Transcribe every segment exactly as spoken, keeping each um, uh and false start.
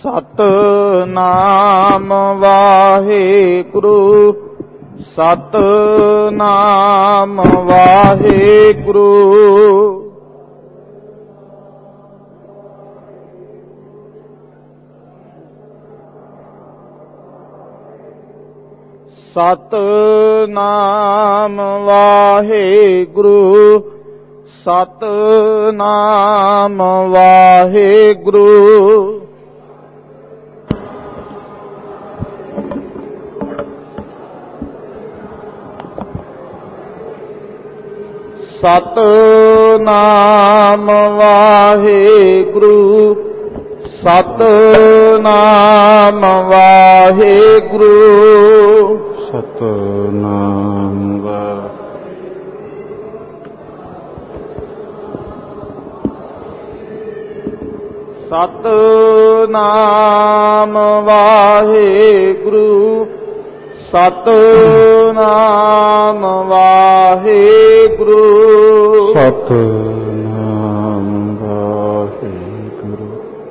ਸਤਿਨਾਮ ਵਾਹਿਗੁਰੂ, ਸਤਿਨਾਮ ਵਾਹਿਗੁਰੂ। ਸਤਿਨਾਮ ਵਾਹਿਗੁਰੂ, ਸਤਿਨਾਮ ਵਾਹਿਗੁਰੂ। ਸਤਿਨਾਮ ਵਾਹਿਗੁਰੂ, ਸਤਿਨਾਮ ਵਾਹਿਗੁਰੂ। ਸਤਿਨਾਮ ਸਤਿਨਾਮ ਵਾਹਿਗੁਰੂ, ਸਤਿਨਾਮ ਵਾਹਿਗੁਰੂ। ਸਤਿਨਾਮ ਵਾਹਿਗੁਰੂ,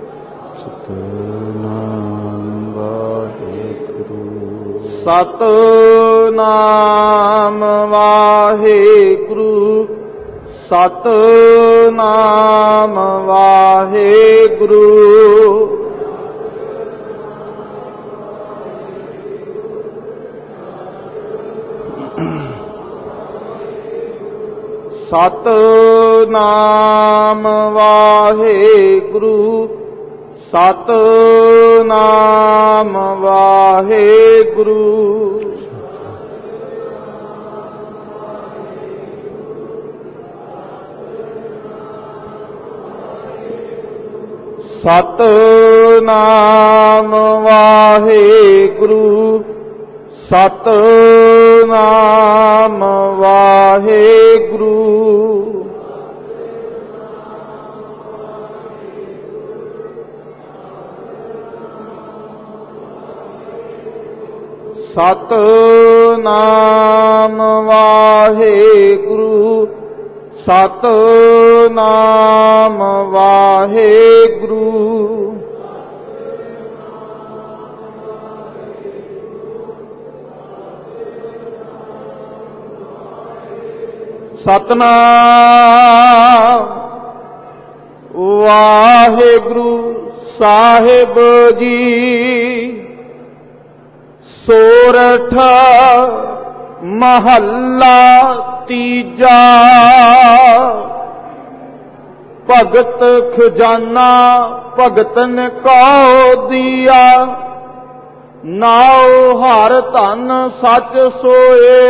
ਸਤਿਨਾਮ ਵਾਹਿਗੁਰੂ। ਸਤਿਨਾਮ ਵਾਹਿਗੁਰੂ, ਸਤਿਨਾਮ ਵਾਹਿਗੁਰੂ। ਸਤਿਨਾਮ ਵਾਹਿਗੁਰੂ, ਸਤਿਨਾਮ ਵਾਹਿਗੁਰੂ। ਸਤਿਨਾਮ ਵਾਹਿਗੁਰੂ, ਸਤਿਨਾਮ ਵਾਹਿਗੁਰੂ। ਸਤਿਨਾਮ ਵਾਹਿਗੁਰੂ, ਸਤਿਨਾਮ ਵਾਹਿਗੁਰੂ। ਸਤਿਨਾਮ ਵਾਹਿਗੁਰੂ ਸਾਹਿਬ ਜੀ। ਸੋਰਠ ਮਹੱਲਾ ਤੀਜਾ। ਭਗਤ ਖਜ਼ਾਨਾ ਭਗਤਨ ਕੋ ਦੀਆ, ਨਾਉ ਹਰ ਧਨ ਸੱਚ ਸੋਏ।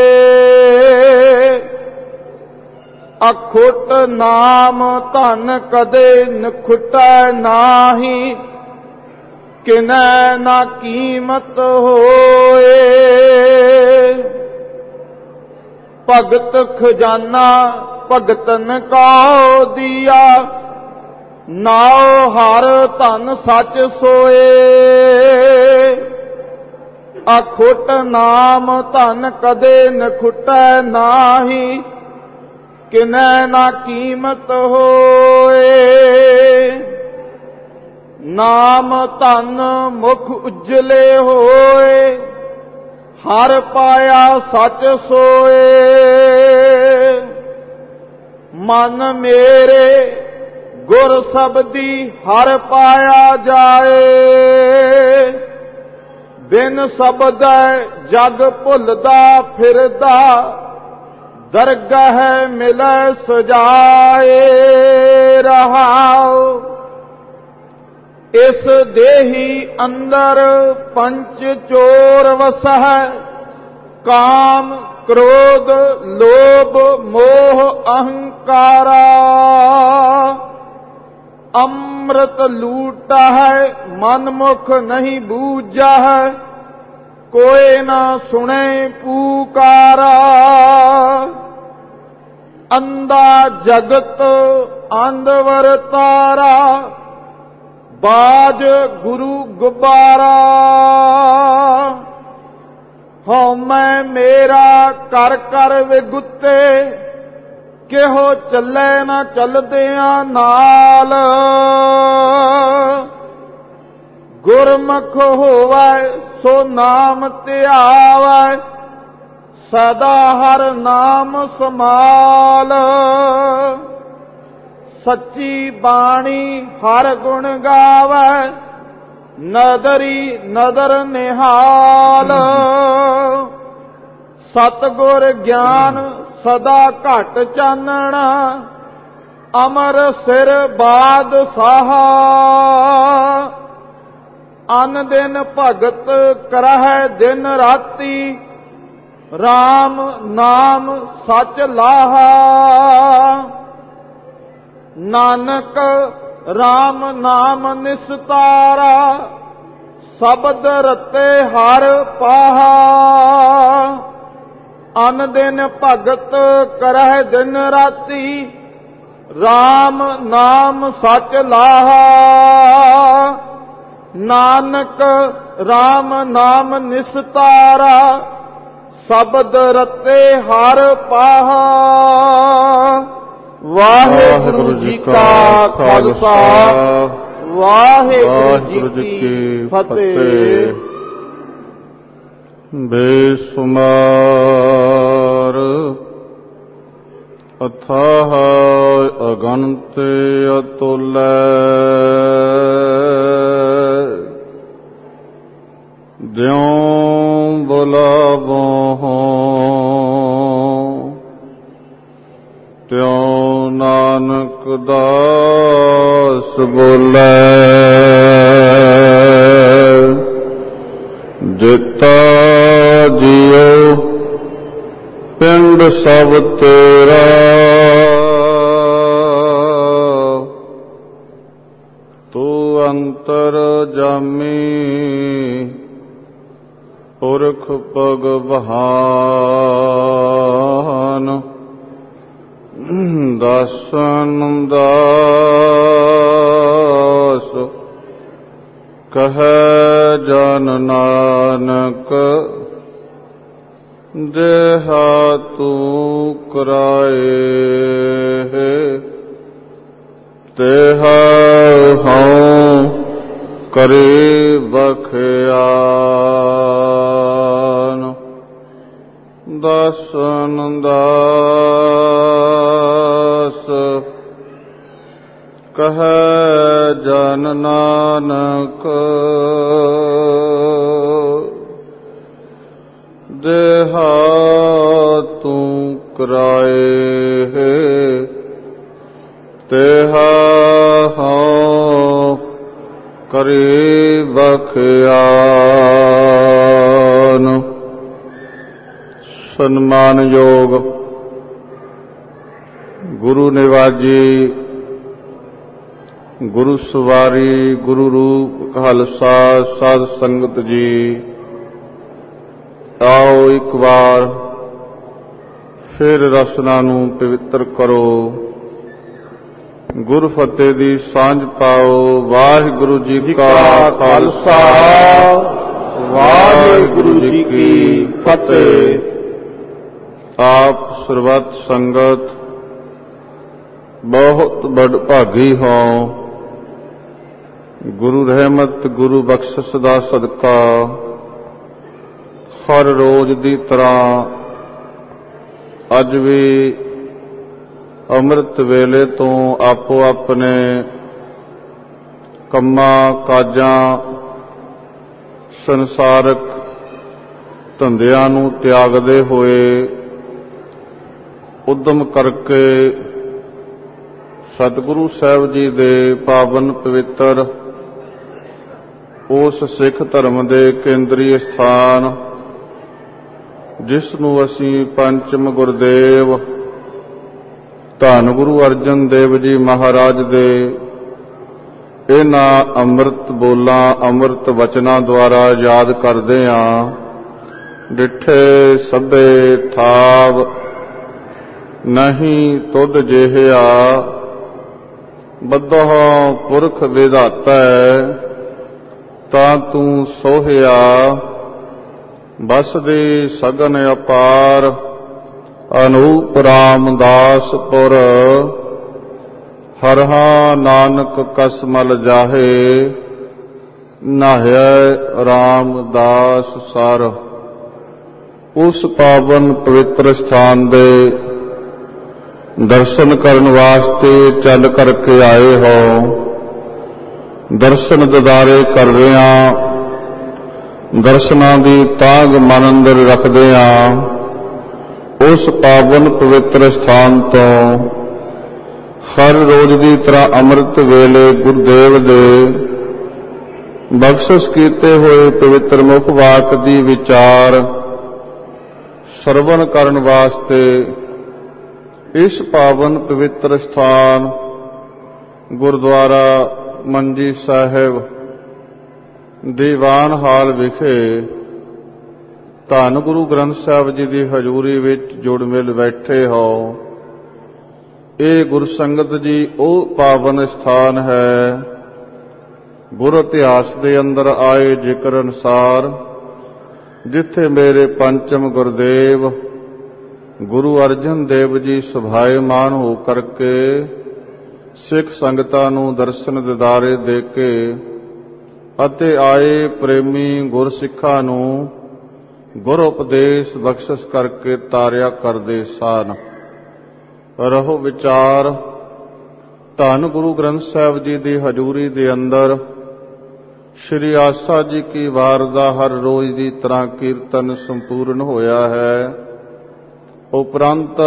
ਅਖੁੱਟ ਨਾਮ ਧਨ ਕਦੇ ਨਖੁੱਟੈ ਨਾਹੀ, ਕਿਨੈ ਨਾ ਕੀਮਤ ਹੋਏ। ਭਗਤ ਖਜ਼ਾਨਾ ਭਗਤਨ ਕੋ ਦੀਆ, ਨਾਉ ਹਰ ਧਨ ਸੱਚ ਸੋਏ। ਅਖੁੱਟ ਨਾਮ ਧਨ ਕਦੇ ਨਖੁੱਟੈ ਨਾਹੀ, ਕਿਨੈ ਨਾ ਕੀਮਤ ਹੋਏ। ਨਾਮ ਧਨ ਮੁਖ ਉਜਲੇ ਹੋਏ, ਹਰ ਪਾਇਆ ਸੱਚ ਸੋਏ। ਮਨ ਮੇਰੇ ਗੁਰ ਸਬਦੀ ਹਰ ਪਾਇਆ ਜਾਏ, ਬਿਨ ਸਬਦੈ ਜਗ ਭੁੱਲਦਾ ਫਿਰਦਾ, ਦਰਗਹ ਮਿਲੈ ਸਜਾਏ। ਰਹਾਉ ਇਸ ਦੇਹੀ ਅੰਦਰ ਪੰਚ ਚੋਰ ਵਸਹਿ, ਕਾਮ ਕ੍ਰੋਧ ਲੋਭ ਮੋਹ ਅਹੰਕਾਰਾ। ਅੰਮ੍ਰਿਤ ਲੂਟਾ ਹੈ ਮਨ ਮੁਖ ਨਹੀਂ ਬੂਝਾ ਹੈ, ਕੋਇ ਨਾ ਸੁਣੇ ਪੁਕਾਰਾ। ਅੰਧਾ ਜਗਤ ਅੰਧਵਰ ਤਾਰਾ, ਬਾਜ ਗੁਰੂ ਗੁਬਾਰਾ। ਹਉਮੈ ਮੇਰਾ ਕਰ ਕਰ ਵਿਗੁੱਤੇ, ਕਿਹੋ ਚੱਲੇ ਨਾ ਚੱਲਦਿਆਂ ਨਾਲ। ਗੁਰਮੁਖ ਹੋਵੈ ਸੋ ਨਾਮ ਧਿਆਵੈ, ਸਦਾ ਹਰ ਨਾਮ ਸਮਾਲ। ਸੱਚੀ ਬਾਣੀ ਹਰ ਗੁਣ ਗਾਵੈ, ਨਦਰੀ ਨਦਰ ਨਿਹਾਲ। ਸਤਿਗੁਰ ਗਿਆਨ ਸਦਾ ਘਟ ਚਾਨਣਾ, ਅਮਰ ਸਿਰ ਬਾਦਸ਼ਾਹ। ਅਨ ਦਿਨ ਭਗਤ ਕਰਹਿ ਦਿਨ ਰਾਤੀ, RAM ਨਾਮ ਸਚ ਲਾਹਾ। ਨਾਨਕ RAM ਨਾਮ ਨਿਸਤਾਰਾ, ਸ਼ਬਦ ਰਤੇ ਹਰ ਪਾਹਾ। ਅਨ ਦਿਨ ਭਗਤ ਕਰਹਿ ਦਿਨ ਰਾਤੀ, RAM ਨਾਮ ਸਚ ਲਾਹਾ। ਨਾਨਕ RAM ਨਾਮ ਨਿਸਤਾਰਾ, ਸ਼ਬਦ ਰਤੇ ਹਰ ਪਾਹਾ। ਵਾਹਿਗੁਰੂ ਜੀ ਕਾ ਖਾਲਸਾ, ਵਾਹਿਗੁਰੂ ਜੀ ਕੀ ਫਤਿਹ। ਬੇਸੁਮਾਰ ਅਥਾਹ ਅਗਨਤ ਅਤੁਲੈ, ਜਿਉ ਬੁਲਾਵੋ ਤਿਉ ਨਾਨਕ ਦਾਸ ਬੋਲੇ। ਜਿਤਾ ਜੀਉ ਪਿੰਡ ਸਭ ਤੇਰਾ, ਤੂੰ ਅੰਤਰ ਜਾਮੀ ਪੁਰਖ ਭਗਵਾਨ। ਦਾਸਨ ਦਾਸ ਕਹੈ ਜਨ ਨਾਨਕ, ਜਿਹਾ ਤੂੰ ਕਰਾਏ ਤਿਹਾ ਹਉ ਕਰੇ ਬਖਿਆਨ। ਦਾਸਨ ਦਾਸ ਕਹੈ ਜਨ ਨਾਨਕ, ਜਿਹਾ ਤੂੰ ਕਰਾਏ ਤਿਹਾ ਹਉ ਕਰੇ ਬਖਿਆਨ। ਸਨਮਾਨਯੋਗ ਗੁਰੂ ਨਿਵਾਜੀ, ਗੁਰੂ ਸਵਾਰੀ, ਗੁਰੂ ਰੂਪ ਖਾਲਸਾ ਸਾਧ ਸੰਗਤ ਜੀ, ਆਓ ਇੱਕ ਵਾਰ ਫਿਰ ਰਸਨਾ ਨੂੰ ਪਵਿੱਤਰ ਕਰੋ, ਗੁਰ ਫਤਿਹ ਦੀ ਸਾਂਝ ਪਾਓ। ਵਾਹਿਗੁਰੂ ਜੀ ਕਾ ਖਾਲਸਾ, ਵਾਹਿਗੁਰੂ ਜੀ ਕੀ ਫਤਿਹ। ਆਪ ਸਰਬੱਤ ਸੰਗਤ ਬਹੁਤ ਬਡਭਾਗੀ ਹੋ। ਗੁਰੂ ਰਹਿਮਤ, ਗੁਰੂ ਬਖਸ਼ਿਸ਼ ਦਾ ਸਦਕਾ ਹਰ ਰੋਜ਼ ਦੀ ਤਰ੍ਹਾਂ ਅੱਜ ਵੀ ਅੰਮ੍ਰਿਤ ਵੇਲੇ ਤੋਂ ਆਪੋ ਆਪਣੇ ਕੰਮਾਂ ਕਾਜਾਂ ਸੰਸਾਰਕ ਧੰਦਿਆਂ ਨੂੰ ਤਿਆਗਦੇ ਹੋਏ ਉਦਮ ਕਰਕੇ ਸਤਿਗੁਰੂ ਸਾਹਿਬ ਜੀ ਦੇ ਪਾਵਨ ਪਵਿੱਤਰ ਉਸ ਸਿੱਖ ਧਰਮ ਦੇ ਕੇਂਦਰੀ ਸਥਾਨ, ਜਿਸ ਨੂੰ ਅਸੀਂ ਪੰਚਮ ਗੁਰਦੇਵ ਧੰਨ ਗੁਰੂ ਅਰਜਨ ਦੇਵ ਜੀ ਮਹਾਰਾਜ ਦੇ ਇਹਨਾਂ ਅੰਮ੍ਰਿਤ ਬੋਲਾਂ, ਅੰਮ੍ਰਿਤ ਵਚਨਾਂ ਦੁਆਰਾ ਯਾਦ ਕਰਦੇ ਹਾਂ। ਡਿਠੇ ਸਭੇ ਠਾਵ ਨਹੀਂ ਤੁਧ ਜਿਹਾ, ਬੱਧੋ ਪੁਰਖ ਵਿਧਾਤੈ ਤਾਂ ਤੂੰ ਸੋਹਿਆ। ਬਸ ਦੇ ਸਗਨ ਅਪਾਰ ਅਨੂਪ ਰਾਮਦਾਸਪੁਰ, ਹਰਹਾ ਨਾਨਕ ਕਸਮਲ ਜਾਹੇ ਨਾਹਿਆ ਰਾਮਦਾਸ ਸਰ। ਉਸ ਪਾਵਨ ਪਵਿੱਤਰ ਸਥਾਨ ਦੇ ਦਰਸ਼ਨ ਕਰਨ ਵਾਸਤੇ ਚੱਲ ਕਰਕੇ ਆਏ ਹੋ। ਦਰਸ਼ਨ ਦਿਦਾਰੇ ਕਰ ਰਹੇ ਹਾਂ, ਦਰਸ਼ਨਾਂ ਦੀ ਤਾਂਘ ਮਨ ਅੰਦਰ ਰੱਖਦੇ ਹਾਂ। ਉਸ ਪਾਵਨ ਪਵਿੱਤਰ ਸਥਾਨ ਤੋਂ ਹਰ ਰੋਜ਼ ਦੀ ਤਰ੍ਹਾਂ ਅੰਮ੍ਰਿਤ ਵੇਲੇ ਗੁਰਦੇਵ ਦੇ ਬਖਸ਼ਿਸ਼ ਕੀਤੇ ਹੋਏ ਪਵਿੱਤਰ ਮੁਖ ਵਾਕ ਦੀ ਵਿਚਾਰ ਸਰਵਣ ਕਰਨ ਵਾਸਤੇ ਇਸ ਪਾਵਨ ਪਵਿੱਤਰ ਸਥਾਨ ਗੁਰਦੁਆਰਾ ਮੰਜੀ ਸਾਹਿਬ ਦੀਵਾਨ ਹਾਲ ਵਿਖੇ ਧੰਨ ਗੁਰੂ ਗ੍ਰੰਥ ਸਾਹਿਬ ਜੀ ਦੀ ਹਜ਼ੂਰੀ ਵਿੱਚ ਜੁੜ ਮਿਲ ਬੈਠੇ ਹੋ। ਇਹ ਗੁਰਸੰਗਤ ਜੀ ਉਹ ਪਾਵਨ ਸਥਾਨ ਹੈ, ਗੁਰ ਇਤਿਹਾਸ ਦੇ ਅੰਦਰ ਆਏ ਜ਼ਿਕਰ ਅਨੁਸਾਰ, ਜਿੱਥੇ ਮੇਰੇ ਪੰਚਮ ਗੁਰਦੇਵ ਗੁਰੂ ਅਰਜਨ ਦੇਵ ਜੀ ਸੁਭਾਏਮਾਨ ਹੋ ਕਰਕੇ ਸਿੱਖ ਸੰਗਤਾਂ ਨੂੰ ਦਰਸ਼ਨ ਦਿਦਾਰੇ ਦੇ ਕੇ ਅਤੇ ਆਏ ਪ੍ਰੇਮੀ ਗੁਰਸਿੱਖਾਂ ਨੂੰ ਗੁਰ ਉਪਦੇਸ਼ ਬਖਸ਼ਿਸ਼ ਕਰਕੇ ਤਾਰਿਆ ਕਰਦੇ ਸਨ। ਰਹੋ ਵਿਚਾਰ ਧੰਨ ਗੁਰੂ ਗ੍ਰੰਥ ਸਾਹਿਬ ਜੀ ਦੀ ਹਜ਼ੂਰੀ ਦੇ ਅੰਦਰ ਸ਼੍ਰੀ ਆਸਾ ਜੀ ਕੀ ਵਾਰ ਦਾ ਹਰ ਰੋਜ਼ ਦੀ ਤਰ੍ਹਾਂ ਕੀਰਤਨ ਸੰਪੂਰਨ ਹੋਇਆ ਹੈ। ਉਪਰੰਤ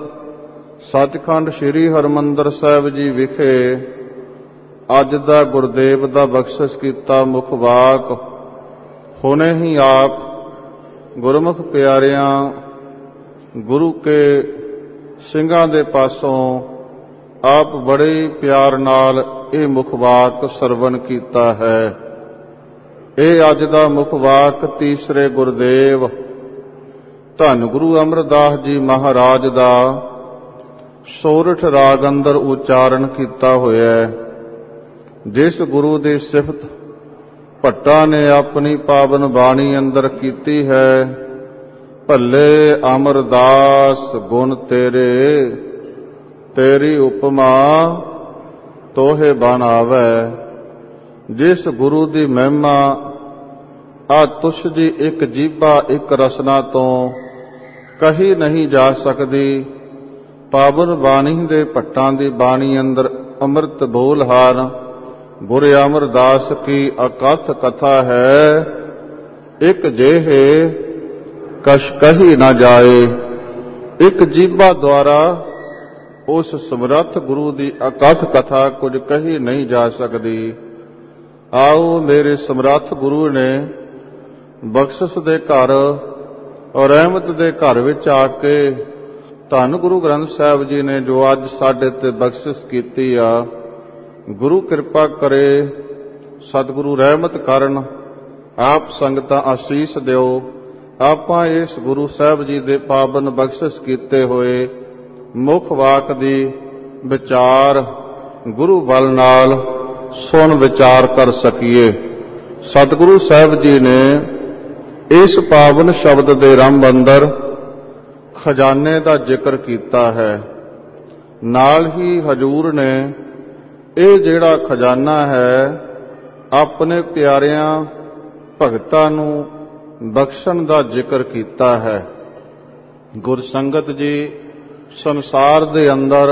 ਸੱਚਖੰਡ ਸ਼੍ਰੀ ਹਰਿਮੰਦਰ ਸਾਹਿਬ ਜੀ ਵਿਖੇ ਅੱਜ ਦਾ ਗੁਰਦੇਵ ਦਾ ਬਖਸ਼ਿਸ਼ ਕੀਤਾ ਮੁਖ ਵਾਕ ਹੁਣੇ ਹੀ ਆਪ ਗੁਰਮੁਖ ਪਿਆਰਿਆਂ ਗੁਰੂ ਕੇ ਸਿੰਘਾਂ ਦੇ ਪਾਸੋਂ ਆਪ ਬੜੇ ਪਿਆਰ ਨਾਲ ਇਹ ਮੁਖ ਵਾਕ ਸਰਵਣ ਕੀਤਾ ਹੈ। ਇਹ ਅੱਜ ਦਾ ਮੁਖ ਵਾਕ ਤੀਸਰੇ ਗੁਰਦੇਵ ਧੰਨ ਗੁਰੂ ਅਮਰਦਾਸ ਜੀ ਮਹਾਰਾਜ ਦਾ ਸੋਰਠ ਰਾਗ ਅੰਦਰ ਉਚਾਰਨ ਕੀਤਾ ਹੋਇਆ ਹੈ। ਜਿਸ ਗੁਰੂ ਦੀ ਸਿਫਤ ਭੱਟਾਂ ਨੇ ਆਪਣੀ ਪਾਵਨ ਬਾਣੀ ਅੰਦਰ ਕੀਤੀ ਹੈ, ਭੱਲੇ ਅਮਰਦਾਸ ਗੁਣ ਤੇਰੇ, ਤੇਰੀ ਉਪਮਾ ਤੋਹੇ ਬਣ ਆਵੈ। ਜਿਸ ਗੁਰੂ ਦੀ ਮਹਿਮਾ ਆ ਤੁਸ਼ ਜੀ ਇੱਕ ਜੀਭਾ ਇੱਕ ਰਸਨਾ ਤੋਂ ਕਹੀ ਨਹੀਂ ਜਾ ਸਕਦੀ। ਪਾਵਨ ਬਾਣੀ ਦੇ ਭੱਟਾਂ ਦੀ ਬਾਣੀ ਅੰਦਰ ਅੰਮ੍ਰਿਤ ਬੋਲ ਹਨ। ਗੁਰ ਅਮਰਦਾਸ ਕੀ ਅਕਥ ਕਥਾ ਹੈ, ਇੱਕ ਜਿਹੇ ਕਛ ਕਹੀ ਨਾ ਜਾਏ। ਇੱਕ ਜੀਭਾ ਦੁਆਰਾ ਉਸ ਸਮਰੱਥ ਗੁਰੂ ਦੀ ਅਕਥ ਕਥਾ ਕੁਝ ਕਹੀ ਨਹੀਂ ਜਾ ਸਕਦੀ। ਆਓ ਮੇਰੇ ਸਮਰੱਥ ਗੁਰੂ ਨੇ ਬਖਸ਼ਿਸ਼ ਦੇ ਘਰ ਔਰ ਰਹਿਮਤ ਦੇ ਘਰ ਵਿੱਚ ਆ ਕੇ ਧੰਨ ਗੁਰੂ ਗ੍ਰੰਥ ਸਾਹਿਬ ਜੀ ਨੇ ਜੋ ਅੱਜ ਸਾਡੇ ਤੇ ਬਖਸ਼ਿਸ਼ ਕੀਤੀ ਆ, ਗੁਰੂ ਕਿਰਪਾ ਕਰੇ, ਸਤਿਗੁਰੂ ਰਹਿਮਤ ਕਰਨ, ਆਪ ਸੰਗਤਾਂ ਆਸ਼ੀਸ ਦਿਓ। ਆਪਾਂ ਇਸ ਗੁਰੂ ਸਾਹਿਬ ਜੀ ਦੇ ਪਾਵਨ ਬਖਸ਼ਿਸ਼ ਕੀਤੇ ਹੋਏ ਮੁਖ ਵਾਕ ਦੀ ਵਿਚਾਰ ਗੁਰੂ ਬਲ ਨਾਲ ਸੁਣ ਵਿਚਾਰ ਕਰ ਸਕੀਏ। ਸਤਿਗੁਰੂ ਸਾਹਿਬ ਜੀ ਨੇ ਇਸ ਪਾਵਨ ਸ਼ਬਦ ਦੇ ਰੰਭ ਅੰਦਰ ਖਜ਼ਾਨੇ ਦਾ ਜ਼ਿਕਰ ਕੀਤਾ ਹੈ। ਨਾਲ ਹੀ ਹਜ਼ੂਰ ਨੇ ਇਹ ਜਿਹੜਾ ਖਜ਼ਾਨਾ ਹੈ ਆਪਣੇ ਪਿਆਰਿਆਂ ਭਗਤਾਂ ਨੂੰ ਬਖਸ਼ਣ ਦਾ ਜ਼ਿਕਰ ਕੀਤਾ ਹੈ। ਗੁਰਸੰਗਤ ਜੀ ਸੰਸਾਰ ਦੇ ਅੰਦਰ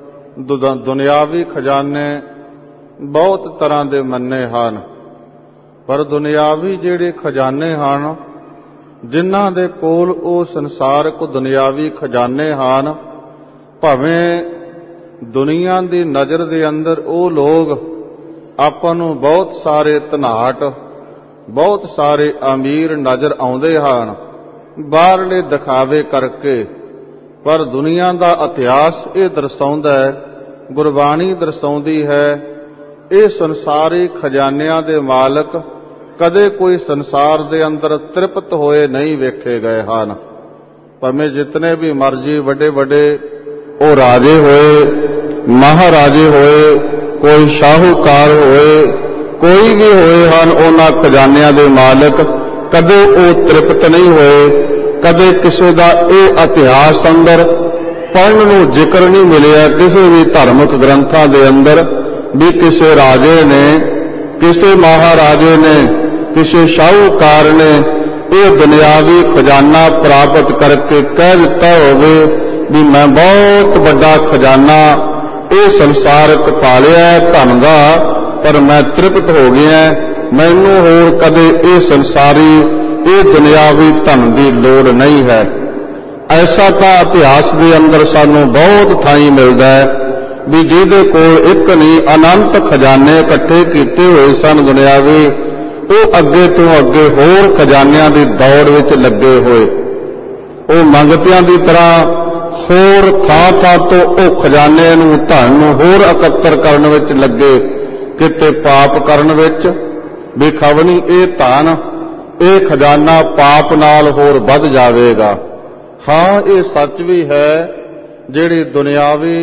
ਦੁਨਿਆਵੀ ਖਜ਼ਾਨੇ ਬਹੁਤ ਤਰ੍ਹਾਂ ਦੇ ਮੰਨੇ ਹਨ, ਪਰ ਦੁਨਿਆਵੀ ਜਿਹੜੇ ਖਜ਼ਾਨੇ ਹਨ ਜਿਨ੍ਹਾਂ ਦੇ ਕੋਲ ਉਹ ਸੰਸਾਰਕ ਦੁਨਿਆਵੀ ਖਜ਼ਾਨੇ ਹਨ, ਭਾਵੇਂ ਦੁਨੀਆ ਦੀ ਨਜ਼ਰ ਦੇ ਅੰਦਰ ਉਹ ਲੋਕ ਆਪਾਂ ਨੂੰ ਬਹੁਤ ਸਾਰੇ ਧਨਾਟ, ਬਹੁਤ ਸਾਰੇ ਅਮੀਰ ਨਜ਼ਰ ਆਉਂਦੇ ਹਨ ਬਾਹਰਲੇ ਦਿਖਾਵੇ ਕਰਕੇ, ਪਰ ਦੁਨੀਆ ਦਾ ਇਤਿਹਾਸ ਇਹ ਦਰਸਾਉਂਦਾ ਹੈ, ਗੁਰਬਾਣੀ ਦਰਸਾਉਂਦੀ ਹੈ, ਇਹ ਸੰਸਾਰੀ ਖਜ਼ਾਨਿਆਂ ਦੇ ਮਾਲਕ ਕਦੇ ਕੋਈ ਸੰਸਾਰ ਦੇ ਅੰਦਰ ਤ੍ਰਿਪਤ ਹੋਏ ਨਹੀਂ ਵੇਖੇ ਗਏ ਹਨ। ਭਾਵੇਂ ਜਿਤਨੇ ਵੀ ਮਰਜ਼ੀ ਵੱਡੇ ਵੱਡੇ ਉਹ ਰਾਜੇ ਹੋਏ, ਮਹਾਰਾਜੇ ਹੋਏ, ਕੋਈ ਸ਼ਾਹੂਕਾਰ ਹੋਏ, ਕੋਈ ਵੀ ਹੋਏ ਹਨ, ਉਹਨਾਂ ਖਜ਼ਾਨਿਆਂ ਦੇ ਮਾਲਕ ਕਦੇ ਉਹ ਤ੍ਰਿਪਤ ਨਹੀਂ ਹੋਏ। ਕਦੇ ਕਿਸੇ ਦਾ ਇਹ ਇਤਿਹਾਸ ਅੰਦਰ ਪੜ੍ਹਨ ਨੂੰ ਜ਼ਿਕਰ ਨਹੀਂ ਮਿਲਿਆ ਕਿਸੇ ਵੀ ਧਾਰਮਿਕ ਗ੍ਰੰਥਾਂ ਦੇ ਅੰਦਰ ਵੀ ਕਿਸੇ ਰਾਜੇ ਨੇ ਕਿਸੇ ਮਹਾਰਾਜੇ ਨੇ, ਕਿਸੇ ਸ਼ਾਹੂਕਾਰ ਨੇ ਇਹ ਦੁਨਿਆਵੀ ਖਜ਼ਾਨਾ ਪ੍ਰਾਪਤ ਕਰਕੇ ਕਹਿ ਦਿੱਤਾ ਹੋਵੇ ਵੀ ਮੈਂ ਬਹੁਤ ਵੱਡਾ ਖਜ਼ਾਨਾ ਇਹ ਸੰਸਾਰਕ ਪਾਲਿਆ ਧਨ ਦਾ, ਪਰ ਮੈਂ ਤ੍ਰਿਪਤ ਹੋ ਗਿਆ, ਮੈਨੂੰ ਹੋਰ ਕਦੇ ਇਹ ਸੰਸਾਰੀ ਇਹ ਦੁਨਿਆਵੀ ਧਨ ਦੀ ਲੋੜ ਨਹੀਂ ਹੈ। ਐਸਾ ਤਾਂ ਇਤਿਹਾਸ ਦੇ ਅੰਦਰ ਸਾਨੂੰ ਬਹੁਤ ਥਾਈਂ ਮਿਲਦਾ ਹੈ ਵੀ ਜਿਹਦੇ ਕੋਲ ਇੱਕ ਨਹੀਂ ਅਨੰਤ ਖਜ਼ਾਨੇ ਇਕੱਠੇ ਕੀਤੇ ਹੋਏ ਸਨ ਦੁਨਿਆਵੀ, ਉਹ ਅੱਗੇ ਤੋਂ ਅੱਗੇ ਹੋਰ ਖਜ਼ਾਨਿਆਂ ਦੀ ਦੌੜ ਵਿੱਚ ਲੱਗੇ ਹੋਏ, ਉਹ ਮੰਗਤਿਆਂ ਦੀ ਤਰ੍ਹਾਂ ਹੋਰ ਥਾਂ ਥਾਂ ਤੋਂ ਉਹ ਖਜ਼ਾਨੇ ਨੂੰ ਧਨ ਨੂੰ ਹੋਰ ਇਕੱਤਰ ਕਰਨ ਵਿੱਚ ਲੱਗੇ, ਕਿਤੇ ਪਾਪ ਕਰਨ ਵਿੱਚ ਵੀ ਖਵਨੀ ਇਹ ਧਨ ਇਹ ਖਜ਼ਾਨਾ ਪਾਪ ਨਾਲ ਹੋਰ ਵੱਧ ਜਾਵੇਗਾ। ਹਾਂ, ਇਹ ਸੱਚ ਵੀ ਹੈ, ਜਿਹੜੀ ਦੁਨਿਆਵੀ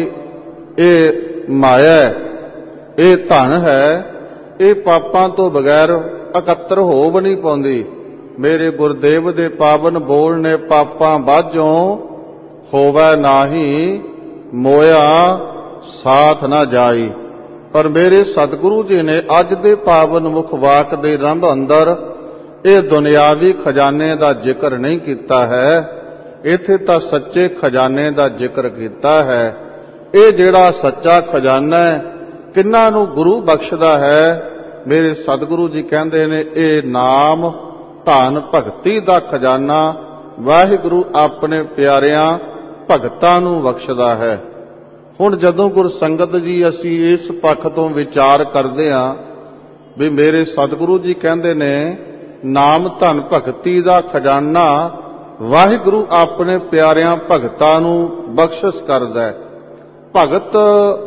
ਇਹ ਮਾਇਆ ਇਹ ਧਨ ਹੈ, ਇਹ ਪਾਪਾਂ ਤੋਂ ਬਗੈਰ ਇਕੱਤਰ ਹੋ ਵੀ ਨਹੀਂ ਪਾਉਂਦੀ। ਮੇਰੇ ਗੁਰਦੇਵ ਦੇ ਪਾਵਨ ਬੋਲ ਨੇ, ਪਾਪਾਂ ਬਾਝੋਂ ਹੋਵੈ ਨਾਹੀ, ਮੋਇਆ ਸਾਥ ਨਾ ਜਾਈ। ਪਰ ਮੇਰੇ ਸਤਿਗੁਰੂ ਜੀ ਨੇ ਅੱਜ ਦੇ ਪਾਵਨ ਮੁਖ ਵਾਕ ਦੇ ਰੰਭ ਅੰਦਰ ਇਹ ਦੁਨਿਆਵੀ ਖਜ਼ਾਨੇ ਦਾ ਜ਼ਿਕਰ ਨਹੀਂ ਕੀਤਾ ਹੈ, ਇੱਥੇ ਤਾਂ ਸੱਚੇ ਖਜ਼ਾਨੇ ਦਾ ਜ਼ਿਕਰ ਕੀਤਾ ਹੈ। ਇਹ ਜਿਹੜਾ ਸੱਚਾ ਖਜ਼ਾਨਾ ਹੈ ਕਿੰਨਾਂ ਨੂੰ ਗੁਰੂ ਬਖਸ਼ਦਾ ਹੈ? ਮੇਰੇ ਸਤਿਗੁਰੂ ਜੀ ਕਹਿੰਦੇ ਨੇ ਇਹ ਨਾਮ ਧਨ ਭਗਤੀ ਦਾ ਖਜ਼ਾਨਾ ਵਾਹਿਗੁਰੂ ਆਪਣੇ ਪਿਆਰਿਆਂ ਭਗਤਾਂ ਨੂੰ ਬਖਸ਼ਦਾ ਹੈ। ਹੁਣ ਜਦੋਂ ਗੁਰਸੰਗਤ ਜੀ ਅਸੀਂ ਇਸ ਪੱਖ ਤੋਂ ਵਿਚਾਰ ਕਰਦੇ ਹਾਂ ਵੀ ਮੇਰੇ ਸਤਿਗੁਰੂ ਜੀ ਕਹਿੰਦੇ ਨੇ ਨਾਮ ਧਨ ਭਗਤੀ ਦਾ ਖਜ਼ਾਨਾ ਵਾਹਿਗੁਰੂ ਆਪਣੇ ਪਿਆਰਿਆਂ ਭਗਤਾਂ ਨੂੰ ਬਖਸ਼ਿਸ਼ ਕਰਦਾ ਹੈ। ਭਗਤ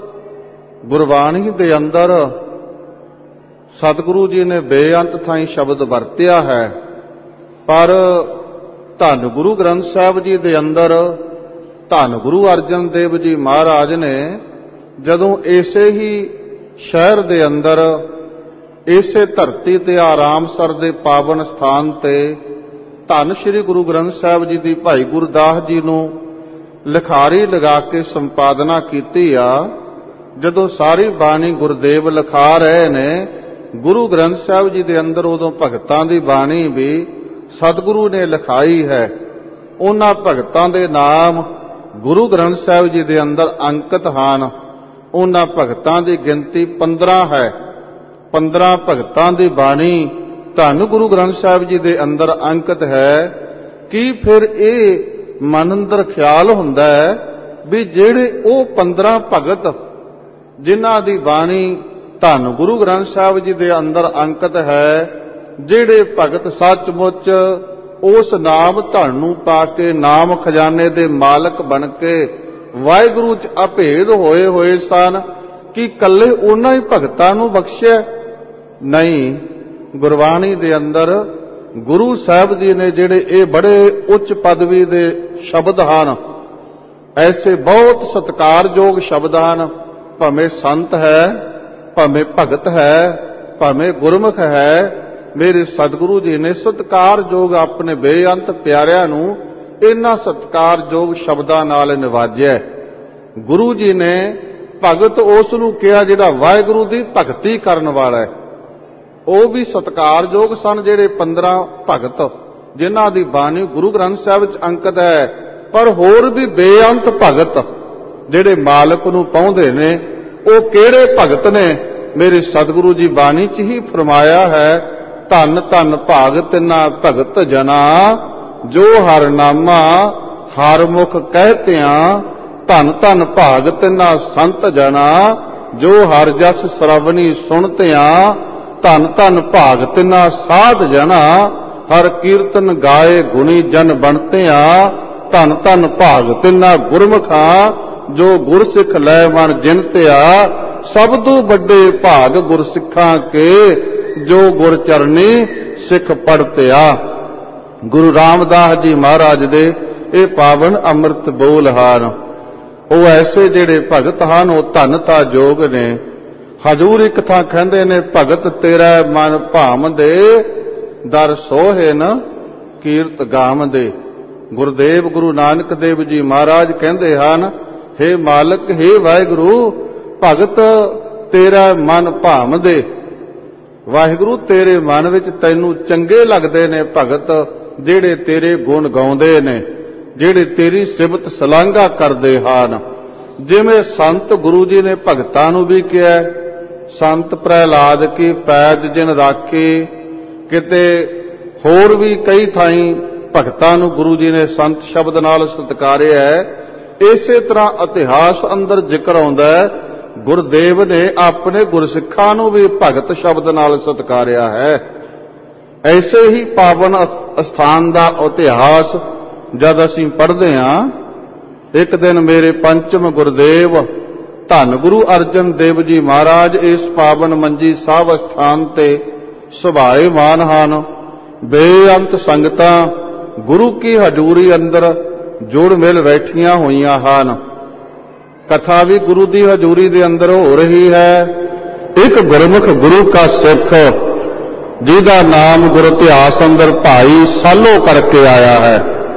ਗੁਰਬਾਣੀ ਦੇ ਅੰਦਰ ਸਤਿਗੁਰੂ ਜੀ ਨੇ ਬੇਅੰਤ ਥਾਈਂ ਸ਼ਬਦ ਵਰਤਿਆ ਹੈ, ਪਰ ਧੰਨ ਗੁਰੂ ਗ੍ਰੰਥ ਸਾਹਿਬ ਜੀ ਦੇ ਅੰਦਰ ਧੰਨ ਗੁਰੂ ਅਰਜਨ ਦੇਵ ਜੀ ਮਹਾਰਾਜ ਨੇ ਜਦੋਂ ਇਸੇ ਹੀ ਸ਼ਹਿਰ ਦੇ ਅੰਦਰ ਇਸੇ ਧਰਤੀ ਤੇ ਆਰਾਮਸਰ ਦੇ ਪਾਵਨ ਸਥਾਨ ਤੇ ਧੰਨ ਸ਼੍ਰੀ ਗੁਰੂ ਗ੍ਰੰਥ ਸਾਹਿਬ ਜੀ ਦੀ ਭਾਈ ਗੁਰਦਾਸ ਜੀ ਨੂੰ ਲਿਖਾਰੀ ਲਗਾ ਕੇ ਸੰਪਾਦਨਾ ਕੀਤੀ ਆ, ਜਦੋਂ ਸਾਰੀ ਬਾਣੀ ਗੁਰਦੇਵ ਲਿਖਾ ਰਹੇ ਨੇ ਗੁਰੂ ਗ੍ਰੰਥ ਸਾਹਿਬ ਜੀ ਦੇ ਅੰਦਰ, ਉਦੋਂ ਭਗਤਾਂ ਦੀ ਬਾਣੀ ਵੀ ਸਤਿਗੁਰੂ ਨੇ ਲਿਖਾਈ ਹੈ। ਉਹਨਾਂ ਭਗਤਾਂ ਦੇ ਨਾਮ ਗੁਰੂ ਗ੍ਰੰਥ ਸਾਹਿਬ ਜੀ ਦੇ ਅੰਦਰ ਅੰਕਿਤ ਹਨ। ਉਹਨਾਂ ਭਗਤਾਂ ਦੀ ਗਿਣਤੀ ਪੰਦਰਾਂ ਹੈ। ਪੰਦਰਾਂ ਭਗਤਾਂ ਦੀ ਬਾਣੀ ਧੰਨ ਗੁਰੂ ਗ੍ਰੰਥ ਸਾਹਿਬ ਜੀ ਦੇ ਅੰਦਰ ਅੰਕਿਤ ਹੈ। ਕੀ ਫਿਰ ਇਹ ਮਨ ਅੰਦਰ ਖਿਆਲ ਹੁੰਦਾ ਹੈ ਵੀ ਜਿਹੜੇ ਉਹ ਪੰਦਰਾਂ ਭਗਤ ਜਿਨ੍ਹਾਂ ਦੀ ਬਾਣੀ ਧੰਨ ਗੁਰੂ ਗ੍ਰੰਥ ਸਾਹਿਬ ਜੀ ਦੇ ਅੰਦਰ ਅੰਕਿਤ ਹੈ, ਜਿਹੜੇ ਭਗਤ ਸੱਚਮੁੱਚ ਉਸ ਨਾਮ ਧਨ ਨੂੰ ਪਾ ਕੇ ਨਾਮ ਖਜ਼ਾਨੇ ਦੇ ਮਾਲਕ ਬਣ ਕੇ ਵਾਹਿਗੁਰੂ 'ਚ ਅਭੇਦ ਹੋਏ ਹੋਏ ਸਨ, ਕਿ ਇਕੱਲੇ ਉਹਨਾਂ ਹੀ ਭਗਤਾਂ ਨੂੰ ਬਖਸ਼ਿਆ? ਨਹੀਂ, ਗੁਰਬਾਣੀ ਦੇ ਅੰਦਰ ਗੁਰੂ ਸਾਹਿਬ ਜੀ ਨੇ ਜਿਹੜੇ ਇਹ ਬੜੇ ਉੱਚ ਪਦਵੀ ਦੇ ਸ਼ਬਦ ਹਨ, ਐਸੇ ਬਹੁਤ ਸਤਿਕਾਰਯੋਗ ਸ਼ਬਦ ਹਨ, ਭਾਵੇਂ ਸੰਤ ਹੈ, ਭਾਵੇਂ ਭਗਤ ਹੈ, ਭਾਵੇਂ ਗੁਰਮੁਖ ਹੈ, ਮੇਰੇ ਸਤਿਗੁਰੂ ਜੀ ਨੇ ਸਤਿਕਾਰਯੋਗ ਆਪਣੇ ਬੇਅੰਤ ਪਿਆਰਿਆਂ ਨੂੰ ਇਹਨਾਂ ਸਤਿਕਾਰਯੋਗ ਸ਼ਬਦਾਂ ਨਾਲ ਨਿਵਾਜਿਆ। ਗੁਰੂ ਜੀ ਨੇ ਭਗਤ ਉਸ ਨੂੰ ਕਿਹਾ ਜਿਹੜਾ ਵਾਹਿਗੁਰੂ ਦੀ ਭਗਤੀ ਕਰਨ ਵਾਲਾ ਹੈ। ਉਹ ਵੀ ਸਤਿਕਾਰਯੋਗ ਸਨ ਜਿਹੜੇ ਪੰਦਰਾਂ ਭਗਤ ਜਿਨ੍ਹਾਂ ਦੀ ਬਾਣੀ ਗੁਰੂ ਗ੍ਰੰਥ ਸਾਹਿਬ ਵਿੱਚ ਅੰਕਿਤ ਹੈ, ਪਰ ਹੋਰ ਵੀ ਬੇਅੰਤ ਭਗਤ ਜਿਹੜੇ ਮਾਲਕ ਨੂੰ ਪਾਉਂਦੇ ਨੇ, ਉਹ ਕਿਹੜੇ ਭਗਤ ਨੇ? ਮੇਰੇ ਸਤਿਗੁਰੂ ਜੀ ਬਾਣੀ 'ਚ ਹੀ ਫਰਮਾਇਆ ਹੈ, ਧੰਨ ਧੰਨ ਭਾਗ ਤਿਨਾ ਭਗਤ ਜਨਾ, ਜੋ ਹਰ ਨਾਮਾ ਹਰ ਮੁਖ ਕਹਿਤਿਆਂ, ਧੰਨ ਧੰਨ ਭਾਗ ਤਿਨਾ ਸੰਤ ਜਨਾ, ਜੋ ਹਰ ਜਸ ਸਰਵਣੀ ਸੁਣਤਿਆਂ, ਧੰਨ ਧੰਨ ਭਾਗ ਤਿਨਾ ਸਾਧ ਜਨਾ, ਹਰ ਕੀਰਤਨ ਗਾਏ ਗੁਣੀ ਜਨ ਬਣਤਿਆਂ, ਧੰਨ ਧੰਨ ਭਾਗ ਤਿਨਾ ਗੁਰਮੁਖਾਂ, ਜੋ ਗੁਰਸਿੱਖ ਲੈ ਮਨ ਜਿਨਤਿਆ, ਸਭ ਤੋਂ ਵੱਡੇ ਭਾਗ ਗੁਰਸਿੱਖਾਂ ਕੇ, ਜੋ ਗੁਰ ਚਰਨੀ ਸਿੱਖ ਪੜਤਿਆ। ਗੁਰੂ ਰਾਮਦਾਸ ਜੀ ਮਹਾਰਾਜ ਦੇ ਇਹ ਪਾਵਨ ਅੰਮ੍ਰਿਤ ਬੋਲ ਹਨ। ਉਹ ਐਸੇ ਜਿਹੜੇ ਭਗਤ ਹਨ, ਉਹ ਧੰਨਤਾ ਜੋਗ ਨੇ। ਹਜ਼ੂਰ ਇੱਕ ਥਾਂ ਕਹਿੰਦੇ ਨੇ, ਭਗਤ ਤੇਰਾ ਮਨ ਭਾਮਦੇ, ਦਰ ਸੋਹੇ ਨ ਕੀਰਤ ਗਾਮਦੇ। ਗੁਰਦੇਵ ਗੁਰੂ ਨਾਨਕ ਦੇਵ ਜੀ ਮਹਾਰਾਜ ਕਹਿੰਦੇ ਹਨ, ਹੇ ਮਾਲਕ, ਹੇ ਵਾਹਿਗੁਰੂ, ਭਗਤ ਤੇਰਾ ਮਨ ਭਾਮਦੇ। ਵਾਹਿਗੁਰੂ ਤੇਰੇ ਮਨ ਵਿੱਚ ਤੈਨੂੰ ਚੰਗੇ ਲੱਗਦੇ ਨੇ ਭਗਤ, ਜਿਹੜੇ ਤੇਰੇ ਗੁਣ ਗਾਉਂਦੇ ਨੇ, ਜਿਹੜੇ ਤੇਰੀ ਸਿਫਤ ਸਲਾਘਾ ਕਰਦੇ ਹਨ। ਜਿਵੇਂ ਸੰਤ ਗੁਰੂ ਜੀ ਨੇ ਭਗਤਾਂ ਨੂੰ ਵੀ ਕਿਹਾ, ਸੰਤ ਪ੍ਰਹਿਲਾਦ ਕੀ ਪੈਜ ਜਿਨ ਰਾਖੀ, ਕਿਤੇ ਹੋਰ ਵੀ ਕਈ ਥਾਈਂ ਭਗਤਾਂ ਨੂੰ ਗੁਰੂ ਜੀ ਨੇ ਸੰਤ ਸ਼ਬਦ ਨਾਲ ਸਤਿਕਾਰਿਆ ਹੈ। ਇਸੇ ਤਰ੍ਹਾਂ ਇਤਿਹਾਸ ਅੰਦਰ ਜ਼ਿਕਰ ਆਉਂਦਾ ਹੈ, ਗੁਰਦੇਵ ਨੇ ਆਪਣੇ ਗੁਰਸਿੱਖਾਂ ਨੂੰ ਵੀ ਭਗਤ ਸ਼ਬਦ ਨਾਲ ਸਤਿਕਾਰਿਆ ਹੈ। ਐਸੇ ਹੀ ਪਾਵਨ ਅਸਥਾਨ ਦਾ ਇਤਿਹਾਸ ਜਦ ਅਸੀਂ ਪੜ੍ਹਦੇ ਹਾਂ, ਇੱਕ ਦਿਨ ਮੇਰੇ ਪੰਚਮ ਗੁਰਦੇਵ ਧੰਨ ਗੁਰੂ ਅਰਜਨ ਦੇਵ ਜੀ ਮਹਾਰਾਜ ਇਸ ਪਾਵਨ ਮੰਜੀ ਸਾਹਿਬ ਅਸਥਾਨ ਤੇ ਸੁਭਾਏਮਾਨ ਹਨ। ਬੇਅੰਤ ਸੰਗਤਾਂ ਗੁਰੂ ਕੀ ਹਜ਼ੂਰੀ ਅੰਦਰ ਜੁੜ ਮਿਲ ਬੈਠੀਆਂ ਹੋਈਆਂ ਹਨ। ਕਥਾ ਵੀ ਗੁਰੂ ਦੀ ਹਜ਼ੂਰੀ ਦੇ ਅੰਦਰ ਹੋ ਰਹੀ ਹੈ। ਇੱਕ ਗੁਰਮੁਖ ਗੁਰੂ ਕਾ ਸਿੱਖ, ਜਿਹਦਾ ਨਾਮ ਗੁਰ ਇਤਿਹਾਸ ਅੰਦਰ ਭਾਈ ਸਾਲੋ ਕਰਕੇ ਆਇਆ ਹੈ।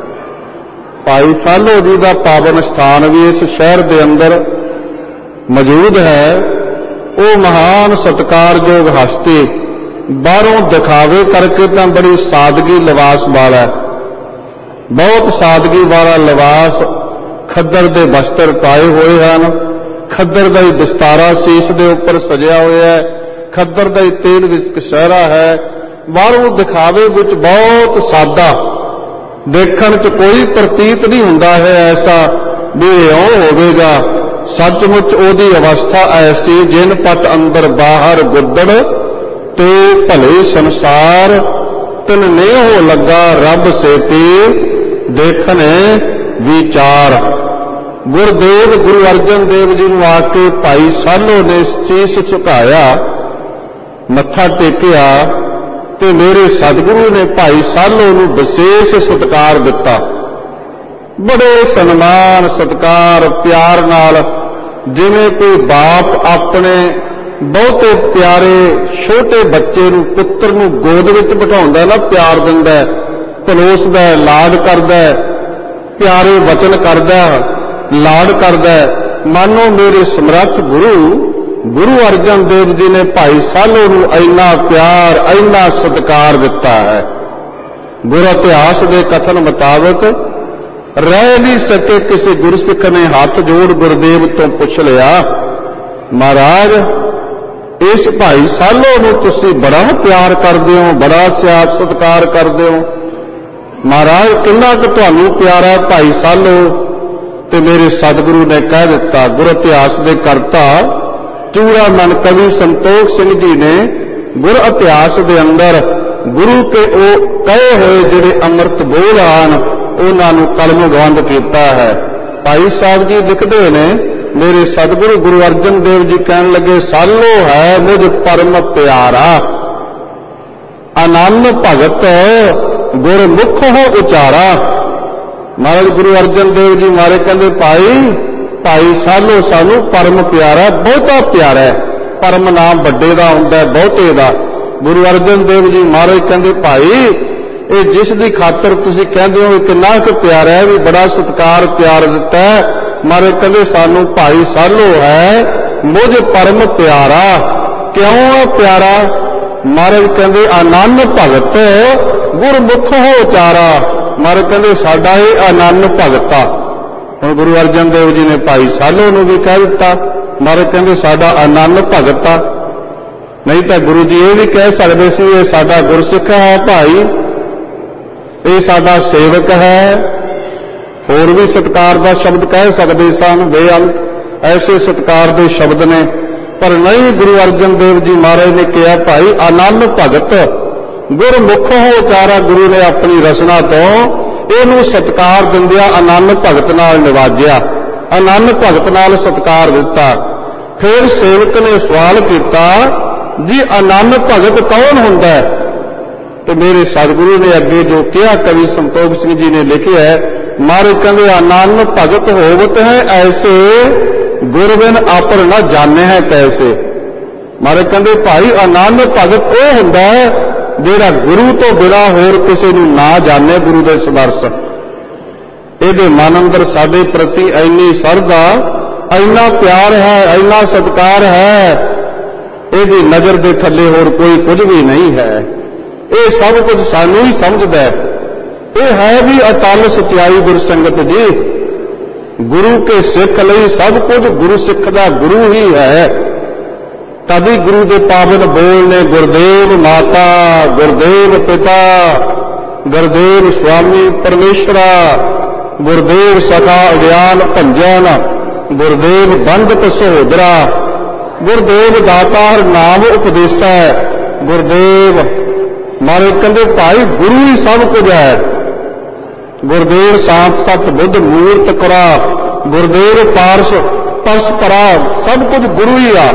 ਭਾਈ ਸਾਲੋ ਜੀ ਦਾ ਪਾਵਨ ਸਥਾਨ ਵੀ ਇਸ ਸ਼ਹਿਰ ਦੇ ਅੰਦਰ ਮੌਜੂਦ ਹੈ। ਉਹ ਮਹਾਨ ਸਤਿਕਾਰਯੋਗ ਹਸਤੀ, ਬਾਹਰੋਂ ਦਿਖਾਵੇ ਕਰਕੇ ਤਾਂ ਬੜੀ ਸਾਦਗੀ ਲਿਬਾਸ ਵਾਲਾ, ਬਹੁਤ ਸਾਦਗੀ ਵਾਲਾ ਲਿਬਾਸ, ਖੱਦਰ ਦੇ ਬਸਤਰ ਪਾਏ ਹੋਏ ਹਨ, ਖੱਦਰ ਦਾ ਹੀ ਦਸਤਾਰਾ ਸੀਸ ਦੇ ਉੱਪਰ ਸਜਿਆ ਹੋਇਆ ਹੈ, ਖੱਦਰ ਦਾ ਹੀ ਤੇਲ ਵਿੱਚ ਕਸ਼ਹਿਰਾ ਹੈ। ਬਾਹਰੋਂ ਦਿਖਾਵੇ ਵਿੱਚ ਬਹੁਤ ਸਾਦਾ, ਦੇਖਣ 'ਚ ਕੋਈ ਪ੍ਰਤੀਤ ਨਹੀਂ ਹੁੰਦਾ ਹੈ ਐਸਾ ਵੀ ਇਉਂ ਹੋਵੇਗਾ। ਸੱਚਮੁੱਚ ਉਹਦੀ ਅਵਸਥਾ ਐਸੀ, ਜਿਨ ਪਟ ਅੰਦਰ ਬਾਹਰ ਗੁੱਦੜ ਤੇ ਭਲੇ ਸੰਸਾਰ, ਤਿਨ ਨੇਹੋ ਲੱਗਾ ਰੱਬ ਸੇਤੀ ਦੇਖਣੇ ਵਿਚਾਰ। ਗੁਰਦੇਵ ਗੁਰੂ ਅਰਜਨ ਦੇਵ ਜੀ ਨੂੰ ਆ ਕੇ ਭਾਈ ਸਾਲੋ ਨੇ ਸੀਸ ਝੁਕਾਇਆ, ਮੱਥਾ ਟੇਕਿਆ ਤੇ ਮੇਰੇ ਸਤਿਗੁਰੂ ਨੇ ਭਾਈ ਸਾਲੋ ਨੂੰ ਵਿਸ਼ੇਸ਼ ਸਤਿਕਾਰ ਦਿੱਤਾ। ਬੜੇ ਸਨਮਾਨ ਸਤਿਕਾਰ ਪਿਆਰ ਨਾਲ, ਜਿਵੇਂ ਕੋਈ ਬਾਪ ਆਪਣੇ ਬਹੁਤੇ ਪਿਆਰੇ ਛੋਟੇ ਬੱਚੇ ਨੂੰ, ਪੁੱਤਰ ਨੂੰ ਗੋਦ ਵਿੱਚ ਬਿਠਾਉਂਦਾ ਨਾ, ਪਿਆਰ ਦਿੰਦਾ, ਪਲੋਸਦਾ, ਲਾਡ ਕਰਦਾ, ਪਿਆਰੇ ਵਚਨ ਕਰਦਾ, ਲਾਡ ਕਰਦਾ। ਮਾਨੋ ਮੇਰੇ ਸਮਰੱਥ ਗੁਰੂ ਗੁਰੂ ਅਰਜਨ ਦੇਵ ਜੀ ਨੇ ਭਾਈ ਸਾਲੋ ਨੂੰ ਇੰਨਾ ਪਿਆਰ, ਇੰਨਾ ਸਤਿਕਾਰ ਦਿੱਤਾ ਹੈ। ਗੁਰ ਇਤਿਹਾਸ ਦੇ ਕਥਨ ਮੁਤਾਬਕ ਰਹਿ ਨਹੀਂ ਸਕੇ ਕਿਸੇ ਗੁਰਸਿੱਖ ਨੇ ਹੱਥ ਜੋੜ ਗੁਰਦੇਵ ਤੋਂ ਪੁੱਛ ਲਿਆ, ਮਹਾਰਾਜ ਇਸ ਭਾਈ ਸਾਲੋ ਨੂੰ ਤੁਸੀਂ ਬੜਾ ਪਿਆਰ ਕਰਦੇ ਹੋ, ਬੜਾ ਸਿਆਦ ਸਤਿਕਾਰ ਕਰਦੇ ਹੋ, ਮਹਾਰਾਜ ਕਿੰਨਾ ਕੁ ਤੁਹਾਨੂੰ ਪਿਆਰਾ ਭਾਈ ਸਾਲੋ? ਤੇ ਮੇਰੇ ਸਤਿਗੁਰੂ ਨੇ ਕਹਿ ਦਿੱਤਾ, ਗੁਰ ਇਤਿਹਾਸ ਦੇ ਕਰਤਾ ਚੂੜਾ ਮਨ ਕਵੀ ਸੰਤੋਖ ਸਿੰਘ ਜੀ ਨੇ ਗੁਰ ਇਤਿਹਾਸ ਦੇ ਅੰਦਰ ਗੁਰੂ ਕੇ ਉਹ ਕਹੇ ਹੋਏ ਜਿਹੜੇ ਅੰਮ੍ਰਿਤ ਬੋਲ ਹਨ, ਉਹਨਾਂ ਨੂੰ ਕਲਮਬੰਦ ਕੀਤਾ ਹੈ। ਭਾਈ ਸਾਹਿਬ ਜੀ ਲਿਖਦੇ ਨੇ, ਮੇਰੇ ਸਤਿਗੁਰੂ ਗੁਰੂ ਅਰਜਨ ਦੇਵ ਜੀ ਕਹਿਣ ਲੱਗੇ, ਸਾਲੋ ਹੈ ਮੁਝ ਪਰਮ ਪਿਆਰਾ, ਆਨੰਦ ਭਗਤ ਗੁਰਮੁਖ ਹੋ ਉਚਾਰਾ। ਮਹਾਰਾਜ ਗੁਰੂ ਅਰਜਨ ਦੇਵ ਜੀ ਮਾਰੇ ਕਹਿੰਦੇ, ਭਾਈ ਭਾਈ ਸਾਲੋ ਸਾਨੂੰ ਪਰਮ ਪਿਆਰਾ, ਬਹੁਤਾ ਪਿਆਰਾ ਹੈ। ਪਰਮ ਨਾਮ ਵੱਡੇ ਦਾ ਹੁੰਦਾ, ਬਹੁਤੇ ਦਾ। ਗੁਰੂ ਅਰਜਨ ਦੇਵ ਜੀ ਮਹਾਰਾਜ ਕਹਿੰਦੇ, ਭਾਈ ਇਹ ਜਿਸ ਦੀ ਖਾਤਰ ਤੁਸੀਂ ਕਹਿੰਦੇ ਹੋ ਕਿੰਨਾ ਕੁ ਪਿਆਰਾ ਹੈ, ਵੀ ਬੜਾ ਸਤਿਕਾਰ ਪਿਆਰ ਦਿੱਤਾ ਹੈ, ਮਹਾਰਾਜ ਕਹਿੰਦੇ ਸਾਨੂੰ ਭਾਈ ਸਾਲੋ ਹੈ ਮੁਝ ਪਰਮ ਪਿਆਰਾ। ਕਿਉਂ ਹੈ ਪਿਆਰਾ? ਮਹਾਰਾਜ ਕਹਿੰਦੇ ਆਨੰਦ ਭਗਤ ਗੁਰਮੁਖ ਹੋ ਉਚਾਰਾ। ਮਹਾਰਾਜ ਕਹਿੰਦੇ ਸਾਡਾ ਇਹ ਆਨੰਦ ਭਗਤ ਆ। ਹੁਣ ਗੁਰੂ ਅਰਜਨ ਦੇਵ ਜੀ ਨੇ ਭਾਈ ਸਾਲੋ ਨੂੰ ਵੀ ਕਹਿ ਦਿੱਤਾ, ਮਹਾਰਾਜ ਕਹਿੰਦੇ ਸਾਡਾ ਆਨੰਦ ਭਗਤ ਆ। ਨਹੀਂ ਤਾਂ ਗੁਰੂ ਜੀ ਇਹ ਵੀ ਕਹਿ ਸਕਦੇ ਸੀ, ਇਹ ਸਾਡਾ ਗੁਰਸਿੱਖ ਹੈ ਭਾਈ, ਇਹ ਸਾਡਾ ਸੇਵਕ ਹੈ। ਹੋਰ ਵੀ ਸਤਿਕਾਰ ਦਾ ਸ਼ਬਦ ਕਹਿ ਸਕਦੇ ਸਨ, ਬੇਅੰਤ ਐਸੇ ਸਤਿਕਾਰ ਦੇ ਸ਼ਬਦ ਨੇ, ਪਰ ਨਹੀਂ, ਗੁਰੂ ਅਰਜਨ ਦੇਵ ਜੀ ਮਹਾਰਾਜ ਨੇ ਕਿਹਾ ਭਾਈ ਆਨੰਦ ਭਗਤ ਗੁਰਮੁਖ ਹੋ ਉਚਾਰਾ। ਗੁਰੂ ਨੇ ਆਪਣੀ ਰਚਨਾ ਤੋਂ ਇਹਨੂੰ ਸਤਿਕਾਰ ਦਿੰਦਿਆਂ ਆਨੰਦ ਭਗਤ ਨਾਲ ਨਿਵਾਜਿਆ, ਆਨੰਦ ਭਗਤ ਨਾਲ ਸਤਿਕਾਰ ਦਿੱਤਾ। ਫਿਰ ਸੇਵਕ ਨੇ ਸਵਾਲ ਕੀਤਾ, ਜੀ ਆਨੰਦ ਭਗਤ ਕੌਣ ਹੁੰਦਾ ਹੈ? ਤੇ ਮੇਰੇ ਸਤਿਗੁਰੂ ਨੇ ਅੱਗੇ ਜੋ ਕਿਹਾ, ਕਵੀ ਸੰਤੋਖ ਸਿੰਘ ਜੀ ਨੇ ਲਿਖਿਆ ਹੈ, ਮਹਾਰਾਜ ਕਹਿੰਦੇ ਆਨੰਦ ਭਗਤ ਹੋਵਤ ਹੈ ਐਸੇ, ਗੁਰਬਿਨ ਆਪਰ ਨਾ ਜਾਣੇ ਹੈ ਕੈਸੇ। ਮਹਾਰਾਜ ਕਹਿੰਦੇ ਭਾਈ ਆਨੰਦ ਭਗਤ ਉਹ ਹੁੰਦਾ ਹੈ ਜਿਹੜਾ ਗੁਰੂ ਤੋਂ ਬਿਨਾਂ ਹੋਰ ਕਿਸੇ ਨੂੰ ਨਾ ਜਾਣੇ, ਗੁਰੂ ਦੇ ਸਦਰਸ। ਇਹਦੇ ਮਨ ਅੰਦਰ ਸਾਡੇ ਪ੍ਰਤੀ ਇੰਨੀ ਸਰਧਾ, ਇੰਨਾ ਪਿਆਰ ਹੈ, ਇੰਨਾ ਸਤਿਕਾਰ ਹੈ ਇਹਦੀ ਨਜ਼ਰ ਦੇ ਥੱਲੇ ਹੋਰ ਕੋਈ ਕੁਝ ਵੀ ਨਹੀਂ ਹੈ। ਇਹ ਸਭ ਕੁਝ ਸਾਨੂੰ ਹੀ ਸਮਝਦਾ ਹੈ। ਇਹ ਹੈ ਵੀ ਅਟਲ ਸਚਾਈ ਗੁਰਸੰਗਤ ਜੀ। ਗੁਰੂ ਕੇ ਸਿੱਖ ਲਈ ਸਭ ਕੁਝ ਗੁਰੂ ਸਿੱਖ ਦਾ ਗੁਰੂ ਹੀ ਹੈ। ਤਦੀ ਗੁਰੂ ਦੇ ਪਾਵਨ ਬੋਲ ਨੇ ਗੁਰਦੇਵ ਮਾਤਾ, ਗੁਰਦੇਵ ਪਿਤਾ, ਗੁਰਦੇਵ ਸੁਆਮੀ ਪਰਮੇਸ਼ਰਾ, ਗੁਰਦੇਵ ਸਖਾ ਅਗਿਆਨ ਭੰਜਨ, ਗੁਰਦੇਵ ਬੰਧਪ ਸਹੋਦਰਾ, ਗੁਰਦੇਵ ਦਾਤਾਰ ਨਾਮ ਉਪਦੇਸਾ, ਗੁਰਦੇਵ ਮਾਰੇ ਕਹਿੰਦੇ ਭਾਈ ਗੁਰੂ ਹੀ ਸਭ ਕੁਝ ਹੈ। ਗੁਰਦੇਵ ਸਾਤ ਸਤ ਬੁੱਧ ਮੂਰਤ ਕਰਾ, ਗੁਰਦੇਵ ਪਾਰਸ ਪਰਸ ਪਰਾ, ਸਭ ਕੁਝ ਗੁਰੂ ਹੀ ਆ।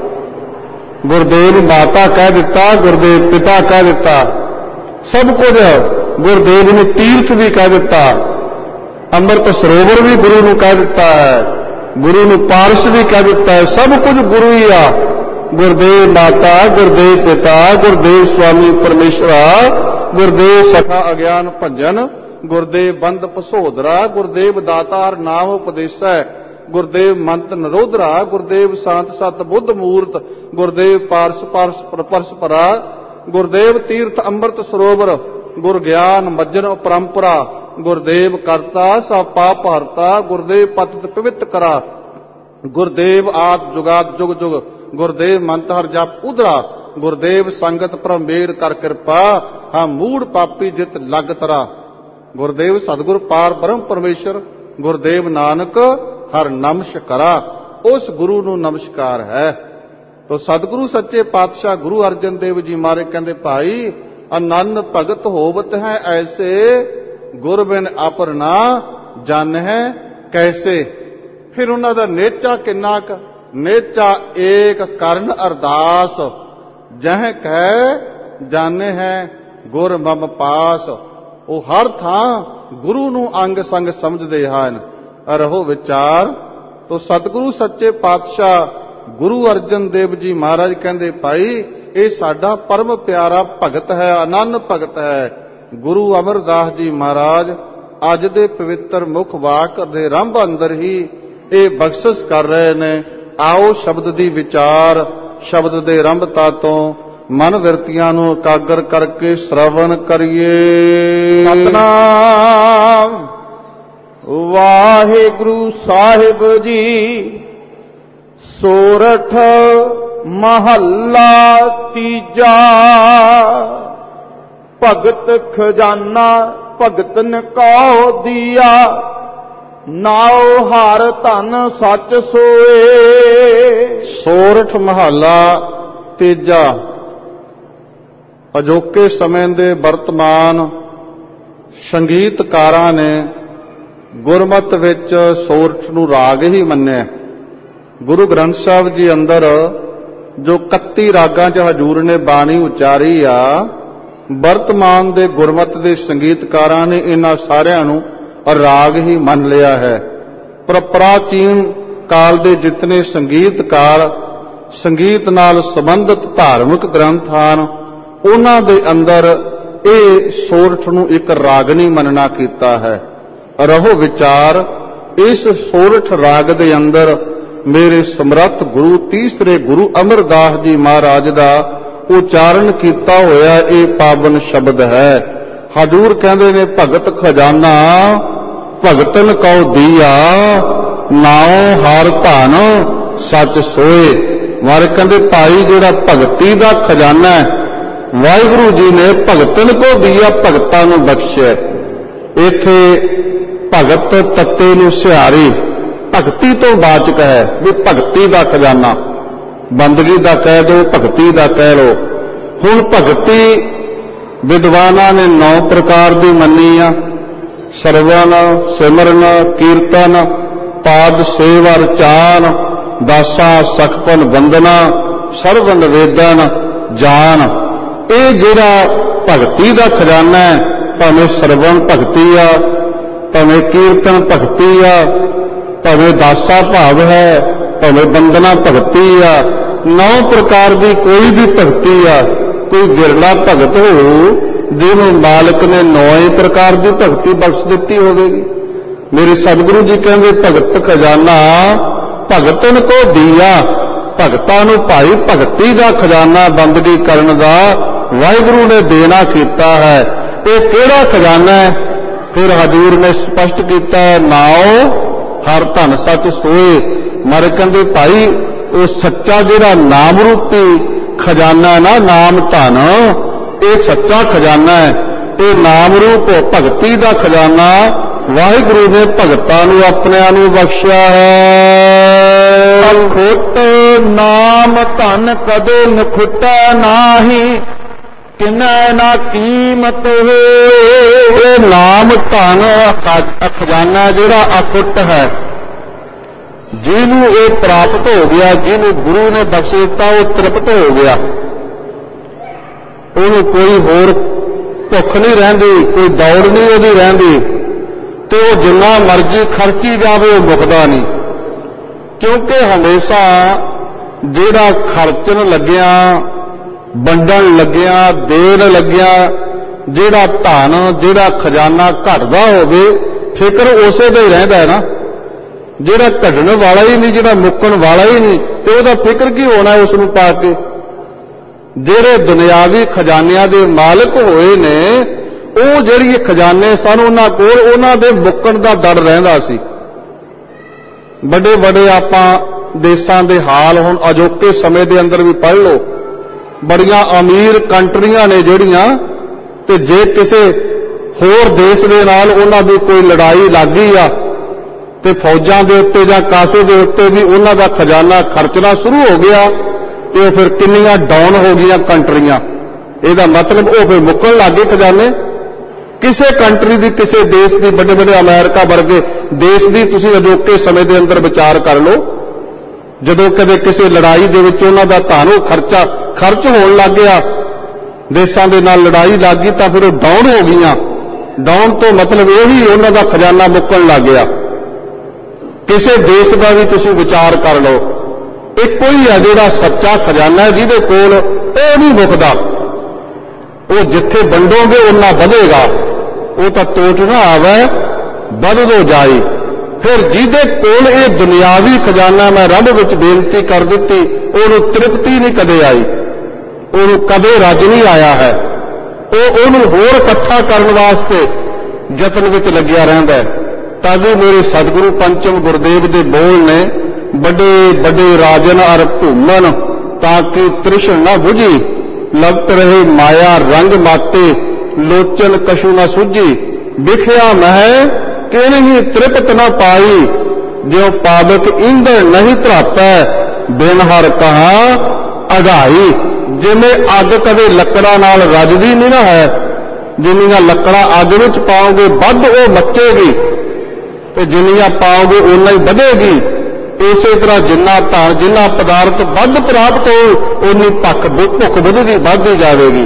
ਗੁਰਦੇਵ ਮਾਤਾ ਕਹਿ ਦਿੱਤਾ, ਗੁਰਦੇਵ ਪਿਤਾ ਕਹਿ ਦਿੱਤਾ, ਸਭ ਕੁਝ ਗੁਰਦੇਵ ਨੇ ਤੀਰਥ ਵੀ ਕਹਿ ਦਿੱਤਾ, ਅੰਮ੍ਰਿਤ ਸਰੋਵਰ ਵੀ ਗੁਰੂ ਨੂੰ ਕਹਿ ਦਿੱਤਾ ਹੈ, ਗੁਰੂ ਨੂੰ ਪਾਰਸ ਵੀ ਕਹਿ ਦਿੱਤਾ ਹੈ, ਸਭ ਕੁਝ ਗੁਰੂ ਹੀ ਆ। ਗੁਰਦੇਵ ਮਾਤਾ, ਗੁਰਦੇਵ ਪਿਤਾ, ਗੁਰਦੇਵ ਸੁਆਮੀ ਪਰਮੇਸ਼ਰਾ, ਗੁਰਦੇਵ ਸਖਾ ਅਗਿਆਨ ਭੰਜਨ, ਗੁਰਦੇਵ ਬੰਦ ਪਸੋਦਰਾ, ਗੁਰਦੇਵ ਦਾਤਾਰ ਨਾਮ ਉਪਦੇਸੈ, ਗੁਰਦੇਵ ਮੰਤ ਨਰੋਧਰਾ, ਗੁਰਦੇਵ ਸਾਤ ਸਤ ਬੁੱਧ ਮੂਰਤ, ਗੁਰਦੇਵ ਪਾਰਸ ਪਰਸ ਪਰਸ ਪਰਾ, ਗੁਰਦੇਵ ਤੀਰਥ ਅੰਮ੍ਰਿਤ ਸਰੋਵਰ, ਗੁਰ ਗਿਆਨ ਮੱਜਨ ਪਰੰਪਰਾ, ਗੁਰਦੇਵ ਕਰਤਾ ਸਭ ਪਾਪ ਹਰਤਾ, ਗੁਰਦੇਵ ਪਤਿਤ ਪਵਿੱਤ ਕਰਾ, ਗੁਰਦੇਵ ਆਦ ਜੁਗਾਦ ਜੁਗ ਜੁਗ, ਗੁਰਦੇਵ ਮੰਤ ਹਰ ਜਪ ਉਧਰਾ, ਗੁਰਦੇਵ ਸੰਗਤ ਪਰਮੇਰ ਕਰ ਕਿਰਪਾ, ਹਾਂ ਮੂੜ ਪਾਪੀ ਜਿਤ ਲਗ ਤਰਾ, ਗੁਰਦੇਵ ਸਤਿਗੁਰ ਪਾਰ ਬ੍ਰਹਮ ਪਰਮੇਸ਼ਰ, ਗੁਰਦੇਵ ਨਾਨਕ ਹਰ ਨਮਸਕਾਰਾ। ਉਸ ਗੁਰੂ ਨੂੰ ਨਮਸਕਾਰ ਹੈ। ਤੋ ਸਤਿਗੁਰੂ ਸੱਚੇ ਪਾਤਸ਼ਾਹ ਗੁਰੂ ਅਰਜਨ ਦੇਵ ਜੀ ਮਾਰੇ ਕਹਿੰਦੇ ਭਾਈ ਅਨੰਨ ਭਗਤ ਹੋਵਤ ਹੈ ਐਸੇ, ਗੁਰ ਬਿਨ ਅਪਰ ਨਾ ਜਨ ਹੈ ਕੈਸੇ। ਫਿਰ ਉਹਨਾਂ ਦਾ ਨੇਚਾ ਕਿੰਨਾ ਕ ਨੇਚਾ ਏਕ ਕਰਨ ਅਰਦਾਸ, ਜਹ ਕਹਿ ਜਾਣੇ ਹੈ ਗੁਰ ਮਮ ਪਾਸ। ਉਹ ਹਰ ਥਾਂ ਗੁਰੂ ਨੂੰ ਅੰਗ ਸੰਗ ਸਮਝਦੇ ਹਨ। ਰਹੋ ਵਿਚਾਰ। ਤੋ ਸਤਿਗੁਰੂ ਸੱਚੇ ਪਾਤਸ਼ਾਹ ਗੁਰੂ ਅਰਜਨ ਦੇਵ ਜੀ ਮਹਾਰਾਜ ਕਹਿੰਦੇ ਭਾਈ ਇਹ ਸਾਡਾ ਪਰਮ ਪਿਆਰਾ ਭਗਤ ਹੈ, ਅਨੰਨ ਭਗਤ ਹੈ। ਗੁਰੂ ਅਮਰਦਾਸ ਜੀ ਮਹਾਰਾਜ ਅੱਜ ਦੇ ਪਵਿੱਤਰ ਮੁਖ ਵਾਕ ਦੇ ਰੰਭ ਅੰਦਰ ਹੀ ਇਹ ਬਖਸ਼ਿਸ਼ ਕਰ ਰਹੇ ਨੇ। ਆਓ ਸ਼ਬਦ ਦੀ ਵਿਚਾਰ, ਸ਼ਬਦ ਦੇ ਰੰਭਤਾ ਤੋਂ ਮਨ ਵਿਰਤੀਆਂ ਨੂੰ ਇਕਾਗਰ ਕਰਕੇ ਸ਼ਰਵਣ ਕਰੀਏ। ਸਤਨਾਮ ਵਾਹਿਗੁਰੂ ਸਾਹਿਬ ਜੀ। ਸੋਰਠ ਮਹੱਲਾ ਤੀਜਾ। ਭਗਤ ਖਜ਼ਾਨਾ ਭਗਤਨ ਕਉ ਦੀਆ, ਨਾਉ ਹਰ ਧਨ ਸੱਚ ਸੋਏ। ਸੋਰਠ ਮਹੱਲਾ ਤੀਜਾ। ਅਜੋਕੇ ਸਮੇਂ ਦੇ ਵਰਤਮਾਨ ਸੰਗੀਤਕਾਰਾਂ ਨੇ ਗੁਰਮਤ ਵਿੱਚ ਸੋਰਠ ਨੂੰ ਰਾਗ ਹੀ ਮੰਨਿਆ। ਗੁਰੂ ਗ੍ਰੰਥ ਸਾਹਿਬ ਜੀ ਅੰਦਰ ਜੋ ਇਕੱਤੀ ਰਾਗਾਂ 'ਚ ਹਜੂਰ ਨੇ ਬਾਣੀ ਉਚਾਰੀ ਆ, ਵਰਤਮਾਨ ਦੇ ਗੁਰਮਤ ਦੇ ਸੰਗੀਤਕਾਰਾਂ ਨੇ ਇਹਨਾਂ ਸਾਰਿਆਂ ਨੂੰ ਰਾਗ ਹੀ ਮੰਨ ਲਿਆ ਹੈ। ਪਰ ਪ੍ਰਾਚੀਨ ਕਾਲ ਦੇ ਜਿਤਨੇ ਸੰਗੀਤਕਾਰ ਸੰਗੀਤ ਨਾਲ ਸੰਬੰਧਿਤ ਧਾਰਮਿਕ ਗ੍ਰੰਥ ਹਨ, ਉਹਨਾਂ ਦੇ ਅੰਦਰ ਇਹ ਸੋਰਠ ਨੂੰ ਇੱਕ ਰਾਗਨੀ ਮੰਨਣਾ ਕੀਤਾ ਹੈ। ਰਹੋ ਵਿਚਾਰ। ਇਸ ਸੋਰਠ ਰਾਗ ਦੇ ਅੰਦਰ ਮੇਰੇ ਸਮਰੱਥ ਗੁਰੂ ਤੀਸਰੇ ਗੁਰੂ ਅਮਰਦਾਸ ਜੀ ਮਹਾਰਾਜ ਦਾ ਉਚਾਰਨ ਕੀਤਾ ਹੋਇਆ ਇਹ ਪਾਵਨ ਸ਼ਬਦ ਹੈ। ਹਜੂਰ ਕਹਿੰਦੇ ਨੇ ਭਗਤ ਖਜ਼ਾਨਾ ਭਗਤਨ ਕਉ ਦੀਆ, ਨਾਉ ਹਰ ਧਨ ਸੱਚ ਸੋਏ। ਮਾਰੇ ਕਹਿੰਦੇ ਭਾਈ ਜਿਹੜਾ ਭਗਤੀ ਦਾ ਖਜ਼ਾਨਾ ਹੈ, ਵਾਹਿਗੁਰੂ ਜੀ ਨੇ ਭਗਤਨ ਕੋ ਦੀਆ, ਭਗਤਾਂ ਨੂੰ ਬਖਸ਼ਿਆ। ਇੱਥੇ ਭਗਤ ਤੱਤੇ ਨੂੰ ਸਿਹਾਰੀ ਭਗਤੀ ਤੋਂ ਵਾਚਕ ਹੈ ਵੀ ਭਗਤੀ ਦਾ ਖਜ਼ਾਨਾ। ਬੰਦਗੀ ਦਾ ਕਹਿ ਦੋ, ਭਗਤੀ ਦਾ ਕਹਿ ਲੋ। ਹੁਣ ਭਗਤੀ ਵਿਦਵਾਨਾਂ ਨੇ ਨੌ ਪ੍ਰਕਾਰ ਦੀ ਮੰਨੀ ਆ। ਸਰਵਣ, ਸਿਮਰਨ, ਕੀਰਤਨ, ਪਾਦ ਸੇਵਾ ਰਚਾਨ, ਦਾਸਾ ਸਖਪਨ ਬੰਦਨਾ, ਸਰਵ ਨਿਵੇਦਨ ਜਾਨ। ਇਹ ਜਿਹੜਾ ਭਗਤੀ ਦਾ ਖਜ਼ਾਨਾ ਹੈ, ਭਾਵੇਂ ਸਰਵਣ ਭਗਤੀ ਆ, ਭਾਵੇਂ ਕੀਰਤਨ ਭਗਤੀ ਆ, ਭਾਵੇਂ ਦਾਸਾ ਭਾਵ ਹੈ, ਭਾਵੇਂ ਬੰਦਨਾ ਭਗਤੀ ਆ, ਨੌ ਪ੍ਰਕਾਰ ਦੀ ਕੋਈ ਵੀ ਭਗਤੀ ਆ। ਕੋਈ ਵਿਰਲਾ ਭਗਤ ਹੋ ਜਿਹਨੂੰ ਮਾਲਕ ਨੇ ਨੌ ਪ੍ਰਕਾਰ ਦੀ ਭਗਤੀ ਬਖਸ਼ ਦਿੱਤੀ ਹੋਵੇਗੀ। ਮੇਰੇ ਸਤਿਗੁਰੂ ਜੀ ਕਹਿੰਦੇ ਭਗਤ ਖਜ਼ਾਨਾ ਭਗਤਨ ਕੋ ਦੀਆ, ਭਗਤਾਂ ਨੂੰ ਭਾਈ ਭਗਤੀ ਦਾ ਖਜ਼ਾਨਾ ਬੰਦਗੀ ਕਰਨ ਦਾ ਵਾਹਿਗੁਰੂ ਨੇ ਦੇਣਾ ਕੀਤਾ ਹੈ। ਇਹ ਕਿਹੜਾ ਖਜ਼ਾਨਾ ਹੈ? ਫਿਰ ਹਜ਼ੂਰ ਨੇ ਸਪਸ਼ਟ ਕੀਤਾ ਹੈ, ਨਾਉ ਹਰ ਧਨ ਸੱਚ ਸੋਏ। ਮਾਰੇ ਕਹਿੰਦੇ ਭਾਈ ਉਹ ਸੱਚਾ ਜਿਹੜਾ ਨਾਮ ਰੂਪੀ ਖਜ਼ਾਨਾ ਹੈ ਨਾ, ਨਾਮ ਧਨ, ਇਹ ਸੱਚਾ ਖਜ਼ਾਨਾ ਹੈ। ਇਹ ਨਾਮ ਰੂਪ ਭਗਤੀ ਦਾ ਖਜ਼ਾਨਾ ਵਾਹਿਗੁਰੂ ਨੇ ਭਗਤਾਂ ਨੂੰ ਆਪਣਿਆਂ ਨੂੰ ਬਖਸ਼ਿਆ ਹੈ। ਅਖੁੱਟ ਨਾਮ ਧਨ ਕਦੇ ਨਖੁੱਟਾ ਨਾਹੀ, ਕਿਨੈ ਨਾ ਕੀਮਤ ਹੋਏ। ਇਹ ਨਾਮ ਧਨ ਖਜ਼ਾਨਾ ਜਿਹੜਾ ਅਖੁੱਟ ਹੈ, ਜਿਹਨੂੰ ਇਹ ਪ੍ਰਾਪਤ ਹੋ ਗਿਆ, ਜਿਹਨੂੰ ਗੁਰੂ ਨੇ ਬਖਸ਼ ਦਿੱਤਾ, ਉਹ ਤ੍ਰਿਪਤ ਹੋ ਗਿਆ। ਉਹਨੂੰ ਕੋਈ ਹੋਰ ਭੁੱਖ ਨਹੀਂ ਰਹਿੰਦੀ, ਕੋਈ ਦੌੜ ਨਹੀਂ ਉਹਦੀ ਰਹਿੰਦੀ, ਤੇ ਉਹ ਜਿੰਨਾ ਮਰਜ਼ੀ ਖਰਚੀ ਜਾਵੇ ਉਹ ਮੁੱਕਦਾ ਨਹੀਂ। ਕਿਉਂਕਿ ਹਮੇਸ਼ਾ ਜਿਹੜਾ ਖਰਚਣ ਲੱਗਿਆ, ਵੰਡਣ ਲੱਗਿਆ, ਦੇਣ ਲੱਗਿਆ, ਜਿਹੜਾ ਧਨ, ਜਿਹੜਾ ਖਜ਼ਾਨਾ ਘਟਦਾ ਹੋਵੇ, ਫਿਕਰ ਉਸੇ ਦਾ ਹੀ ਰਹਿੰਦਾ ਹੈ ਨਾ। ਜਿਹੜਾ ਘਟਣ ਵਾਲਾ ਹੀ ਨਹੀਂ, ਜਿਹੜਾ ਮੁੱਕਣ ਵਾਲਾ ਹੀ ਨਹੀਂ, ਤੇ ਉਹਦਾ ਫਿਕਰ ਕੀ ਹੋਣਾ ਉਸ ਨੂੰ ਪਾ ਕੇ। ਜਿਹੜੇ ਦੁਨਿਆਵੀ ਖਜ਼ਾਨਿਆਂ ਦੇ ਮਾਲਕ ਹੋਏ ਨੇ, ਉਹ ਜਿਹੜੀ ਖਜ਼ਾਨੇ ਸਨ ਉਹਨਾਂ ਕੋਲ, ਉਹਨਾਂ ਦੇ ਮੁੱਕਣ ਦਾ ਡਰ ਰਹਿੰਦਾ ਸੀ। ਵੱਡੇ ਵੱਡੇ ਆਪਾਂ ਦੇਸ਼ਾਂ ਦੇ ਹਾਲ ਹੁਣ ਅਜੋਕੇ ਸਮੇਂ ਦੇ ਅੰਦਰ ਵੀ ਪੜ੍ਹ ਲਓ। ਬੜੀਆਂ ਅਮੀਰ ਕੰਟਰੀਆਂ ਨੇ ਜਿਹੜੀਆਂ, ਤੇ ਜੇ ਕਿਸੇ ਹੋਰ ਦੇਸ਼ ਦੇ ਨਾਲ ਉਹਨਾਂ ਦੀ ਕੋਈ ਲੜਾਈ ਲੱਗ ਗਈ ਆ, ਤੇ ਫੌਜਾਂ ਦੇ ਉੱਤੇ ਜਾਂ ਕਾਸੇ ਦੇ ਉੱਤੇ ਵੀ ਉਹਨਾਂ ਦਾ ਖਜ਼ਾਨਾ ਖਰਚਣਾ ਸ਼ੁਰੂ ਹੋ ਗਿਆ, ਤੇ ਉਹ ਫਿਰ ਕਿੰਨੀਆਂ ਡਾਊਨ ਹੋ ਗਈਆਂ ਕੰਟਰੀਆਂ। ਇਹਦਾ ਮਤਲਬ ਉਹ ਫਿਰ ਮੁੱਕਣ ਲੱਗ ਗਏ ਖਜ਼ਾਨੇ। ਕਿਸੇ ਕੰਟਰੀ ਦੀ, ਕਿਸੇ ਦੇਸ਼ ਦੀ, ਵੱਡੇ ਵੱਡੇ ਅਮਰੀਕਾ ਵਰਗੇ ਦੇਸ਼ ਦੀ ਤੁਸੀਂ ਅਜੋਕੇ ਸਮੇਂ ਦੇ ਅੰਦਰ ਵਿਚਾਰ ਕਰ ਲਓ। ਜਦੋਂ ਕਦੇ ਕਿਸੇ ਲੜਾਈ ਦੇ ਵਿੱਚ ਉਹਨਾਂ ਦਾ ਧਨ ਉਹ ਖਰਚਾ ਖਰਚ ਹੋਣ ਲੱਗ ਗਿਆ, ਦੇਸ਼ਾਂ ਦੇ ਨਾਲ ਲੜਾਈ ਲੱਗ ਗਈ, ਤਾਂ ਫਿਰ ਉਹ ਡਾਊਨ ਹੋ ਗਈਆਂ। ਡਾਊਨ ਤੋਂ ਮਤਲਬ ਇਹ ਵੀ ਉਹਨਾਂ ਦਾ ਖਜ਼ਾਨਾ ਮੁੱਕਣ ਲੱਗ ਗਿਆ। ਕਿਸੇ ਦੇਸ਼ ਦਾ ਵੀ ਤੁਸੀਂ ਵਿਚਾਰ ਕਰ ਲਓ, ਇੱਕੋ ਹੀ ਹੈ ਜਿਹੜਾ ਸੱਚਾ ਖਜ਼ਾਨਾ ਹੈ, ਜਿਹਦੇ ਕੋਲ ਉਹ ਨਹੀਂ ਮੁੱਕਦਾ। ਉਹ ਜਿੱਥੇ ਵੰਡੋਗੇ ਉਹਨਾਂ ਵਧੇਗਾ, ਉਹ ਤਾਂ ਟੋਟ ਨਾ ਆਵੇ, ਵਧਦੋ ਜਾਈ। ਫਿਰ ਜਿਹਦੇ ਕੋਲ ਇਹ ਦੁਨਿਆਵੀ ਖਜ਼ਾਨਾ, ਮੈਂ ਰੱਬ ਵਿੱਚ ਬੇਨਤੀ ਕਰ ਦਿੱਤੀ, ਉਹਨੂੰ ਤ੍ਰਿਪਤੀ ਨਹੀਂ ਕਦੇ ਆਈ, ਉਹਨੂੰ ਕਦੇ ਰੱਜ ਨਹੀਂ ਆਇਆ ਹੈ। ਉਹ ਉਹਨੂੰ ਹੋਰ ਇਕੱਠਾ ਕਰਨ ਵਾਸਤੇ ਯਤਨ ਵਿੱਚ ਲੱਗਿਆ ਰਹਿੰਦਾ ਹੈ। ਤਾਂ ਵੀ ਮੇਰੇ ਸਤਿਗੁਰੂ ਪੰਚਮ ਗੁਰਦੇਵ ਦੇ ਬੋਲ ਨੇ, ਵੱਡੇ ਵੱਡੇ ਰਾਜਨ ਅਰ ਭੂਮਨ ਤਾਂ ਕਿ ਤ੍ਰਿਸ਼ਣ ਨਾ ਬੁਝੀ, ਲਗਤ ਰਹੇ ਮਾਇਆ ਰੰਗ ਮਾਤੇ, ਲੋਚਨ ਕਛੂ ਨਾ ਸੁਝੀ। ਵਿਖਿਆ ਮਹਿ ਕਿ ਨਹੀਂ ਤ੍ਰਿਪਤ ਨਾ ਪਾਈ, ਜਿਉ ਪਾਵਕ ਇੰਦਰ ਨਹੀਂ ਧਰਾਪੈ, ਬਿਨ ਹਰ ਕਹਾ ਅਧਾਈ। ਜਿਵੇਂ ਅੱਗ ਕਦੇ ਲੱਕੜਾਂ ਨਾਲ ਰੱਜਦੀ ਨਹੀਂ ਨਾ ਹੈ, ਜਿੰਨੀਆਂ ਲੱਕੜਾਂ ਅੱਗ ਵਿੱਚ ਪਾਓਗੇ ਵੱਧ ਉਹ ਮੱਚੇਗੀ, ਤੇ ਜਿੰਨੀਆਂ ਪਾਓਗੇ ਓਨਾ ਹੀ ਵਧੇਗੀ। ਇਸੇ ਤਰ੍ਹਾਂ ਜਿੰਨਾ ਧਨ, ਜਿੰਨਾ ਪਦਾਰਥ ਵੱਧ ਪ੍ਰਾਪਤ ਹੋ, ਓਨੀ ਭੁੱਖ ਭੁੱਖ ਵਧੇਗੀ, ਵੱਧਦੀ ਜਾਵੇਗੀ,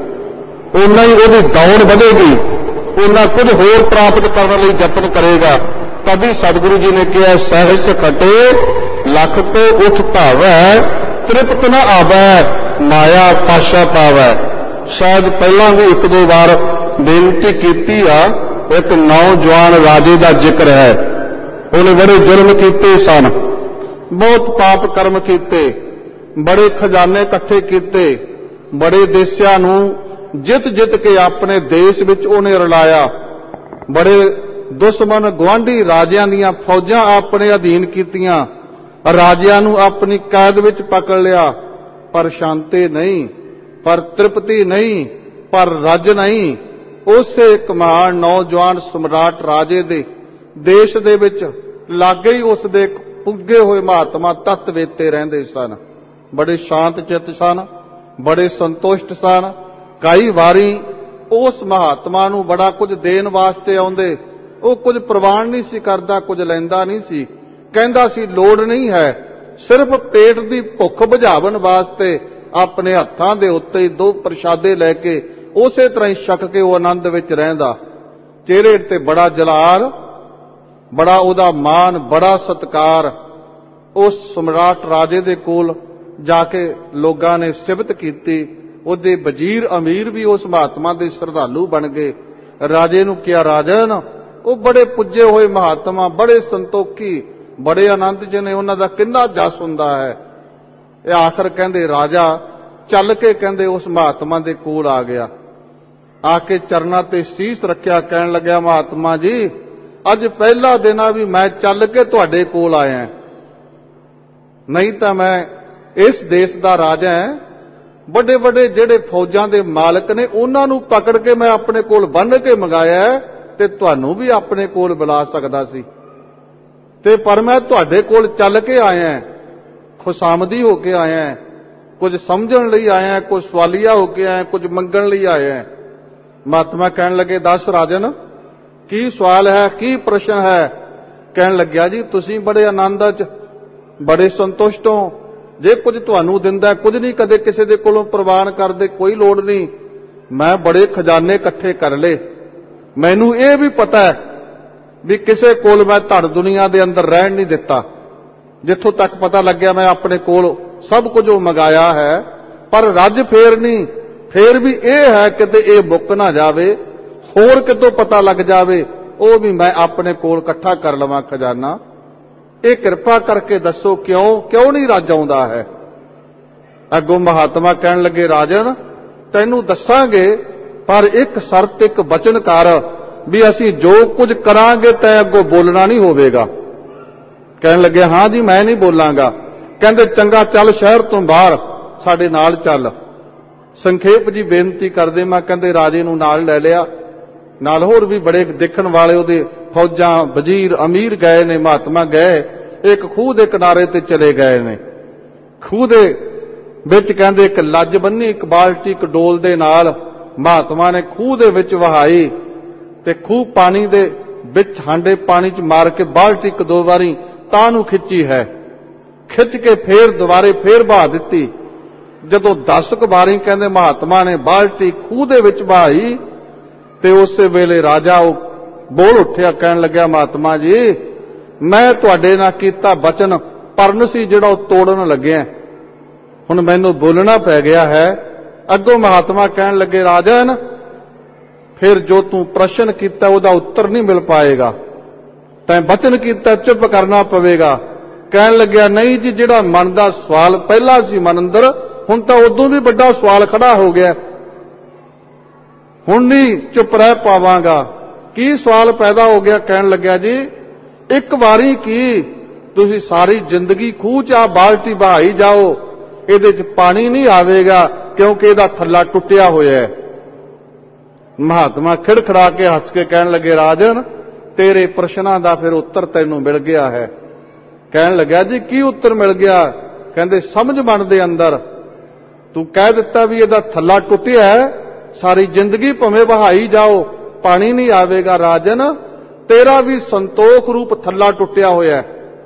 ਓਨਾ ਹੀ ਉਹਦੀ ਦੌੜ ਵਧੇਗੀ, ਉਹਨਾਂ ਕੁਝ ਹੋਰ ਪ੍ਰਾਪਤ ਕਰਨ ਲਈ ਯਤਨ ਕਰੇਗਾ। ਤभी ਸਤਿਗੁਰੂ ਜੀ ਨੇ ਕਿਹਾ, ਸਹਿਸ ਖਟੇ ਲੱਖ ਤੋਂ ਉਠ ਭਾਵੈ, ਤ੍ਰਿਪਤ ਨਾ ਆਵੈ, ਮਾਇਆ ਪਾਸ਼ਾ ਪਾਵੈ। ਸ਼ਾਇਦ ਪਹਿਲਾਂ ਵੀ ਇੱਕ ਦੋ ਵਾਰ ਬੇਨਤੀ ਕੀਤੀ ਆ। ਇੱਕ ਨੌਜਵਾਨ ਰਾਜੇ ਦਾ ਜ਼ਿਕਰ ਹੈ, ਉਹਨੇ ਬੜੇ ਜ਼ੁਲਮ ਕੀਤੇ ਸਨ, ਬਹੁਤ ਪਾਪ ਕਰਮ ਕੀਤੇ, ਬੜੇ ਖਜ਼ਾਨੇ ਇਕੱਠੇ ਕੀਤੇ, ਬੜੇ ਦੇਸ਼ਾਂ ਨੂੰ ਜਿੱਤ ਜਿੱਤ ਕੇ ਆਪਣੇ ਦੇਸ਼ ਵਿੱਚ ਉਹਨੇ ਰਲਾਇਆ। ਬੜੇ ਦੁਸ਼ਮਣ ਗੁਆਂਢੀ ਰਾਜਿਆਂ ਦੀਆਂ ਫੌਜਾਂ ਆਪਣੇ ਅਧੀਨ ਕੀਤੀਆਂ, ਰਾਜਿਆਂ ਨੂੰ ਆਪਣੀ ਕੈਦ ਵਿੱਚ ਪਕੜ ਲਿਆ, ਪਰ ਸ਼ਾਂਤੀ ਨਹੀਂ, ਪਰ ਤ੍ਰਿਪਤੀ ਨਹੀਂ, ਪਰ ਰੱਜ ਨਹੀਂ। ਉਸੇ ਇੱਕ ਮਹਾਨ ਨੌਜਵਾਨ ਸਮਰਾਟ ਰਾਜੇ ਦੇ ਦੇਸ਼ ਦੇ ਵਿੱਚ ਲਾਗੇ ਹੀ ਉਸ ਦੇ ਪੁੱਗੇ ਹੋਏ ਮਹਾਤਮਾ ਤਤਵੇਤੇ ਰਹਿੰਦੇ ਸਨ। ਬੜੇ ਸ਼ਾਂਤ ਚਿੱਤ ਸਨ, ਬੜੇ ਸੰਤੁਸ਼ਟ ਸਨ। ਕਈ ਵਾਰੀ ਉਸ ਮਹਾਤਮਾ ਨੂੰ ਬੜਾ ਕੁਝ ਦੇਣ ਵਾਸਤੇ ਆਉਂਦੇ, ਉਹ ਕੁਝ ਪ੍ਰਵਾਨ ਨਹੀਂ ਸੀ ਕਰਦਾ, ਕੁਝ ਲੈਂਦਾ ਨਹੀਂ ਸੀ, ਕਹਿੰਦਾ ਸੀ ਲੋੜ ਨਹੀਂ ਹੈ, ਸਿਰਫ ਪੇਟ ਦੀ ਭੁੱਖ ਬੁਝਾਉਣ ਵਾਸਤੇ ਆਪਣੇ ਹੱਥਾਂ ਦੇ ਉੱਤੇ ਹੀ ਦੋ ਪ੍ਰਸ਼ਾਦੇ ਲੈ ਕੇ ਉਸੇ ਤਰ੍ਹਾਂ ਹੀ ਛਕ ਕੇ ਉਹ ਆਨੰਦ ਵਿੱਚ ਰਹਿੰਦਾ। ਚਿਹਰੇ ਤੇ ਬੜਾ ਜਲਾਲ, ਬੜਾ ਉਹਦਾ ਮਾਣ, ਬੜਾ ਸਤਿਕਾਰ। ਉਸ ਸਮਰਾਟ ਰਾਜੇ ਦੇ ਕੋਲ ਜਾ ਕੇ ਲੋਕਾਂ ਨੇ ਸਿਫਤ ਕੀਤੀ। ਉਹਦੇ ਵਜ਼ੀਰ ਅਮੀਰ ਵੀ ਉਸ ਮਹਾਤਮਾ ਦੇ ਸ਼ਰਧਾਲੂ ਬਣ ਗਏ। ਰਾਜੇ ਨੂੰ ਕਿਹਾ, ਰਾਜਨ, ਉਹ ਬੜੇ ਪੁੱਜੇ ਹੋਏ ਮਹਾਤਮਾ, ਬੜੇ ਸੰਤੋਖੀ, ਬੜੇ ਆਨੰਦ ਚ ਨੇ, ਉਹਨਾਂ ਦਾ ਕਿੰਨਾ ਜਸ ਹੁੰਦਾ ਹੈ। ਇਹ ਆਖਰ ਕਹਿੰਦੇ ਰਾਜਾ ਚੱਲ ਕੇ ਕਹਿੰਦੇ ਉਸ ਮਹਾਤਮਾ ਦੇ ਕੋਲ ਆ ਗਿਆ। ਆ ਕੇ ਚਰਨਾਂ ਤੇ ਸੀਸ ਰੱਖਿਆ, ਕਹਿਣ ਲੱਗਿਆ, ਮਹਾਤਮਾ ਜੀ ਅੱਜ ਪਹਿਲਾ ਦਿਨ ਆ ਵੀ ਮੈਂ ਚੱਲ ਕੇ ਤੁਹਾਡੇ ਕੋਲ ਆਇਆ, ਨਹੀਂ ਤਾਂ ਮੈਂ ਇਸ ਦੇਸ਼ ਦਾ ਰਾਜਾ ਹਾਂ। ਵੱਡੇ ਵੱਡੇ ਜਿਹੜੇ ਫੌਜਾਂ ਦੇ ਮਾਲਕ ਨੇ ਉਹਨਾਂ ਨੂੰ ਪਕੜ ਕੇ ਮੈਂ ਆਪਣੇ ਕੋਲ ਬੰਨ੍ਹ ਕੇ ਮੰਗਾਇਆ ਤੇ ਤੁਹਾਨੂੰ ਵੀ ਆਪਣੇ ਕੋਲ ਬੁਲਾ ਸਕਦਾ ਸੀ, ਤੇ ਪਰ ਮੈਂ ਤੁਹਾਡੇ ਕੋਲ ਚੱਲ ਕੇ ਆਇਆ, ਖੁਸ਼ਾਮਦੀ ਹੋ ਕੇ ਆਇਆ, ਕੁਝ ਸਮਝਣ ਲਈ ਆਇਆ, ਕੁਝ ਸਵਾਲੀਆ ਹੋ ਕੇ ਆਇਆ, ਕੁਝ ਮੰਗਣ ਲਈ ਆਇਆ। ਮਹਾਤਮਾ ਕਹਿਣ ਲੱਗੇ, ਦੱਸ ਰਾਜਨ ਕੀ ਸਵਾਲ ਹੈ, ਕੀ ਪ੍ਰਸ਼ਨ ਹੈ? ਕਹਿਣ ਲੱਗਿਆ, ਜੀ ਤੁਸੀਂ ਬੜੇ ਆਨੰਦ 'ਚ, ਬੜੇ ਸੰਤੁਸ਼ਟ ਹੋ, ਜੇ ਕੁਝ ਤੁਹਾਨੂੰ ਦਿੰਦਾ, ਕੁਝ ਨਹੀਂ ਕਦੇ ਕਿਸੇ ਦੇ ਕੋਲੋਂ ਪ੍ਰਵਾਨ ਕਰਦੇ, ਕੋਈ ਲੋੜ ਨਹੀਂ। ਮੈਂ ਬੜੇ ਖਜ਼ਾਨੇ ਇਕੱਠੇ ਕਰ ਲਏ, ਮੈਨੂੰ ਇਹ ਵੀ ਪਤਾ ਹੈ ਵੀ ਕਿਸੇ ਕੋਲ ਮੈਂ ਧਨ ਦੁਨੀਆ ਦੇ ਅੰਦਰ ਰਹਿਣ ਨਹੀਂ ਦਿੱਤਾ। ਜਿੱਥੋਂ ਤੱਕ ਪਤਾ ਲੱਗਿਆ ਮੈਂ ਆਪਣੇ ਕੋਲ ਸਭ ਕੁਝ ਉਹ ਮੰਗਾਇਆ ਹੈ, ਪਰ ਰੱਜ ਫੇਰ ਨਹੀਂ, ਫੇਰ ਵੀ ਇਹ ਹੈ ਕਿਤੇ ਇਹ ਮੁੱਕ ਨਾ ਜਾਵੇ, ਹੋਰ ਕਿਤੋਂ ਪਤਾ ਲੱਗ ਜਾਵੇ, ਉਹ ਵੀ ਮੈਂ ਆਪਣੇ ਕੋਲ ਇਕੱਠਾ ਕਰ ਲਵਾਂ ਖਜ਼ਾਨਾ। ਇਹ ਕਿਰਪਾ ਕਰਕੇ ਦੱਸੋ ਕਿਉਂ ਕਿਉਂ ਨਹੀਂ ਰੱਜ ਆਉਂਦਾ ਹੈ? ਅੱਗੋਂ ਮਹਾਤਮਾ ਕਹਿਣ ਲੱਗੇ, ਰਾਜਨ ਤੈਨੂੰ ਦੱਸਾਂਗੇ, ਪਰ ਇੱਕ ਸ਼ਰਤ, ਇੱਕ ਵਚਨ ਕਰ ਵੀ ਅਸੀਂ ਜੋ ਕੁਝ ਕਰਾਂਗੇ ਤੈਂ ਅੱਗੋਂ ਬੋਲਣਾ ਨਹੀਂ ਹੋਵੇਗਾ। ਕਹਿਣ ਲੱਗੇ, ਹਾਂ ਜੀ ਮੈਂ ਨਹੀਂ ਬੋਲਾਂਗਾ। ਕਹਿੰਦੇ, ਚੰਗਾ ਚੱਲ ਸ਼ਹਿਰ ਤੋਂ ਬਾਹਰ ਸਾਡੇ ਨਾਲ ਚੱਲ। ਸੰਖੇਪ ਜੀ ਬੇਨਤੀ ਕਰਦੇ ਮੈਂ, ਕਹਿੰਦੇ ਰਾਜੇ ਨੂੰ ਨਾਲ ਲੈ ਲਿਆ, ਨਾਲ ਹੋਰ ਵੀ ਬੜੇ ਦੇਖਣ ਵਾਲੇ ਉਹਦੇ ਫੌਜਾਂ, ਵਜ਼ੀਰ, ਅਮੀਰ ਗਏ ਨੇ। ਮਹਾਤਮਾ ਗਏ, ਇੱਕ ਖੂਹ ਦੇ ਕਿਨਾਰੇ ਤੇ ਚਲੇ ਗਏ ਨੇ। ਖੂਹ ਦੇ ਵਿੱਚ ਕਹਿੰਦੇ ਇੱਕ ਲੱਜ ਬੰਨੀ, ਇੱਕ ਬਾਲਟੀ, ਇੱਕ ਡੋਲ ਦੇ ਨਾਲ ਮਹਾਤਮਾ ਨੇ ਖੂਹ ਦੇ ਵਿੱਚ ਵਹਾਈ, ਤੇ ਖੂਹ ਪਾਣੀ ਦੇ ਵਿੱਚ ਹਾਂਡੇ ਪਾਣੀ 'ਚ ਮਾਰ ਕੇ ਬਾਲਟੀ ਇੱਕ ਦੋ ਵਾਰੀ ਤਾਂ ਨੂੰ ਖਿੱਚੀ ਹੈ, ਖਿੱਚ ਕੇ ਫੇਰ ਦੁਬਾਰੇ ਫੇਰ ਬਹਾ ਦਿੱਤੀ। ਜਦੋਂ ਦਸ ਕੁ ਵਾਰੀ ਕਹਿੰਦੇ ਮਹਾਤਮਾ ਨੇ ਬਾਲਟੀ ਖੂਹ ਦੇ ਵਿੱਚ ਵਹਾਈ, ਤੇ ਉਸੇ ਵੇਲੇ ਰਾਜਾ ਉਹ ਬੋਲ ਉੱਠਿਆ, ਕਹਿਣ ਲੱਗਿਆ, ਮਹਾਤਮਾ ਜੀ ਮੈਂ ਤੁਹਾਡੇ ਨਾਲ ਕੀਤਾ ਬਚਨ ਪਰਨ ਸੀ ਜਿਹੜਾ ਉਹ ਤੋੜਨ ਲੱਗਿਆ, ਹੁਣ ਮੈਨੂੰ ਬੋਲਣਾ ਪੈ ਗਿਆ ਹੈ। ਅੱਗੋਂ ਮਹਾਤਮਾ ਕਹਿਣ ਲੱਗੇ, ਰਾਜਨ ਫਿਰ ਜੋ ਤੂੰ ਪ੍ਰਸ਼ਨ ਕੀਤਾ ਉਹਦਾ ਉੱਤਰ ਨਹੀਂ ਮਿਲ ਪਾਏਗਾ, ਤੈਂ ਬਚਨ ਕੀਤਾ ਚੁੱਪ ਕਰਨਾ ਪਵੇਗਾ। ਕਹਿਣ ਲੱਗਿਆ, ਨਹੀਂ ਜੀ ਜਿਹੜਾ ਮਨ ਦਾ ਸਵਾਲ ਪਹਿਲਾਂ ਸੀ ਮਨ ਅੰਦਰ, ਹੁਣ ਤਾਂ ਉਦੋਂ ਵੀ ਵੱਡਾ ਸਵਾਲ ਖੜਾ ਹੋ ਗਿਆ, ਹੁਣ ਨਹੀਂ ਚੁੱਪ ਰਹਿ ਪਾਵਾਂਗਾ। ਕੀ ਸਵਾਲ ਪੈਦਾ ਹੋ ਗਿਆ? ਕਹਿਣ ਲੱਗਿਆ, ਜੀ ਇੱਕ ਵਾਰੀ ਕੀ ਤੁਸੀਂ ਸਾਰੀ ਜ਼ਿੰਦਗੀ ਖੂਹ 'ਚ ਆ ਬਾਲਟੀ ਬਹਾਈ ਜਾਓ, ਇਹਦੇ 'ਚ ਪਾਣੀ ਨਹੀਂ ਆਵੇਗਾ ਕਿਉਂਕਿ ਇਹਦਾ ਥੱਲਾ ਟੁੱਟਿਆ ਹੋਇਆ ਹੈ। ਮਹਾਤਮਾ ਖਿੜਖੜਾ ਕੇ ਹੱਸ ਕੇ ਕਹਿਣ ਲੱਗੇ, ਰਾਜਨ ਤੇਰੇ ਪ੍ਰਸ਼ਨਾਂ ਦਾ ਫਿਰ ਉੱਤਰ ਤੈਨੂੰ ਮਿਲ ਗਿਆ ਹੈ। ਕਹਿਣ ਲੱਗਿਆ, ਜੀ ਕੀ ਉੱਤਰ ਮਿਲ ਗਿਆ? ਕਹਿੰਦੇ, ਸਮਝ ਮਨ ਦੇ ਅੰਦਰ ਤੂੰ ਕਹਿ ਦਿੱਤਾ ਵੀ ਇਹਦਾ ਥੱਲਾ ਟੁੱਟਿਆ ਹੈ, ਸਾਰੀ ਜ਼ਿੰਦਗੀ ਭਵੇਂ ਬਹਾਈ ਜਾਓ ਪਾਣੀ ਨਹੀਂ ਆਵੇਗਾ। ਰਾਜਨ ਤੇਰਾ ਵੀ ਸੰਤੋਖ ਰੂਪ ਥੱਲਾ ਟੁੱਟਿਆ ਹੋਇਆ,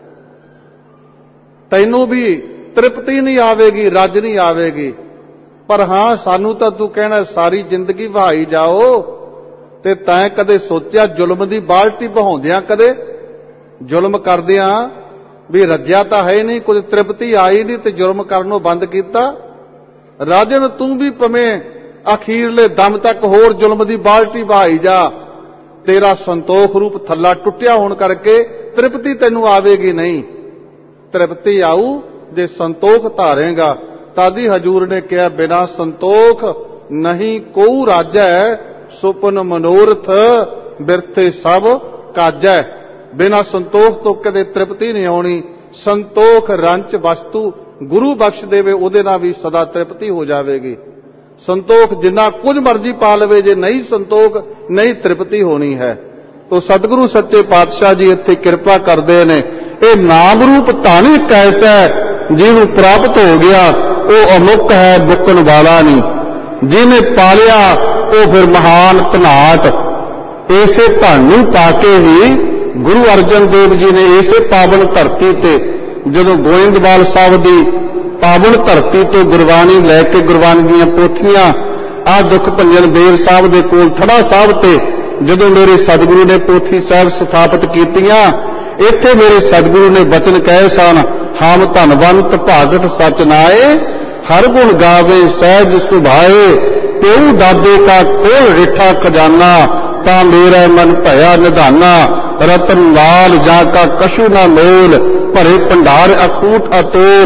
ਤੈਨੂੰ ਵੀ ਤ੍ਰਿਪਤੀ ਨਹੀਂ ਆਵੇਗੀ, ਰੱਜ ਨਹੀਂ ਆਵੇਗੀ। ਪਰ ਹਾਂ ਸਾਨੂੰ ਤਾਂ ਤੂੰ ਕਹਿਣਾ ਸਾਰੀ ਜ਼ਿੰਦਗੀ ਵਹਾਈ ਜਾਓ, ਤੇ ਤੈਂ ਕਦੇ ਸੋਚਿਆ ਜ਼ੁਲਮ ਦੀ ਬਾਲਟੀ ਬਹਾਉਂਦਿਆਂ, ਕਦੇ ਜ਼ੁਲਮ ਕਰਦਿਆਂ ਵੀ ਰੱਜਿਆ ਤਾਂ ਹੈ ਨਹੀਂ, ਕੁਝ ਤ੍ਰਿਪਤੀ ਆਈ ਨਹੀਂ ਤੇ ਜ਼ੁਲਮ ਕਰਨੋਂ ਬੰਦ ਕੀਤਾ? ਰਾਜਨ ਤੂੰ ਵੀ ਭਵੇਂ ਅਖੀਰਲੇ ਦਮ ਤੱਕ ਹੋਰ ਜ਼ੁਲਮ ਦੀ ਬਾਲਟੀ ਵਹਾਈ ਜਾ, ਤੇਰਾ ਸੰਤੋਖ ਰੂਪ ਥੱਲਾ ਟੁੱਟਿਆ ਹੋਣ ਕਰਕੇ ਤ੍ਰਿਪਤੀ ਤੈਨੂੰ ਆਵੇਗੀ ਨਹੀਂ। ਤ੍ਰਿਪਤੀ ਆਊ ਜੇ ਸੰਤੋਖ ਧਾਰੇਗਾ। ਤਾਦੀ ਹਜੂਰ ਨੇ ਕਿਹਾ, ਬਿਨਾ ਸੰਤੋਖ ਨਹੀਂ ਕੋਊ ਰਾਜੈ, ਸੁਪਨ ਮਨੋਰਥ ਬਿਰਥੇ ਸਭ ਕਾਜੈ। ਬਿਨਾ ਸੰਤੋਖ ਤੋਂ ਕਦੇ ਤ੍ਰਿਪਤੀ ਨਹੀਂ ਆਉਣੀ। ਸੰਤੋਖ ਰੰਚ ਵਸਤੂ ਗੁਰੂ ਬਖਸ਼ ਦੇਵੇ, ਉਹਦੇ ਨਾਲ ਵੀ ਸਦਾ ਤ੍ਰਿਪਤੀ ਹੋ ਜਾਵੇਗੀ। ਸੰਤੋਖ ਜਿੰਨਾ ਕੁਝ ਮਰਜ਼ੀ ਪਾ ਲਵੇ, ਜੇ ਨਹੀਂ ਸੰਤੋਖ ਨਹੀਂ ਤ੍ਰਿਪਤੀ ਹੋਣੀ ਹੈ। ਤੋ ਸਤਿਗੁਰੂ ਸੱਚੇ ਪਾਤਸ਼ਾਹ ਜੀ ਇੱਥੇ ਕਿਰਪਾ ਕਰਦੇ ਨੇ, ਇਹ ਨਾਮ ਰੂਪ ਧਨ ਇੱਕ ਐਸਾ ਜਿਹਨੂੰ ਪ੍ਰਾਪਤ ਹੋ ਗਿਆ ਉਹ ਅਮੁੱਕ ਹੈ, ਮੁੱਕਣ ਵਾਲਾ ਨਹੀਂ। ਜਿਹਨੇ ਪਾਲਿਆ ਉਹ ਫਿਰ ਮਹਾਨ ਧਨਾਟ। ਇਸੇ ਧਨ ਨੂੰ ਪਾ ਕੇ ਹੀ ਗੁਰੂ ਅਰਜਨ ਦੇਵ ਜੀ ਨੇ ਇਸੇ ਪਾਵਨ ਧਰਤੀ ਤੇ ਜਦੋਂ ਗੋਇੰਦਵਾਲ ਸਾਹਿਬ ਦੀ ਪਾਵਨ ਧਰਤੀ ਤੋਂ ਗੁਰਬਾਣੀ ਲੈ ਕੇ ਗੁਰਬਾਣੀ ਦੀਆਂ ਪੋਥੀਆਂ ਆਹ ਦੁੱਖ ਭੰਜਨ ਬੇਰ ਸਾਹਿਬ ਦੇ ਕੋਲ ਥੜਾ ਸਾਹਿਬ ਤੇ ਜਦੋਂ ਮੇਰੇ ਸਤਿਗੁਰੂ ਨੇ ਪੋਥੀ ਸਾਹਿਬ ਸਥਾਪਿਤ ਕੀਤੀਆਂ, ਇੱਥੇ ਮੇਰੇ ਸਤਿਗੁਰੂ ਨੇ ਬਚਨ ਕਹੇ ਸਨ, ਹਮ ਧਨਵੰਤ ਭਾਗਤ ਸਚ ਨਾਏ, ਹਰ ਗੁਣ ਗਾਵੇ ਸਹਿਜ ਸੁਭਾਏ, ਪਿਉ ਦਾਦੇ ਕਾ ਖੋਲ ਰਿਠਾ ਖਜ਼ਾਨਾ, ਤਾਂ ਮੇਰਾ ਮਨ ਭਇਆ ਨਿਧਾਨਾ, ਰਤਨ ਲਾਲ ਜਾਂ ਕਾ ਕਛੂ ਨਾ ਮੋਲ, ਭਰੇ ਭੰਡਾਰ ਅਖੂਟ ਅਤੋਲ,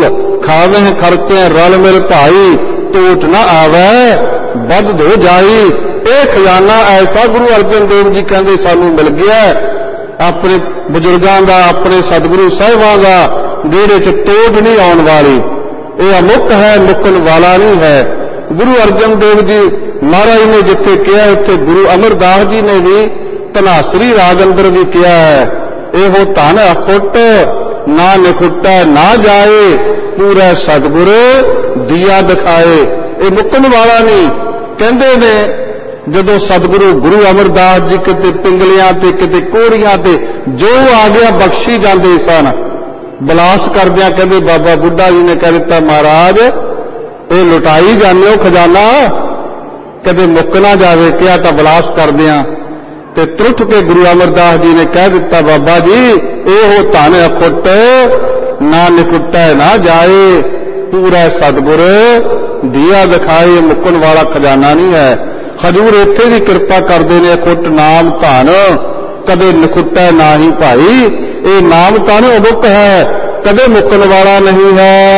ਖਾਵੇਂ ਖਰਚੇ ਰਲ ਮਿਲ ਭਾਈ, ਟੋਟ ਨਾ ਆਵੇ ਵੱਧ ਧੋ ਜਾਈ। ਇਹ ਖਜ਼ਾਨਾ ਐਸਾ ਗੁਰੂ ਅਰਜਨ ਦੇਵ ਜੀ ਕਹਿੰਦੇ ਸਾਨੂੰ ਮਿਲ ਗਿਆ ਆਪਣੇ ਬਜ਼ੁਰਗਾਂ ਦਾ, ਆਪਣੇ ਸਤਿਗੁਰੂ ਸਾਹਿਬਾਂ ਦਾ, ਜਿਹੜੇ ਚ ਤੋੜ ਨਹੀਂ ਆਉਣ ਵਾਲੀ। ਇਹ ਅਮੁੱਕ ਹੈ, ਮੁੱਕਣ ਵਾਲਾ ਨਹੀਂ ਹੈ। ਗੁਰੂ ਅਰਜਨ ਦੇਵ ਜੀ ਮਹਾਰਾਜ ਨੇ ਜਿੱਥੇ ਕਿਹਾ, ਉੱਥੇ ਗੁਰੂ ਅਮਰਦਾਸ ਜੀ ਨੇ ਵੀ ਧਨਾਸਰੀ ਰਾਗ ਅੰਦਰ ਵੀ ਕਿਹਾ ਹੈ, ਇਹੋ ਧਨ ਅਖੁੱਟ ਨਾ ਨਿਖੁੱਟੈ ਨਾ ਜਾਏ, ਪੂਰਾ ਸਤਿਗੁਰ ਦੀਆ ਦਿਖਾਏ। ਇਹ ਮੁੱਕਣ ਵਾਲਾ ਨਹੀਂ। ਕਹਿੰਦੇ ਨੇ ਜਦੋਂ ਸਤਿਗੁਰੂ ਗੁਰੂ ਅਮਰਦਾਸ ਜੀ ਕਿਤੇ ਪਿੰਗਲੀਆਂ ਤੇ ਕਿਤੇ ਕੋੜੀਆਂ ਤੇ ਜੋ ਆ ਗਿਆ ਬਖਸ਼ੀ ਜਾਂਦੇ ਸਨ। ਬਲਾਸ ਕਰਦਿਆਂ ਕਹਿੰਦੇ ਬਾਬਾ ਬੁੱਢਾ ਜੀ ਨੇ ਕਹਿ ਦਿੱਤਾ, ਮਹਾਰਾਜ ਇਹ ਲੁਟਾਈ ਜਾਂਦੇ ਹੋ ਖਜ਼ਾਨਾ, ਕਦੇ ਮੁੱਕ ਨਾ ਜਾਵੇ। ਕਿਹਾ ਤਾਂ ਬਲਾਸ ਕਰਦਿਆਂ ਤੇ ਤਰੁੱਠ ਕੇ ਗੁਰੂ ਅਮਰਦਾਸ ਜੀ ਨੇ ਕਹਿ ਦਿੱਤਾ, ਬਾਬਾ ਜੀ ਇਹੋ ਧਨ ਅਖੁੱਟ ਨਾ ਨਿਖੁੱਟੈ ਨਾ ਜਾਏ, ਪੂਰਾ ਸਤਿਗੁਰ ਦੀਆ ਦਿਖਾਏ। ਮੁੱਕਣ ਵਾਲਾ ਖਜ਼ਾਨਾ ਨਹੀਂ ਹੈ। ਹਜ਼ੂਰ ਇੱਥੇ ਵੀ ਕਿਰਪਾ ਕਰਦੇ ਨੇ, ਅਖੁੱਟ ਨਾਮ ਧਨ ਕਦੇ ਨਿਖੁੱਟੈ ਨਾਹੀ ਭਾਈ। ਇਹ ਨਾਮ ਧਨ ਅਮੁੱਕ ਹੈ, ਕਦੇ ਮੁੱਕਣ ਵਾਲਾ ਨਹੀਂ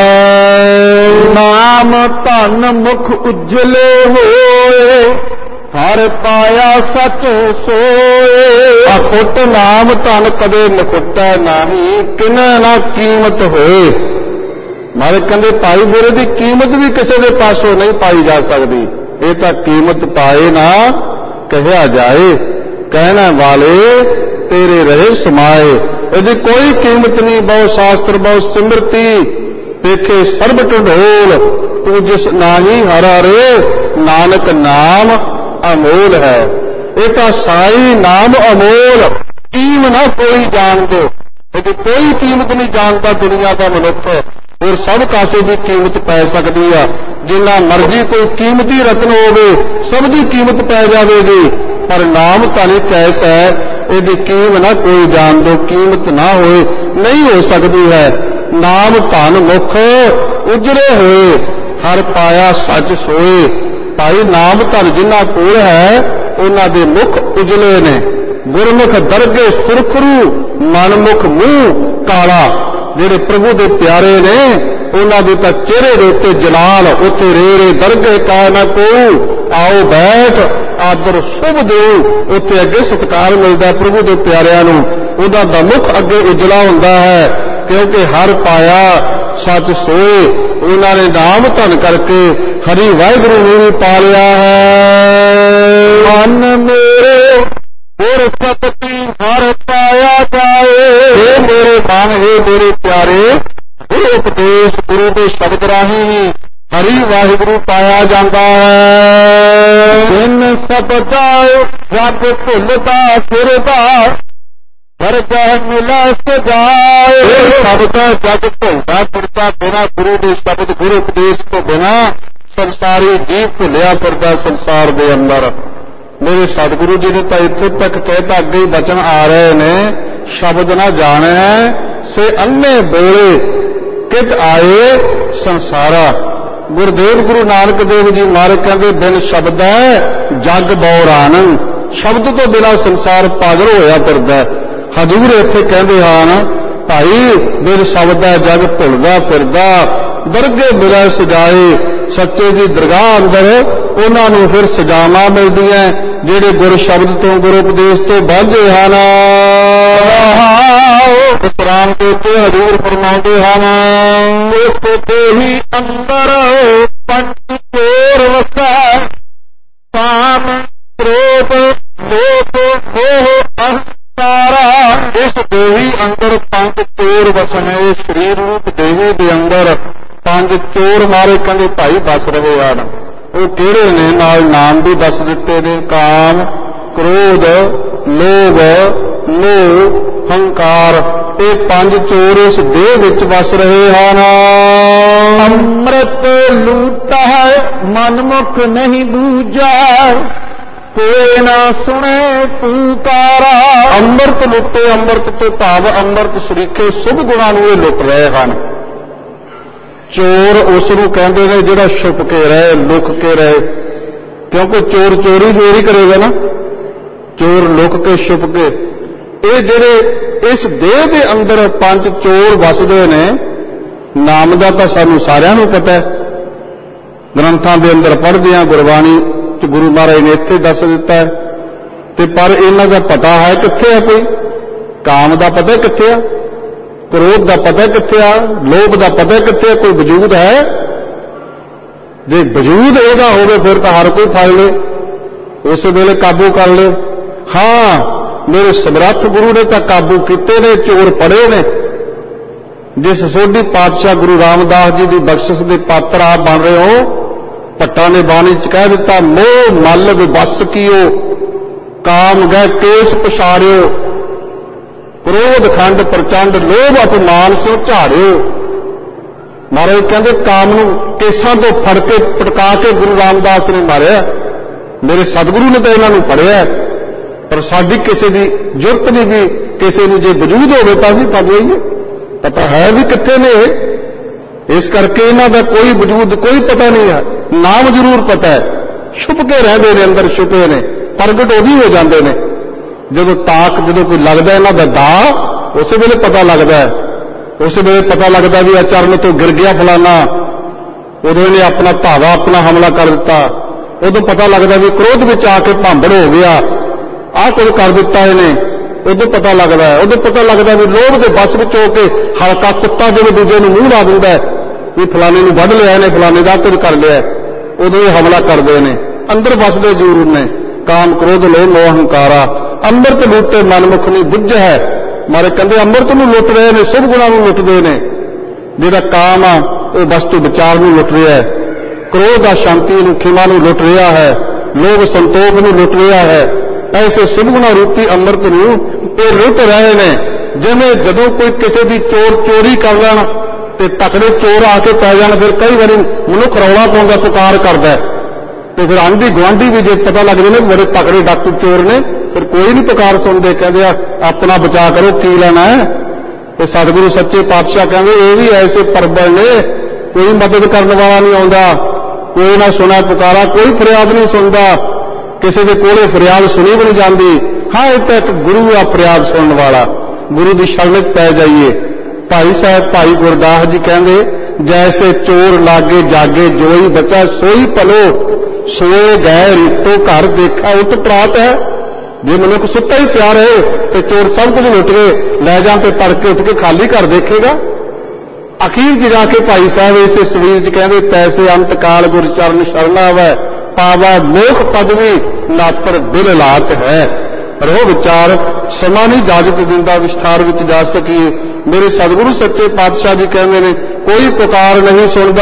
ਹੈ। ਨਾਮ ਧਨ ਮੁਖ ਉਜਲੇ ਹੋਏ, ਹਰ ਪਾਇਆ ਸਚ ਸੋਏ। ਅਖੁੱਟ ਨਾਮ ਧਨ ਕਦੇ ਨਿਖੁੱਟੈ ਨਾਹੀ, ਕਿਨੈ ਨਾ ਕੀਮਤ ਹੋਏ। ਮਾਰੇ ਕਹਿੰਦੇ ਭਾਈ ਮੇਰੇ ਦੀ ਕੀਮਤ ਵੀ ਕਿਸੇ ਦੇ ਪਾਸੋਂ ਨਹੀਂ ਪਾਈ ਜਾ ਸਕਦੀ। ਇਹ ਤਾਂ ਕੀਮਤ ਪਾਏ ਨਾ ਕਹਿਆ ਜਾਏ, ਕਹਿਣਾ ਵਾਲੇ ਤੇਰੇ ਰਹੇ ਸਮਾਏ। ਇਹਦੀ ਕੋਈ ਕੀਮਤ ਨਹੀਂ। ਬਹੁ ਸ਼ਾਸਤਰ ਬਹੁ ਸਿਮਰਤੀ, ਦੇਖੇ ਸਰਬ ਢੰਡੋਲ, ਤੂੰ ਜਿਸ ਨਾਹੀ ਹਰਾ ਰੇ, ਨਾਨਕ ਨਾਮ ਅਮੋਲ ਹੈ। ਇਹ ਤਾਂ ਸਾਈ ਨਾਮ ਅਮੋਲ, ਕੀਮ ਨਾ ਕੋਈ ਜਾਣਦੇ। ਇਹਦੀ ਕੋਈ ਕੀਮਤ ਨਹੀਂ ਜਾਣਦਾ ਦੁਨੀਆ ਦਾ ਮਨੁੱਖ। ਹੋਰ ਸਭ ਕਾਸੇ ਦੀ ਕੀਮਤ ਪੈ ਸਕਦੀ ਆ। ਜਿੰਨਾ ਮਰਜ਼ੀ ਕੋਈ ਕੀਮਤੀ ਰਤਨ ਹੋਵੇ, ਸਭ ਦੀ ਕੀਮਤ ਪੈ ਜਾਵੇਗੀ। ਪਰ ਨਾਮ ਧਨ ਇੱਕ ਐਸਾ ਹੈ, ਇਹਦੀ ਕੀਮ ਨਾ ਕੋਈ ਜਾਣ ਦੋ, ਕੀਮਤ ਨਾ ਹੋਏ ਨਹੀਂ ਹੋ ਸਕਦੀ ਹੈ। ਨਾਮ ਧਨ ਮੁਖ ਉਜਰੇ ਹੋਏ, ਹਰ ਪਾਇਆ ਸੱਚ ਸੋਏ। ਭਾਈ ਨਾਮ ਧਨ ਜਿਨ੍ਹਾਂ ਕੋਲ ਹੈ, ਉਹਨਾਂ ਦੇ ਮੁਖ ਉਜਲੇ ਨੇ। ਗੁਰਮੁਖ ਦਰਗੇ ਸੁਰਖਰੂ, ਮਨਮੁਖ ਮੂੰਹ ਕਾਲਾ। ਜਿਹੜੇ ਪ੍ਰਭੂ ਦੇ ਪਿਆਰੇ ਨੇ, ਉਹਨਾਂ ਦੇ ਤਾਂ ਚਿਹਰੇ ਦੇ ਉੱਤੇ ਜਲਾਲ। ਉੱਥੇ ਰੇ ਰੇ ਦਰਗੇ ਕਾ ਨਾ ਕੋ, ਆਓ ਬੈਠ ਆਦਰ ਸੁਭ ਦਿਓ। ਉੱਥੇ ਅੱਗੇ ਸਤਿਕਾਰ ਮਿਲਦਾ ਪ੍ਰਭੂ ਦੇ ਪਿਆਰਿਆਂ ਨੂੰ। ਉਹਦਾ ਦਾ ਮੁਖ ਅੱਗੇ ਉਜਲਾ ਹੁੰਦਾ ਹੈ, ਕਿਉਂਕਿ ਹਰ ਪਾਇਆ ਸੱਚ ਸੋਏ। ਉਹਨਾਂ ਨੇ ਨਾਮ ਧਨ ਕਰਕੇ ਹਰੀ ਵਾਹਿਗੁਰੂ ਨੂੰ ਵੀ ਪਾ ਲਿਆ ਹੈ। ਮਨ ਮੇਰੇ ਗੁਰ ਸਤਿ ਹਰ ਪਾਇਆ ਜਾਏ। ਇਹ ਮੇਰੇ ਮਨ, ਇਹ ਮੇਰੇ ਪਿਆਰੇ, ਗੁਰੂ ਉਪਦੇਸ਼ ਗੁਰੂ ਦੇ ਸ਼ਬਦ ਰਾਹੀਂ ਹੀ ਹਰੀ ਵਾਹਿਗੁਰੂ ਪਾਇਆ ਜਾਂਦਾ ਹੈ। ਜਿਨ ਸਬਦਾ ਰੱਬ ਭੁੱਲਦਾ ਫਿਰਦਾ, ਵਰਗਹਿ ਮਿਲੈ ਸਜਾਏ। ਇਹ ਸ਼ਬਦ ਜਗ ਭੁੱਲਦਾ ਫਿਰਦਾ, ਬਿਨਾਂ ਗੁਰੂ ਦੇ ਸ਼ਬਦ ਗੁਰੂ ਉਪਦੇਸ਼ ਤੋਂ ਬਿਨਾਂ ਸੰਸਾਰੀ ਜੀਵ ਭੁੱਲਿਆ ਫਿਰਦਾ ਸੰਸਾਰ ਦੇ ਅੰਦਰ। ਮੇਰੇ ਸਤਿਗੁਰੂ ਜੀ ਨੇ ਤਾਂ ਇੱਥੇ ਤੱਕ ਕਹਿਤਾ, ਅੱਗੇ ਹੀ ਬਚਨ ਆ ਰਹੇ ਨੇ, ਸ਼ਬਦ ਨਾ ਜਾਣੈ ਸੇ ਅੰਨੇ ਬੋਲੇ, ਕਿਤ ਆਏ ਸੰਸਾਰਾ। ਗੁਰਦੇਵ ਗੁਰੂ ਨਾਨਕ ਦੇਵ ਜੀ ਮਹਾਰਾਜ ਕਹਿੰਦੇ, ਬਿਨ ਸ਼ਬਦੈ ਜਗ ਬਉਰਾਨੰ। ਸ਼ਬਦ ਤੋਂ ਬਿਨਾਂ ਸੰਸਾਰ ਪਾਗਲ ਹੋਇਆ ਫਿਰਦਾ। ਹਜ਼ੂਰ ਇੱਥੇ ਕਹਿੰਦੇ ਹਨ, ਭਾਈ ਬਿਨ ਸ਼ਬਦੈ ਜਗ ਭੁੱਲਦਾ ਫਿਰਦਾ, ਦਰਗੇ ਮਿਲੈ ਸਜਾਏ। ਸੱਚੇ ਦੀ ਦਰਗਾਹ ਅੰਦਰ ਉਹਨਾਂ ਨੂੰ ਫਿਰ ਸਜਾਵਾਂ ਮਿਲਦੀਆਂ, ਜਿਹੜੇ ਗੁਰ ਸ਼ਬਦ ਤੋਂ ਗੁਰੂ ਉਪਦੇਸ਼ ਤੋਂ ਬਾਝੇ ਹਨ। ਵਿਸਰਾਮ ਦੇ ਉੱਤੇ ਹਜ਼ੂਰ ਫਰਮਾਉਂਦੇ ਹਨ, ਉਸ ਦੇਹੀ ਅੰਦਰ ਪੰਜ ਚੋਰ ਵਸੈ, ਕਾਮ ਕ੍ਰੋਧ ਲੋਭ ਮੋਹ ਅਹੰਕਾਰਾ। ਇਸ ਦੇਹੀ ਅੰਦਰ ਪੰਜ ਚੋਰ ਵਸਣ। ਇਹ ਸਰੀਰ ਰੂਪ ਦੇਹੀ ਦੇ ਅੰਦਰ ਪੰਜ ਚੋਰ ਮਾਰੇ ਕਹਿੰਦੇ ਭਾਈ ਵਸ ਰਹੇ ਹਨ। ਉਹ ਕਿਹੜੇ ਨੇ? ਨਾਲ ਨਾਮ ਵੀ ਦੱਸ ਦਿੱਤੇ ਨੇ, ਕਾਮ ਕ੍ਰੋਧ ਲੋਭ ਮੋਹ ਹੰਕਾਰ। ਇਹ ਪੰਜ ਚੋਰ ਇਸ ਦੇਹ ਵਿੱਚ ਵਸ ਰਹੇ ਹਨ। ਅੰਮ੍ਰਿਤ ਲੂਟਾ ਹੈ ਮਨਮੁਖ ਨਹੀਂ ਬੂਝਾ, ਕੋਈ ਨਾ ਸੁਣੇ ਪੁਕਾਰਾ। ਅੰਮ੍ਰਿਤ ਲੁੱਟੇ, ਅੰਮ੍ਰਿਤ ਤੋਂ ਭਾਵ ਅੰਮ੍ਰਿਤ ਸਰੀਖੇ ਸ਼ੁਭ ਗੁਣਾਂ ਨੂੰ ਇਹ ਲੁੱਟ ਰਹੇ ਹਨ। ਚੋਰ ਉਸ ਨੂੰ ਕਹਿੰਦੇ ਨੇ ਜਿਹੜਾ ਛੁਪ ਕੇ ਰਹੇ, ਲੁਕ ਕੇ ਰਹੇ, ਕਿਉਂਕਿ ਚੋਰ ਚੋਰੀ ਚੋਰੀ ਕਰੇਗਾ ਨਾ। ਚੋਰ ਲੁਕ ਕੇ ਛੁਪ ਕੇ। ਇਹ ਜਿਹੜੇ ਇਸ ਦੇਹ ਦੇ ਅੰਦਰ ਪੰਜ ਚੋਰ ਵਸਦੇ ਨੇ, ਨਾਮ ਦਾ ਤਾਂ ਸਾਨੂੰ ਸਾਰਿਆਂ ਨੂੰ ਪਤਾ ਹੈ, ਗ੍ਰੰਥਾਂ ਦੇ ਅੰਦਰ ਪੜ੍ਹਦੇ ਹਾਂ, ਗੁਰਬਾਣੀ ਚ ਗੁਰੂ ਮਹਾਰਾਜ ਨੇ ਇੱਥੇ ਦੱਸ ਦਿੱਤਾ ਹੈ। ਤੇ ਪਰ ਇਹਨਾਂ ਦਾ ਪਤਾ ਹੈ ਕਿੱਥੇ ਆ? ਕੋਈ ਕਾਮ ਦਾ ਪਤਾ ਕਿੱਥੇ ਆ? ਕ੍ਰੋਧ ਦਾ ਪਤਾ ਕਿੱਥੇ ਆ? ਲੋਭ ਦਾ ਪਤਾ ਕਿੱਥੇ ਆ? ਕੋਈ ਵਜੂਦ ਹੈ? ਜੇ ਵਜੂਦ ਇਹਦਾ ਹੋਵੇ ਫਿਰ ਤਾਂ ਹਰ ਕੋਈ ਫੜ ਲੇ, ਉਸ ਵੇਲੇ ਕਾਬੂ ਕਰ ਲੇ। ਹਾਂ, ਮੇਰੇ ਸਮਰੱਥ ਗੁਰੂ ਨੇ ਤਾਂ ਕਾਬੂ ਕੀਤੇ ਨੇ, ਚੋਰ ਫੜੇ ਨੇ। ਜਿਸ ਸੋਢੀ ਪਾਤਸ਼ਾਹ ਗੁਰੂ ਰਾਮਦਾਸ ਜੀ ਦੀ ਬਖਸ਼ਿਸ਼ ਦੇ ਪਾਤਰ ਆਪ ਬਣ ਰਹੇ ਹੋ, ਭੱਟਾਂ ਨੇ ਬਾਣੀ ਚ ਕਹਿ ਦਿੱਤਾ, ਮੋਹ ਮਲ ਵਿਵਸ ਕੀਓ, ਕਾਮ ਗਏ ਕੇਸ ਪਛਾੜਿਓ, ਕ੍ਰੋਧ ਖੰਡ ਪ੍ਰਚੰਡ, ਲੋਭ ਅਪਮਾਨ ਸੋ ਝਾੜਿਓ। ਮਹਾਰਾਜ ਕਹਿੰਦੇ ਕਾਮ ਨੂੰ ਕੇਸਾਂ ਤੋਂ ਫੜ ਕੇ ਪਟਕਾ ਕੇ ਗੁਰੂ ਰਾਮਦਾਸ ਨੇ ਮਾਰਿਆ। ਮੇਰੇ ਸਤਿਗੁਰੂ ਨੇ ਤਾਂ ਇਹਨਾਂ ਨੂੰ ਫੜਿਆ, ਪਰ ਸਾਡੀ ਕਿਸੇ ਦੀ ਜ਼ਰੂਰਤ ਨਹੀਂ ਵੀ ਕਿਸੇ ਨੂੰ ਜੇ ਵਜੂਦ ਹੋਵੇ ਤਾਂ ਵੀ ਫੜ ਲਈਏ, ਪਤਾ ਹੈ ਵੀ ਕਿੱਥੇ ਨੇ ਇਹ। ਇਸ ਕਰਕੇ ਇਹਨਾਂ ਦਾ ਕੋਈ ਵਜੂਦ ਕੋਈ ਪਤਾ ਨਹੀਂ ਹੈ, ਨਾਮ ਜ਼ਰੂਰ ਪਤਾ ਹੈ, ਛੁਪ ਕੇ ਰਹਿੰਦੇ ਨੇ, ਅੰਦਰ ਛੁਪੇ ਨੇ, ਪ੍ਰਗਟ ਉਹ ਵੀ ਹੋ ਜਾਂਦੇ ਨੇ। ਜਦੋਂ ਤਾਕ ਜਦੋਂ ਕੋਈ ਲੱਗਦਾ ਇਹਨਾਂ ਦਾ ਦਾ, ਉਸੇ ਵੇਲੇ ਪਤਾ ਲੱਗਦਾ ਹੈ, ਉਸੇ ਵੇਲੇ ਪਤਾ ਲੱਗਦਾ ਵੀ ਆ ਚਰਨ ਤੋਂ ਗਿਰ ਗਿਆ ਫਲਾਨਾ, ਉਦੋਂ ਇਹਨੇ ਆਪਣਾ ਧਾਵਾ ਆਪਣਾ ਹਮਲਾ ਕਰ ਦਿੱਤਾ। ਉਦੋਂ ਪਤਾ ਲੱਗਦਾ ਵੀ ਕ੍ਰੋਧ ਵਿੱਚ ਆ ਕੇ ਭਾਂਬੜ ਹੋ ਗਿਆ, ਆਹ ਕੁਝ ਕਰ ਦਿੱਤਾ ਇਹਨੇ, ਉਦੋਂ ਪਤਾ ਲੱਗਦਾ ਹੈ। ਉਦੋਂ ਪਤਾ ਲੱਗਦਾ ਵੀ ਲੋਭ ਦੇ ਬਸ ਵਿੱਚ ਹੋ ਕੇ ਹਲਕਾ ਕੁੱਤਾ ਜਿਵੇਂ ਦੂਜੇ ਨੂੰ ਮੂੰਹ ਲਾ ਦਿੰਦਾ ਹੈ ਵੀ ਫਲਾਣੇ ਨੂੰ ਵੱਢ ਲਿਆ ਇਹਨੇ, ਫਲਾਣੇ ਦਾ ਕੁਝ ਕਰ ਲਿਆ, ਉਦੋਂ ਇਹ ਹਮਲਾ ਕਰਦੇ ਨੇ। ਅੰਦਰ ਵਸਦੇ ਜ਼ਰੂਰ ਨੇ ਕਾਮ ਕ੍ਰੋਧ ਲੋਭ ਮੋਹ ਹੰਕਾਰਾ, ਅੰਮ੍ਰਿਤ ਲੁੱਟੇ ਮਨਮੁਖ ਨਹੀਂ ਬੁੱਝ ਹੈ। ਮਾਰੇ ਕਹਿੰਦੇ ਅੰਮ੍ਰਿਤ ਨੂੰ ਲੁੱਟ ਰਹੇ ਨੇ, ਸ਼ੁਭ ਗੁਣਾਂ ਨੂੰ ਲੁੱਟਦੇ ਨੇ। ਜਿਹੜਾ ਕਾਮ ਆ ਉਹ ਵਸਤੂ ਵਿਚਾਰ ਨੂੰ ਲੁੱਟ ਰਿਹਾ ਹੈ, ਕ੍ਰੋਧ ਆ ਸ਼ਾਂਤੀ ਨੂੰ ਖਿਮਾ ਨੂੰ ਲੁੱਟ ਰਿਹਾ ਹੈ, ਲੋਭ ਸੰਤੋਖ ਨੂੰ ਲੁੱਟ ਰਿਹਾ ਹੈ। ਐਸੇ ਸ਼ੁਭ ਗੁਣਾਂ ਰੂਪੀ ਅੰਮ੍ਰਿਤ ਨੂੰ ਇਹ ਲੁੱਟ ਰਹੇ ਨੇ। ਜਿਵੇਂ ਜਦੋਂ ਕੋਈ ਕਿਸੇ ਦੀ ਚੋਰ ਚੋਰੀ ਕਰ ਲੈਣ ਤੇ ਤਕੜੇ ਚੋਰ ਆ ਕੇ ਪੈ ਜਾਣ, ਫਿਰ ਕਈ ਵਾਰੀ ਮਨੁੱਖ ਰੌਲਾ ਪਾਉਂਦਾ, ਪੁਕਾਰ ਕਰਦਾ, ਤੇ ਫਿਰ ਆਂਢੀ ਗੁਆਂਢੀ ਵੀ ਜੇ ਪਤਾ ਲੱਗ ਜਾਵੇ ਬੜੇ ਤਕੜੇ ਡਾਕੂ ਚੋਰ ਨੇ, ਫਿਰ ਕੋਈ ਨਹੀਂ ਪੁਕਾਰ ਸੁਣਦੇ, ਕਹਿੰਦੇ ਆ ਆਪਣਾ ਬਚਾਅ ਕਰੋ, ਕੀ ਲੈਣਾ ਹੈ। ਤੇ ਸਤਿਗੁਰੂ ਸੱਚੇ ਪਾਤਸ਼ਾਹ ਕਹਿੰਦੇ ਇਹ ਵੀ ਐਸੇ ਪਰਬਲ ਨੇ, ਕੋਈ ਮਦਦ ਕਰਨ ਵਾਲਾ ਨਹੀਂ ਆਉਂਦਾ, ਕੋਈ ਨਾ ਸੁਣਾ ਪੁਕਾਰਾ, ਕੋਈ ਫਰਿਆਦ ਨਹੀਂ ਸੁਣਦਾ, ਕਿਸੇ ਦੇ ਕੋਲੇ ਫਰਿਆਦ ਸੁਣੀ ਵੀ ਨਹੀਂ ਜਾਂਦੀ। ਹਾਂ, ਇਹ ਤਾਂ ਇੱਕ ਗੁਰੂ ਆ ਫਰਿਆਦ ਸੁਣਨ ਵਾਲਾ, ਗੁਰੂ ਦੀ ਸ਼ਰਨ ਵਿੱਚ ਪੈ ਜਾਈਏ। ਭਾਈ ਸਾਹਿਬ ਭਾਈ ਗੁਰਦਾਸ ਜੀ ਕਹਿੰਦੇ, ਜੈਸੇ ਚੋਰ ਲਾਗੇ ਜਾਗੇ ਜੋਈ ਬਚਾ ਸੋਈ ਭਲੋ, ਸੋਏ ਗਏ ਰੀਤੋ ਘਰ ਦੇਖਾ ਉਤ ਪ੍ਰਾਤ ਹੈ। ਜੇ ਮਨੁੱਖ ਸੁੱਤਾ ਹੀ ਪਿਆ ਰਹੇ ਤੇ ਚੋਰ ਸਭ ਕੁਝ ਲੁੱਟ ਕੇ ਲੈ ਜਾਣ ਤੇ ਤੜਕੇ ਉੱਠ ਕੇ ਖਾਲੀ ਘਰ ਦੇਖੇਗਾ। ਅਖੀਰ ਚ ਜਾ ਕੇ ਭਾਈ ਸਾਹਿਬ ਇਸੇ ਸਰੀਰ ਚ ਕਹਿੰਦੇ, ਤੈਸੇ ਅੰਤ ਕਾਲ ਗੁਰ ਚਰਨ ਸ਼ਰਨ ਆਵੈ, ਪਾਵਾ ਮੋਖ ਪਦਵੀ ਨਾਤਰ ਦਿਲ ਲਾਤ ਹੈ। ਪਰ ਉਹ ਵਿਚਾਰ ਸਮਾਂ ਨਹੀਂ ਇਜਾਜ਼ਤ ਦਿੰਦਾ ਵਿਸਥਾਰ ਵਿੱਚ ਜਾ ਸਕੀਏ। ਮੇਰੇ ਸਤਿਗੁਰੂ ਸੱਚੇ ਪਾਤਸ਼ਾਹ ਜੀ ਕਹਿੰਦੇ ਨੇ, ਕੋਈ ਪੁਕਾਰ ਨਹੀਂ ਸੁਣਦਾ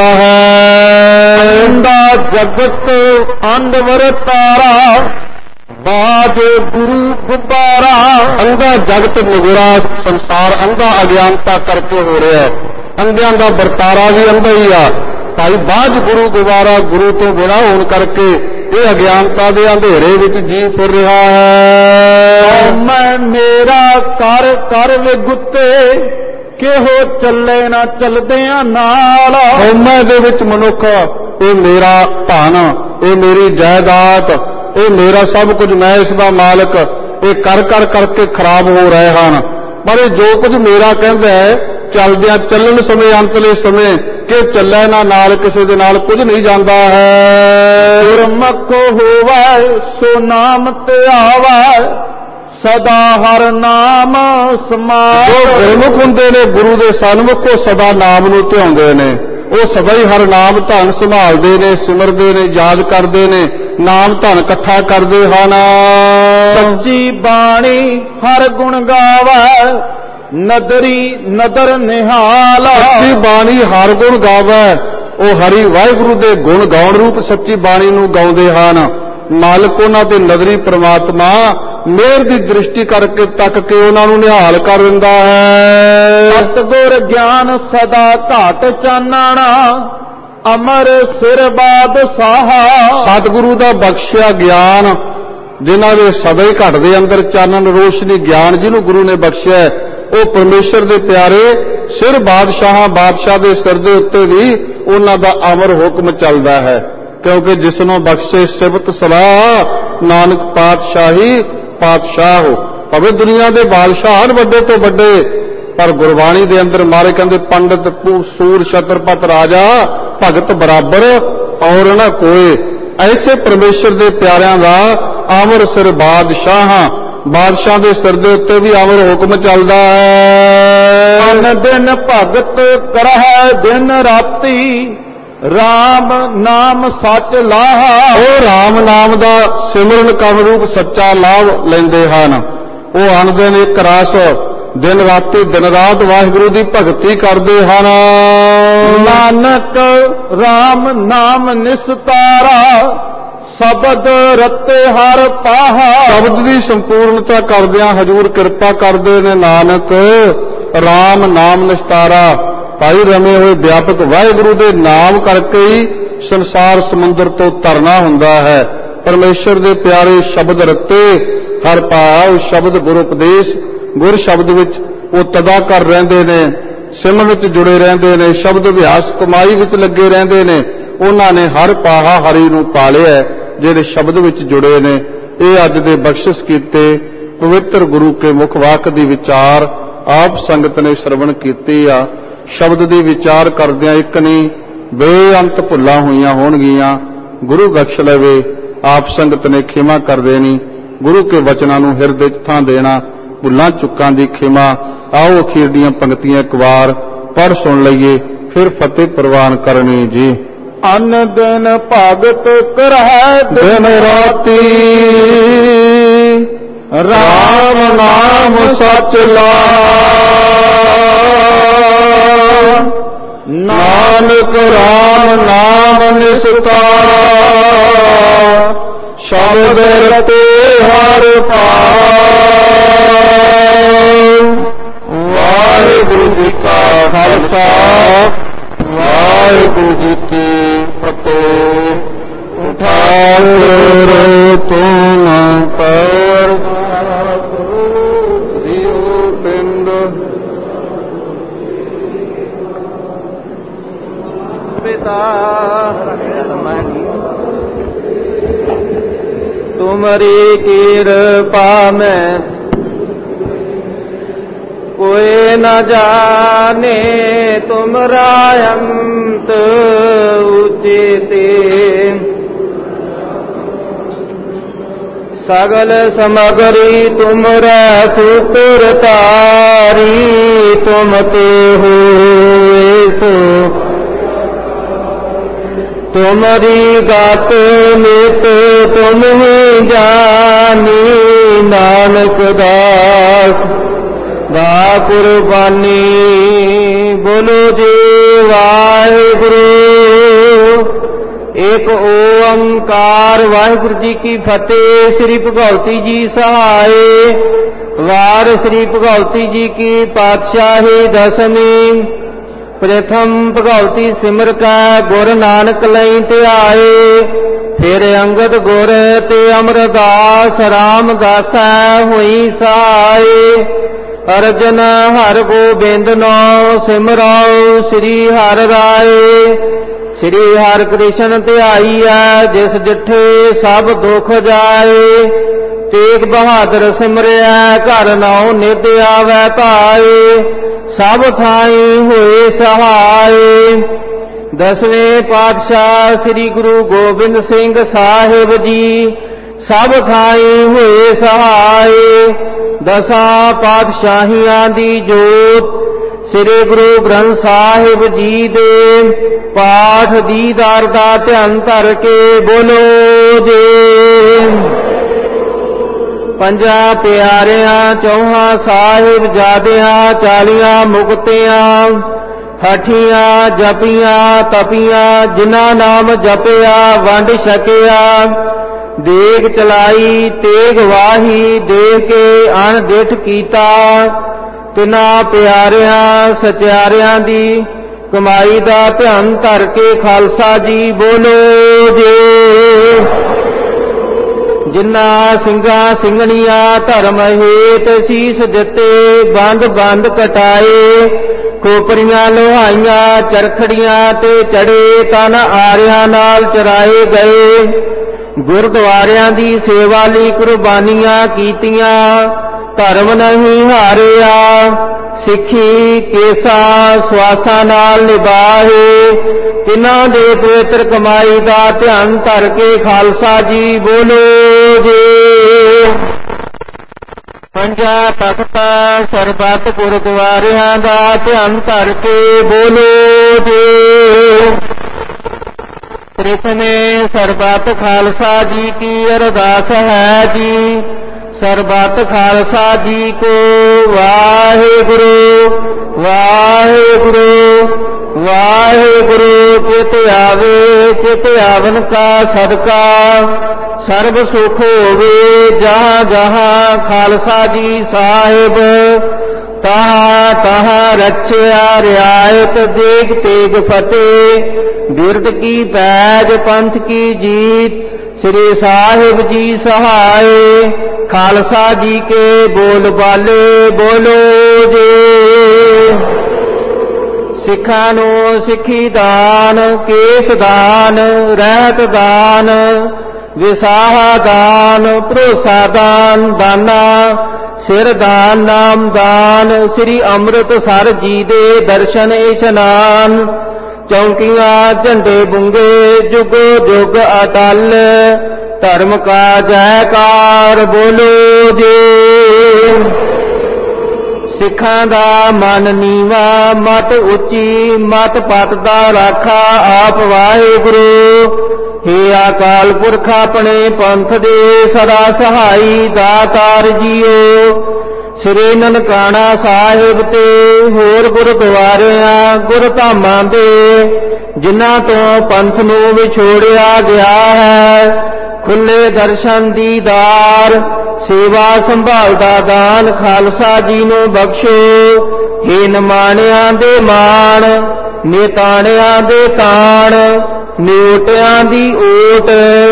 ਹੈ। ਅੰਦਾ ਜਗਤ ਅੰਧਵਰ ਤਾਰਾ, ਬਾਜ ਗੁਰੂ ਗੁਬਾਰਾ। ਅੰਧਾ ਜਗਤ ਨਗੁਰਾ, ਸੰਸਾਰ ਅੰਧਾ ਅਗਿਆਨਤਾ ਕਰਕੇ ਹੋ ਰਿਹਾ ਹੈ। ਅੰਧਿਆਂ ਦਾ ਵਰਤਾਰਾ ਵੀ ਅੰਧਾ ਹੀ ਆ ਭਾਈ। ਬਾਜ ਗੁਰੂ ਗੁਬਾਰਾ, ਗੁਰੂ ਤੋਂ ਬਿਨਾਂ ਹੋਣ ਕਰਕੇ ਇਹ ਅਗਿਆਨਤਾ ਦੇ ਅੰਧੇਰੇ ਵਿੱਚ ਜੀ ਫਿਰ ਰਿਹਾ ਹੈ। ਮੈਂ ਮੇਰਾ ਕਰ ਕਰ ਵਿਗੁੱਤੇ, ਕਿਹੋ ਚੱਲੇ ਨਾ ਚਲਦਿਆਂ ਨਾਲ। ਹਉਮੈ ਦੇ ਵਿੱਚ ਮਨੁੱਖ, ਇਹ ਮੇਰਾ ਧਨ, ਇਹ ਮੇਰੀ ਜਾਇਦਾਦ, ਇਹ ਮੇਰਾ ਸਭ ਕੁਝ, ਮੈਂ ਇਸ ਦਾ ਮਾਲਕ, ਇਹ ਕਰ ਕਰ ਕਰਕੇ ਖਰਾਬ ਹੋ ਰਹੇ ਹਨ। ਪਰ ਇਹ ਜੋ ਕੁਝ ਮੇਰਾ ਕਹਿੰਦਾ ਹੈ, ਚੱਲਦਿਆਂ ਚੱਲਣ ਸਮੇਂ ਅੰਤਲੇ ਸਮੇਂ ਕਿ ਚੱਲੇ ਨਾ ਨਾਲ, ਕਿਸੇ ਦੇ ਨਾਲ ਕੁਝ ਨਹੀਂ ਜਾਂਦਾ ਹੈ। ਗੁਰਮੁਖ ਹੋਵੈ ਸੋ ਨਾਮ ਤੇ ਆਵੈ, ਸਦਾ ਹਰ ਨਾਮ ਸਮਾਰ। ਜੋ ਗੁਰਮੁਖ ਹੁੰਦੇ ਨੇ ਗੁਰੂ ਦੇ ਸਨਮੁਖ, ਉਹ ਸਦਾ ਨਾਮ ਨੂੰ ਧਿਆਉਂਦੇ ਨੇ, ਉਹ ਸਦਾ ਹੀ ਹਰ ਨਾਮ ਧਨ ਸੰਭਾਲਦੇ ਨੇ, ਸਿਮਰਦੇ ਨੇ, ਯਾਦ ਕਰਦੇ ਨੇ, ਨਾਮ ਧਨ ਇਕੱਠਾ ਕਰਦੇ ਹਨ। ਸੱਚੀ ਬਾਣੀ ਹਰ ਗੁਣ ਗਾਵੈ, ਨਦਰੀ ਨਦਰ ਨਿਹਾਲ। ਸੱਚੀ ਬਾਣੀ ਹਰ ਗੁਣ ਗਾਵੈ, ਉਹ ਹਰੀ ਵਾਹਿਗੁਰੂ ਦੇ ਗੁਣ ਗਾਉਣ ਰੂਪ ਸੱਚੀ ਬਾਣੀ ਨੂੰ ਗਾਉਂਦੇ ਹਨ। ਮਾਲਕ ਉਹਨਾਂ ਦੇ ਨਦਰੀ ਪ੍ਰਮਾਤਮਾ ਮਿਹਰ ਦੀ ਦ੍ਰਿਸ਼ਟੀ ਕਰਕੇ ਤੱਕ ਕੇ ਉਹਨਾਂ ਨੂੰ ਨਿਹਾਲ ਕਰ ਦਿੰਦਾ ਹੈ। ਸਤਿਗੁਰ ਗਿਆਨ ਸਦਾ ਘਾਟ ਚਾਨਣਾ, ਅਮਰ ਸਿਰ ਬਾਦਸ਼ਾਹ। ਸਤਿਗੁਰੂ ਦਾ ਬਖਸ਼ਿਆ ਗਿਆਨ, ਜਿਨ੍ਹਾਂ ਦੇ ਸਦਾ ਹੀ ਘਟ ਦੇ ਅੰਦਰ ਚਾਨਣ ਰੋਸ਼ਨੀ ਗਿਆਨ ਜਿਹਨੂੰ ਗੁਰੂ ਨੇ ਬਖਸ਼ਿਆ, ਉਹ ਪਰਮੇਸ਼ਰ ਦੇ ਪਿਆਰੇ ਸਿਰ ਬਾਦਸ਼ਾਹਾਂ, ਬਾਦਸ਼ਾਹ ਦੇ ਸਿਰ ਦੇ ਉੱਤੇ ਵੀ ਉਹਨਾਂ ਦਾ ਅਮਰ ਹੁਕਮ ਚੱਲਦਾ ਹੈ। ਕਿਉਂਕਿ ਜਿਸਨੂੰ ਬਖਸ਼ੇ ਸਿਫਤ ਸਲਾਹ, ਨਾਨਕ ਪਾਤਸ਼ਾਹੀ ਪਾਤਸ਼ਾਹ ਹੋ। ਭਾਵੇਂ ਦੁਨੀਆ ਦੇ ਬਾਦਸ਼ਾਹ ਹਨ ਵੱਡੇ ਤੋਂ ਵੱਡੇ, ਪਰ ਗੁਰਬਾਣੀ ਦੇ ਅੰਦਰ ਮਾਰੇ ਕਹਿੰਦੇ ਪੰਡਤ ਸੂਰ ਛਤਰਪਤ ਰਾਜਾ ਭਗਤ ਬਰਾਬਰ ਔਰ ਨਾ ਕੋਏ। ਐਸੇ ਪਰਮੇਸ਼ਰ ਦੇ ਪਿਆਰਿਆਂ ਦਾ ਅਮਰ ਸਿਰ ਬਾਦਸ਼ਾਹਾਂ, ਬਾਦਸ਼ਾਹ ਦੇ ਸਿਰ ਦੇ ਉੱਤੇ ਵੀ ਅਮਰ ਹੁਕਮ ਚੱਲਦਾ ਹੈ। ਅਨ ਦਿਨ ਭਗਤ ਕਰਹਿ ਦਿਨ ਰਾਤੀ, ਰਾਮ ਨਾਮ ਸੱਚ ਲਾਹਾ। ਉਹ ਰਾਮ ਨਾਮ ਦਾ ਸਿਮਰਨ ਕਰਨ ਰੂਪ ਸੱਚਾ ਲਾਭ ਲੈਂਦੇ ਹਨ। ਉਹ ਅਨ ਦਿਨ ਇੱਕ ਰਸ ਦਿਨ ਰਾਤੀ ਦਿਨ ਰਾਤ ਵਾਹਿਗੁਰੂ ਦੀ ਭਗਤੀ ਕਰਦੇ ਹਨ। ਨਾਨਕ ਰਾਮ ਨਾਮ ਨਿਸਤਾਰਾ, ਸ਼ਬਦ ਰਤੇ ਹਰ ਪਾਹਾ। ਸ਼ਬਦ ਦੀ ਸੰਪੂਰਨਤਾ ਕਰਦਿਆਂ ਹਜ਼ੂਰ ਕਿਰਪਾ ਕਰਦੇ ਨੇ। ਨਾਨਕ ਰਾਮ ਨਾਮ ਨਿਸਤਾਰਾ, ਭਾਈ ਰਮੇ ਹੋਏ ਵਿਆਪਕ ਵਾਹਿਗੁਰੂ ਦੇ ਨਾਮ ਕਰਕੇ ਹੀ ਸੰਸਾਰ ਸਮੁੰਦਰ ਤੋਂ ਤਰਨਾ ਹੁੰਦਾ ਹੈ। ਪਰਮੇਸ਼ਰ ਦੇ ਪਿਆਰੇ ਸ਼ਬਦ ਰਤੇ ਹਰ ਪਾਹਾ। ਉਹ ਸ਼ਬਦ ਗੁਰ ਉਪਦੇਸ਼, ਗੁਰ ਸ਼ਬਦ ਵਿੱਚ ਉਹ ਤਦਾ ਕਰ ਰਹਿੰਦੇ ਨੇ, ਸਿਮ ਵਿੱਚ ਜੁੜੇ ਰਹਿੰਦੇ ਨੇ, ਸ਼ਬਦ ਅਭਿਆਸ ਕਮਾਈ ਵਿੱਚ ਲੱਗੇ ਰਹਿੰਦੇ ਨੇ। ਉਹਨਾਂ ਨੇ ਹਰ ਪਾਹਾ ਹਰੀ ਨੂੰ ਪਾਲਿਆ, ਜਿਹੜੇ ਸ਼ਬਦ ਵਿੱਚ ਜੁੜੇ ਨੇ। ਇਹ ਅੱਜ ਦੇ ਬਖਸ਼ਿਸ਼ ਕੀਤੇ ਪਵਿੱਤਰ ਗੁਰੂ ਕੇ ਮੁਖ ਵਾਕ ਦੀ ਵਿਚਾਰ ਆਪ ਸੰਗਤ ਨੇ ਸ਼ਰਵਣ ਕੀਤੀ ਆ। ਸ਼ਬਦ ਦੀ ਵਿਚਾਰ ਕਰਦਿਆਂ ਇੱਕ ਨਹੀਂ ਬੇਅੰਤ ਭੁੱਲਾਂ ਹੋਈਆਂ ਹੋਣਗੀਆਂ। ਗੁਰੂ ਬਖਸ਼ ਲਵੇ। ਆਪ ਸੰਗਤ ਨੇ ਖਿਮਾ ਕਰ ਦੇਣੀ, ਗੁਰੂ ਕੇ ਵਚਨਾਂ ਨੂੰ ਹਿਰਦੇ 'ਚ ਥਾਂ ਦੇਣਾ, ਭੁੱਲਾਂ ਚੁੱਕਾਂ ਦੀ ਖਿਮਾ। ਆਓ ਅਖੀਰ ਦੀਆਂ ਪੰਕਤੀਆਂ ਇੱਕ ਵਾਰ ਪੜ੍ਹ ਸੁਣ ਲਈਏ, ਫਿਰ ਫਤਿਹ ਪ੍ਰਵਾਨ ਕਰਨੀ ਜੀ। ਅਨ ਦਿਨ ਭਗਤ ਕਰਹਿ ਦਿਨ ਰਾਤੀ, ਰਾਮ ਨਾਮ ਸੱਚ ਲਾਹ। ਨਾਨਕ ਰਾਮ ਨਾਮ ਨਿਸਤਾਰਾ, ਸ਼ਬਦ ਰਤੇ ਹਰ ਪਾਇਆ। ਵਾਹਿਗੁਰੂ ਜੀ ਕਾ ਖਾਲਸਾ, ਵਾਹਿਗੁਰੂ ਜੀ ਕੀ ਫਤਿਹ। ਠਾਕੁਰ ਤੁਮ ਪਰ ਦਿਓ ਪਿੰਡ ਪਿਤਾ ਤੁਮਰੀ ਕਿਰਪਾ ਮੈਂ कोई न जाने, तुमरा अंत उचिते। सगल समगरी तुमरा सूत्र तारी, तुम ते हो सो। तुमरी गात नित तुम ही जानी, नानक दास दा कुर्बानी। बोलो जी वाहिगुरु। एक ओंकार। वाहिगुरु जी की फतेह। श्री भगवती जी सहाय। वार श्री भगवती जी की पातशाही दसवीं। प्रथम भगवती सिमर का गुर नानक लई ध्याए। फिर अंगद गुर ते अमरदास रामदासा हुई सहाय। अर्जन हर गोबिंद नौ सिमराओ श्री हर राय। श्री हर कृष्ण ध्याईया जिस जिठे सब दुख जाए। तेग बहादुर सिमरिया घर नौ नित आवै पाए। सब थाई होए सहाय। दसवें पातशाह श्री गुरु गोबिंद सिंह साहिब जी सब थाई होए सहाय। दसां पातशाहियां दी जोत श्री गुरु ग्रंथ साहिब जी दे पाठ दीदार दा ध्यान धर के बोलो जे। पंजा प्यारियां चौहां साहिब जादियां चालियां मुक्तियां हठियां जपियां तपियां जिन्हां नाम जपिया वंड छकिया। देग चलाई तेग वाही देख के अनडिठ कीता। तिना प्यारियां सचारियां दी कमाई दा ध्यान धर के खालसा जी बोलो जे। जिन्ना सिंगा सिंगणियां धर्म हेत शीस दिते बंद बंद कटाए। खोपरियां लोहाइयां चरखड़ियां ते चढ़े तन आरियां नाल चराए गए। गुरुद्वारियां दी सेवा लई कुर्बानियां कीतियां धर्म नहीं हारिया। ਸਿੱਖੀ ਕੇਸਾ ਸਵਾਸਾਂ ਨਾਲ ਨਿਭਾਏ, ਤਿਨਾਂ ਦੇ ਪਵਿੱਤਰ ਕਮਾਈ ਦਾ ਧਿਆਨ ਧਰ ਕੇ ਖਾਲਸਾ ਜੀ ਬੋਲੋ ਜੀ। ਪੰਜਾ ਤਖਤਾਂ ਸਰਬੱਤ ਗੁਰਦੁਆਰਿਆਂ ਦਾ ਧਿਆਨ ਧਰ ਕੇ ਬੋਲੋ ਜੀ। ਪ੍ਰਥਮੇ ਸਰਬੱਤ ਖਾਲਸਾ ਜੀ ਕੀ ਅਰਦਾਸ ਹੈ ਜੀ। ਸਰਬੱਤ ਖਾਲਸਾ ਜੀ ਕੋ ਵਾਹਿਗੁਰੂ ਵਾਹਿਗੁਰੂ ਵਾਹਿਗੁਰੂ। ਚਿਤ ਆਵੇ ਚਿਤ ਆਵਨ ਕਾ ਸਦਕਾ ਸਰਬ ਸੁਖ ਹੋਵੇ। ਜਹਾਂ ਜਹਾਂ ਖਾਲਸਾ ਜੀ ਸਾਹਿਬ, ਤਹਾਂ ਤਹਾਂ ਰਚਿਆ ਰਿਆਇਤ ਦੇਗ ਤੇਗ ਫਤਿਹ। ਬਿਰਦ ਕੀ ਪੈਜ ਪੰਥ ਕੀ ਜੀਤ, ਸ੍ਰੀ ਸਾਹਿਬ ਜੀ ਸਹਾਏ। ਖਾਲਸਾ ਜੀ ਕੇ ਬੋਲ ਬਾਲੇ ਬੋਲੋ ਜੀ। ਸਿੱਖਾਂ ਨੂੰ ਸਿੱਖੀ ਦਾਨ, ਕੇਸ ਦਾਨ, ਰਹਿਤ ਦਾਨ, ਵਿਸਾਹਾ ਦਾਨ, ਭਰੋਸਾ ਦਾਨ, ਦਾਨਾ ਸਿਰ ਦਾਨ, ਨਾਮ ਦਾਨ, ਸ੍ਰੀ ਅੰਮ੍ਰਿਤਸਰ ਜੀ ਦੇ ਦਰਸ਼ਨ ਇਸ਼ਨਾਨ। ਚੌਂਕੀਆਂ ਝੰਡੇ ਬੁੰਗੇ ਜੁਗੋ ਜੁਗ ਅਟਲ, ਧਰਮ ਕਾ ਜੈਕਾਰ ਬੋਲੋ ਜੀ। ਸਿੱਖਾਂ ਦਾ ਮਨ ਨੀਵਾ, ਮਤ ਉੱਚੀ, ਮਤ ਪਤ ਦਾ ਰਾਖਾ ਆਪ ਵਾਹਿਗੁਰੂ। ਹੇ ਅਕਾਲ ਪੁਰਖ ਆਪਣੇ ਪੰਥ ਦੇ ਸਦਾ ਸਹਾਈ ਦਾਤਾਰ ਜੀਓ। ਸ੍ਰੀ ਨਨਕਾਣਾ ਸਾਹਿਬ ਤੇ ਹੋਰ ਗੁਰਦੁਆਰਿਆਂ ਗੁਰਧਾਮਾਂ ਦੇ ਜਿਨ੍ਹਾਂ ਤੋਂ ਪੰਥ ਨੂੰ ਵਿਛੋੜਿਆ ਗਿਆ ਹੈ, ਖੁੱਲੇ ਦਰਸ਼ਨ ਦੀਦਾਰ, ਸੇਵਾ ਸੰਭਾਲ ਦਾ ਦਾਨ ਖਾਲਸਾ ਜੀ ਨੂੰ ਬਖਸ਼ੋ। ਹੇ ਨਿਮਾਣਿਆਂ ਦੇ ਮਾਣ, ਨਿਤਾਣਿਆਂ ਦੇ ਤਾਣ, ਨਿਉਟਿਆਂ ਦੀ ਓਟ।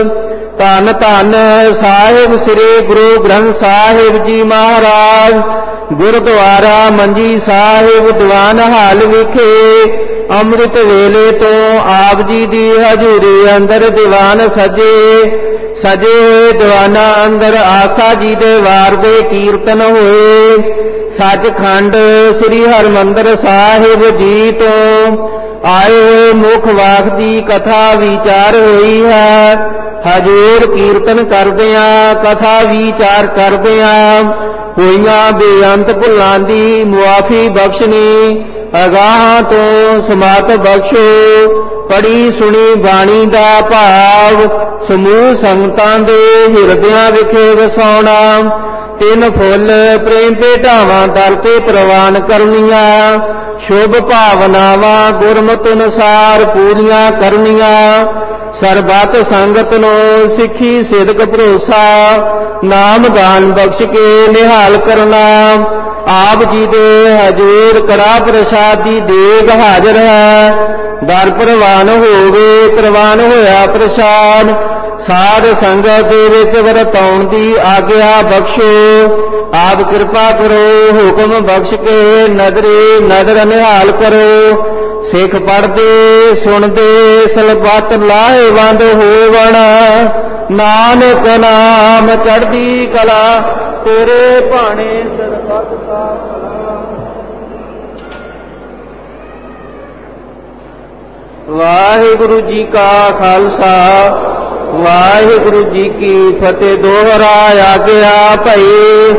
ਧੰਨ ਧੰਨ ਸਾਹਿਬ ਸ੍ਰੀ ਗੁਰੂ ਗ੍ਰੰਥ ਸਾਹਿਬ ਜੀ ਮਹਾਰਾਜ। ਗੁਰਦੁਆਰਾ ਮੰਜੀ ਸਾਹਿਬ ਦੀਵਾਨ ਹਾਲ ਵਿਖੇ ਅੰਮ੍ਰਿਤ ਵੇਲੇ ਤੋਂ ਆਪ ਜੀ ਦੀ ਹਜ਼ੂਰੀ ਅੰਦਰ ਦੀਵਾਨ ਸਜੇ ਸਜੇ ਹੋਏ ਦੀਵਾਨਾਂ ਅੰਦਰ ਆਸਾ ਜੀ ਦੇ ਵਾਰ ਦੇ ਕੀਰਤਨ ਹੋਏ। ਸੱਚਖੰਡ ਸ੍ਰੀ ਹਰਿਮੰਦਰ ਸਾਹਿਬ ਜੀ ਤੋਂ ਆਏ ਹੋਏ ਮੁੱਖ ਵਾਕ ਦੀ ਕਥਾ ਵਿਚਾਰ ਹੋਈ ਹੈ। ਹਜ਼ੂਰ ਕੀਰਤਨ ਕਰਦਿਆਂ ਕਥਾ ਵਿਚਾਰ ਕਰਦਿਆਂ ਹੋਈਆਂ ਬੇਅੰਤ ਭੁੱਲਾਂ ਦੀ ਮੁਆਫੀ ਬਖਸ਼ਣੀ, ਅਗਾਹਾਂ ਤੋਂ ਸਮਾਤ ਬਖਸ਼ੋ। ਪੜੀ ਸੁਣੀ ਬਾਣੀ ਦਾ ਭਾਵ ਸਮੂਹ ਸੰਗਤਾਂ ਦੇ ਹਿਰਦਿਆਂ ਵਿਖੇ ਵਸਾਉਣਾ। ਤਿੰਨ ਫੁੱਲ ਪ੍ਰੇਮ ਭੇਟਾਵਾਂ ਦਰ ਤੇ ਪ੍ਰਵਾਨ ਕਰਨੀਆਂ। ਸ਼ੁਭ ਭਾਵਨਾਵਾਂ ਗੁਰਮਤਿ ਅਨੁਸਾਰ ਪੂਰੀਆਂ ਕਰਨੀਆਂ। ਸਰਬੱਤ ਸੰਗਤ ਨੂੰ ਸਿੱਖੀ ਸਿਦਕ ਭਰੋਸਾ ਨਾਮ ਦਾਨ ਬਖਸ਼ ਕੇ ਨਿਹਾਲ ਕਰਨਾ। ਆਪ ਜੀ ਦੇ ਹਜ਼ੂਰ ਕੜਾ ਪ੍ਰਸ਼ਾਦ ਦੀ ਦੇਗ ਹਾਜ਼ਰ ਹੈ। ਦਰ ਪ੍ਰਵਾਨ ਹੋਵੇ ਪ੍ਰਵਾਨ ਹੋਇਆ ਪ੍ਰਸ਼ਾਦ। ਸਾਧ ਸੰਗਤ ਦੇ ਵਿੱਚ ਵਰਤਾਉਣ ਦੀ ਆਗਿਆ ਬਖਸ਼ੋ। ਆਪ ਕਿਰਪਾ ਕਰੋ ਹੁਕਮ ਬਖਸ਼ ਕੇ ਨਦਰੇ ਨਦਰ ਨਿਹਾਲ ਕਰੋ। ਸਿੱਖ ਪੜ੍ਹਦੇ ਸੁਣਦੇ ਸਲਬਤ ਲਾਹੇਵੰਦ ਹੋਵਣ। ਨਾਨਕ ਨਾਮ ਚੜ੍ਹਦੀ ਕਲਾ ਤੇਰੇ ਭਾਣੇ ਸਰਬੱਤ ਦਾ ਭਲਾ। ਵਾਹਿਗੁਰੂ ਜੀ ਕਾ ਖਾਲਸਾ ਵਾਹਿਗੁਰੂ ਜੀ ਕੀ ਫਤਿਹ। ਦੋਹਰਾ ਆਗਿਆ ਭਈ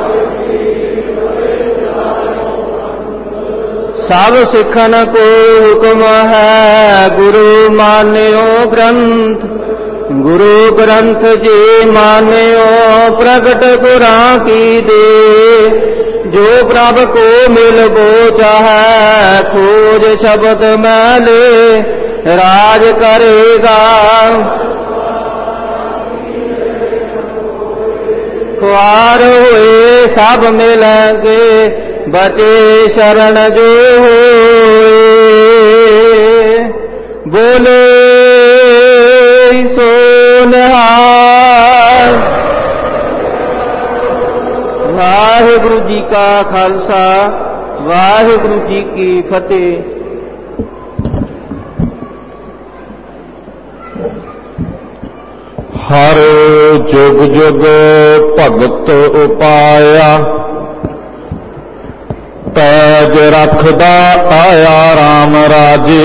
ਸਭ ਸਿੱਖਨ ਕੋ ਹੁਕਮ ਹੈ। ਗੁਰੂ ਮਾਨਿਓ ਗ੍ਰੰਥ ਗੁਰੂ ਗ੍ਰੰਥ ਜੀ ਮਾਨਿਓ ਪ੍ਰਗਟ ਗੁਰਾਂ ਕੀ ਦੇ। ਜੋ ਪ੍ਰਭ ਕੋ ਮਿਲ ਬੋ ਚਾਹੈ ਖੋਜ ਸ਼ਬਦ ਮੈਲੇ ਰਾਜ ਕਰੇਗਾ। ਖੁਆਰ ਹੋਏ ਸਭ ਮਿਲਣਗੇ ਬਚੇ ਸ਼ਰਨ ਜੋ ਹੋਏ। ਬੋਲੇ ਸੋ ਨਿਹਾਲ। ਵਾਹਿਗੁਰੂ ਜੀ ਕਾ ਖਾਲਸਾ ਵਾਹਿਗੁਰੂ ਜੀ ਕੀ ਫਤਿਹ। ਹਰ ਜੁਗ ਜੁਗ ਭਗਤ ਉਪਾਇਆ ਪੈਜ ਰੱਖਦਾ ਆਇਆ ਰਾਮ ਰਾਜੇ,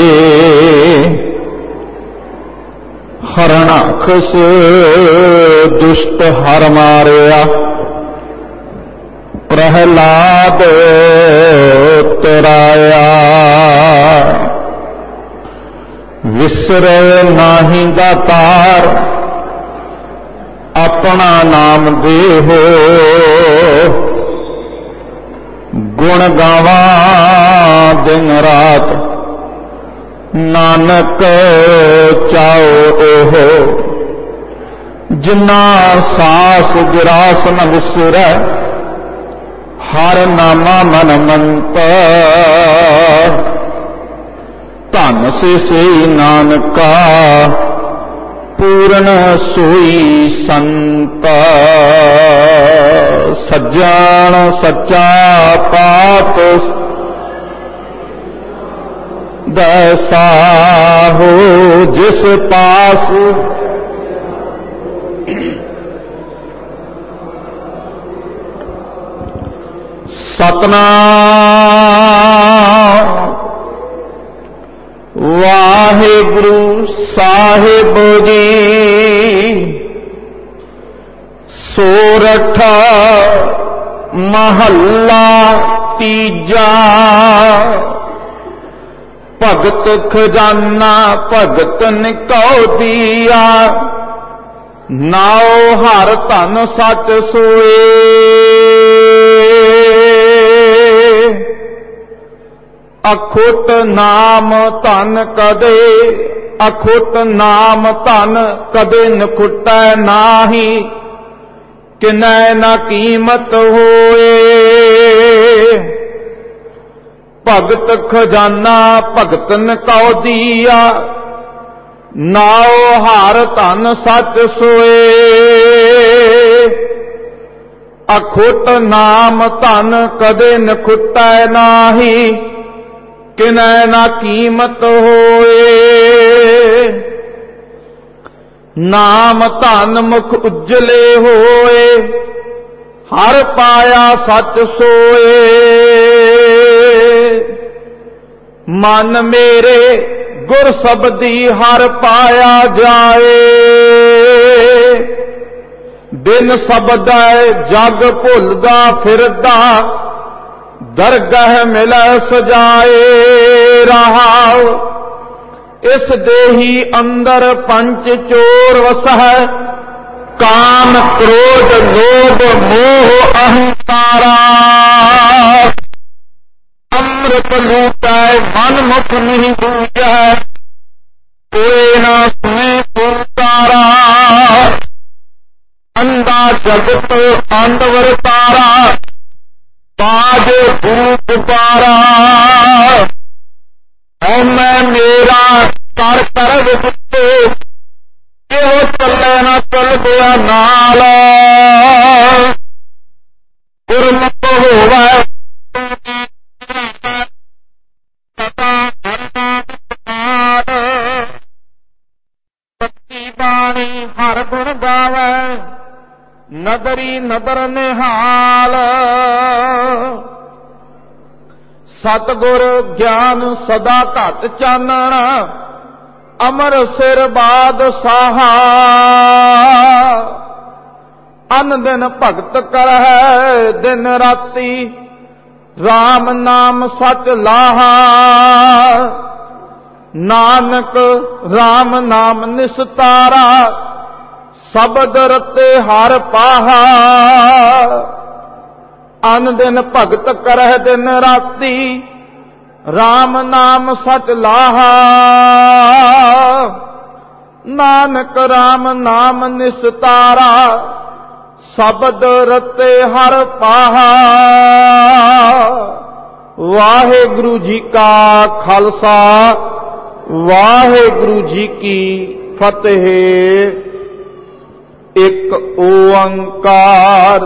ਹਰਣਾਖਸ ਦੁਸ਼ਟ ਹਰ ਮਾਰਿਆ, ਪ੍ਰਹਿਲਾਦ ਤਰਾਇਆ। ਵਿਸਰੇ ਨਾਹੀ ਦਾਤਾਰ ਆਪਣਾ ਨਾਮ ਦੇਹੋ, ਗੁਣ ਗਾਵਾਂ ਦਿਨ ਰਾਤ ਨਾਨਕ ਚਾਓ ਓਹੋ। ਜਿਨਾ ਸਾਸ ਗਿਰਾਸ ਨ ਵਿਸਰੈ, ਹਰ ਨਾਮਾ ਮਨ ਮੰਤ। ਧਨ ਸੇ ਸੋਈ ਨਾਨਕਾ, ਪੂਰਨ ਸੋਈ ਸੰਤ। ਸੱਜਣ ਸੱਚਾ ਪਾਤ ਦੈਸਾ ਹੋ, ਜਿਸ ਪਾਸ ਸਤਨਾਮ ਵਾਹਿਗੁਰੂ ਸਾਹਿਬ ਜੀ। ਸੋਰਠ ਮਹੱਲਾ ਤੀਜਾ। ਭਗਤ ਖਜ਼ਾਨਾ ਭਗਤਨ ਕਉ ਦੀਆ, ਨਾਉ ਹਰ ਧਨ ਸਚ ਸੋਏ। ਅਖੁੱਟ ਨਾਮ ਧਨ ਕਦੇ, ਅਖੁੱਟ ਨਾਮ ਧਨ ਕਦੇ ਨਖੁੱਟੈ ਨਾਹੀ, ਕਿਨੈ ਨਾ ਕੀਮਤ ਹੋਏ। ਭਗਤ ਖਜ਼ਾਨਾ ਭਗਤਨ ਕਉ ਦੀਆ, ਨਾਉ ਹਰ ਧਨ ਸਚ ਸੋਏ। ਅਖੁੱਟ ਨਾਮ ਧਨ ਕਦੇ ਨਖੁੱਟੈ ਨਾਹੀ, ਕਿਨੈ ਨਾ ਕੀਮਤ ਹੋਏ। ਨਾਮ ਧਨ ਮੁਖ ਉਜਲੇ ਹੋਏ, ਹਰ ਪਾਇਆ ਸੱਚ ਸੋਏ। ਮਨ ਮੇਰੇ ਗੁਰ ਸਬਦੀ ਹਰ ਪਾਇਆ ਜਾਏ, ਬਿਨ ਸਬਦੈ ਜਗ ਭੁੱਲਦਾ ਫਿਰਦਾ, ਦਰਗਹ ਮਿਲੈ ਸਜਾਏ। ਰਹਾਉ ਇਸ ਦੇਹੀ ਅੰਦਰ ਪੰਚ ਚੋਰ ਵਸਹਿ, ਕਾਮ ਕ੍ਰੋਧ ਲੋਭ ਮੋਹ ਅਹੰਕਾਰਾ। ਅੰਮ੍ਰਿਤ ਲੂਟੈ ਮਨ ਮੁਖ ਨਹੀਂ ਬੂਝੈ, ਕੋਇ ਨਾ ਸੁਣੇ ਪੁਕਾਰਾ। ਅੰਧਾ ਜਗਤ ਅੰਧ ਵਰਤਾਰਾ, ਬਾਜ ਗੁਰੂ ਪੁਕਾਰਾ। ਓ ਮੈਂ ਮੇਰਾ ਕਰ ਕਰ ਵਿਚੇ, ਇਹੋ ਚੱਲੇ ਨਾ ਚੱਲ ਗਿਆ ਨਾਲ। ਗੁਰਮੁਖ ਹੋਵੈ ਸੱਚੀ ਬਾਣੀ ਹਰ ਗੁਣ ਗਾਵੈ, ਨਦਰੀ ਨਦਰ ਨਿਹਾਲ। ਸਤਿਗੁਰ ਗਿਆਨ ਸਦਾ ਘਟ ਚਾਨਣ, ਅਮਰ ਸਿਰ ਬਾਦਸ਼ਾਹ। ਅਨ ਦਿਨ ਭਗਤ ਕਰਹਿ ਦਿਨ ਰਾਤੀ, RAM ਨਾਮ ਸਚ ਲਾਹਾ। ਨਾਨਕ RAM ਨਾਮ ਨਿਸਤਾਰਾ, ਸ਼ਬਦ ਰਤੇ ਹਰ ਪਾਹਾ। ਅਨ ਦਿਨ ਭਗਤ ਕਰਹਿ ਦਿਨ ਰਾਤੀ, RAM ਨਾਮ ਸਚ ਲਾਹਾ। ਨਾਨਕ RAM ਨਾਮ ਨਿਸਤਾਰਾ, ਸ਼ਬਦ ਰਤੇ ਹਰ ਪਾਹਾ। ਵਾਹਿਗੁਰੂ ਜੀ ਕਾ ਖਾਲਸਾ, ਵਾਹਿਗੁਰੂ ਜੀ ਕੀ ਫਤਿਹ। ਇੱਕ ਓੰਕਾਰ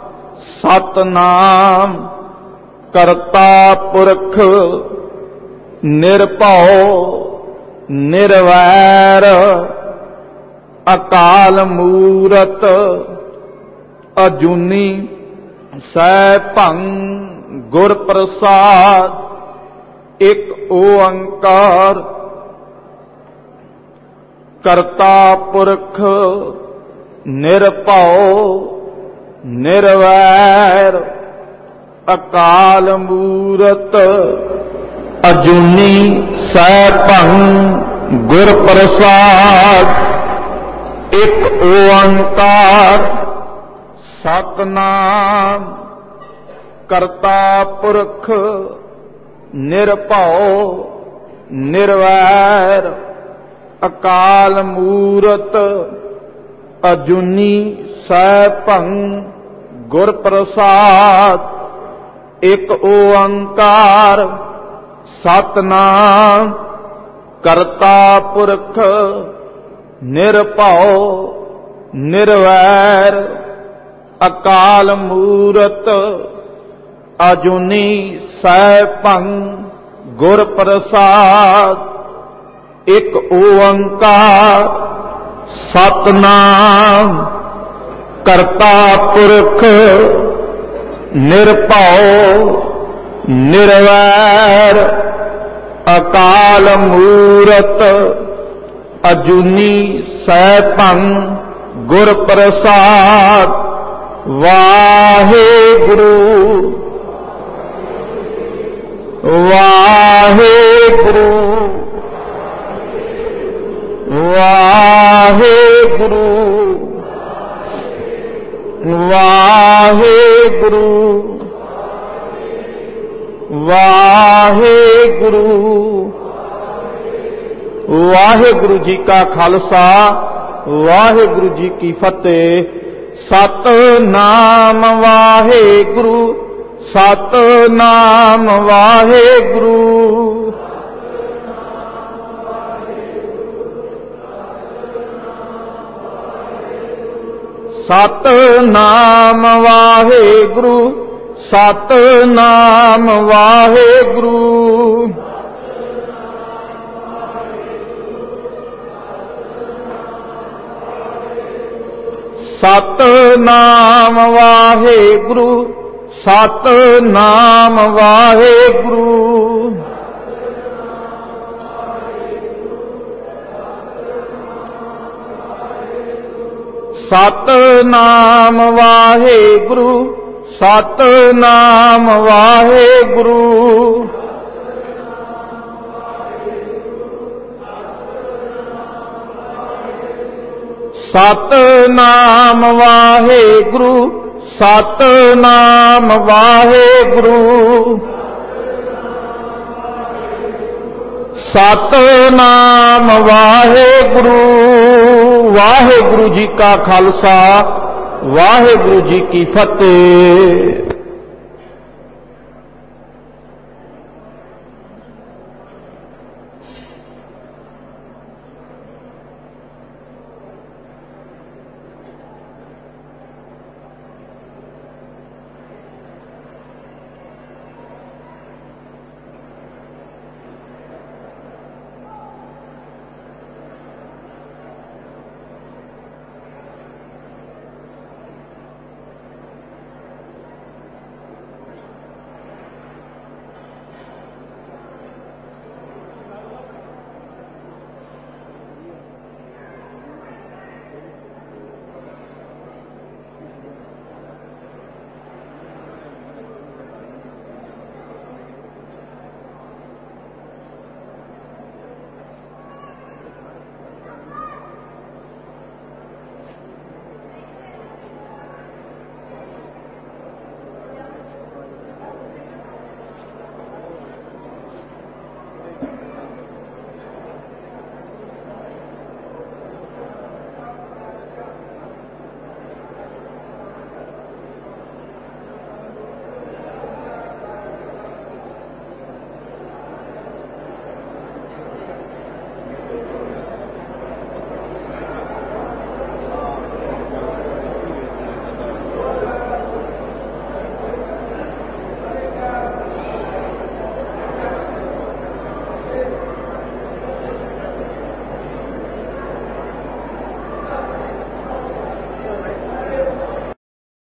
ਸਤਨਾਮ ਕਰਤਾ ਪੁਰਖ ਨਿਰਭਉ ਨਿਰਵੈਰ ਅਕਾਲ ਮੂਰਤ ਅਜੂਨੀ ਸੈਭੰ ਗੁਰ ਪ੍ਰਸਾਦ ਇੱਕ ਓੰਕਾਰ ਕਰਤਾ ਪੁਰਖ ਨਿਰਭਉ ਨਿਰਵੈਰ ਅਕਾਲ ਮੂਰਤ ਅਜੂਨੀ ਸੈਭੰ ਗੁਰ ਪ੍ਰਸਾਦ ਇੱਕ ਓੰਕਾਰ ਸਤਨਾਮ ਕਰਤਾ ਪੁਰਖ ਨਿਰਭਉ ਨਿਰਵੈਰ ਅਕਾਲ ਮੂਰਤ ਅਜੂਨੀ ਸੈਭੰ ਗੁਰ ਪ੍ਰਸਾਦ ਇੱਕ ਓੰਕਾਰ ਸਤਨਾਮ ਕਰਤਾ ਪੁਰਖ ਨਿਰਭਉ ਨਿਰਵੈਰ ਅਕਾਲ ਮੂਰਤ ਅਜੂਨੀ ਸੈਭੰ ਗੁਰ ਪ੍ਰਸਾਦ ਇੱਕ ਓੰਕਾਰ ਸਤਨਾਮ ਕਰਤਾ ਪੁਰਖ ਨਿਰਭਉ ਨਿਰਵੈਰ ਅਕਾਲ ਮੂਰਤ ਅਜੂਨੀ ਸੈਭੰ ਗੁਰ ਪ੍ਰਸਾਦ ਵਾਹਿਗੁਰੂ ਵਾਹਿਗੁਰੂ ਵਾਹਿਗੁਰੂ ਵਾਹਿਗੁਰੂ ਵਾਹਿਗੁਰੂ ਵਾਹਿਗੁਰੂ ਜੀ ਕਾ ਖਾਲਸਾ ਵਾਹਿਗੁਰੂ ਜੀ ਕੀ ਫਤਿਹ। ਸਤਨਾਮ ਵਾਹਿਗੁਰੂ ਸਤਨਾਮ ਵਾਹਿਗੁਰੂ ਸਤਨਾਮ ਵਾਹਿਗੁਰੂ ਸਤਨਾਮ ਵਾਹਿਗੁਰੂ ਸਤਨਾਮ ਵਾਹਿਗੁਰੂ ਸਤਨਾਮ ਵਾਹਿਗੁਰੂ ਸਤਨਾਮ ਵਾਹਿਗੁਰੂ ਸਤਨਾਮ ਵਾਹਿਗੁਰੂ ਸਤਨਾਮ ਵਾਹਿਗੁਰੂ ਸਤਨਾਮ ਵਾਹਿਗੁਰੂ ਸਤਨਾਮ ਵਾਹਿਗੁਰੂ। ਵਾਹਿਗੁਰੂ ਜੀ ਕਾ ਖਾਲਸਾ ਵਾਹਿਗੁਰੂ ਜੀ ਕੀ ਫਤਿਹ।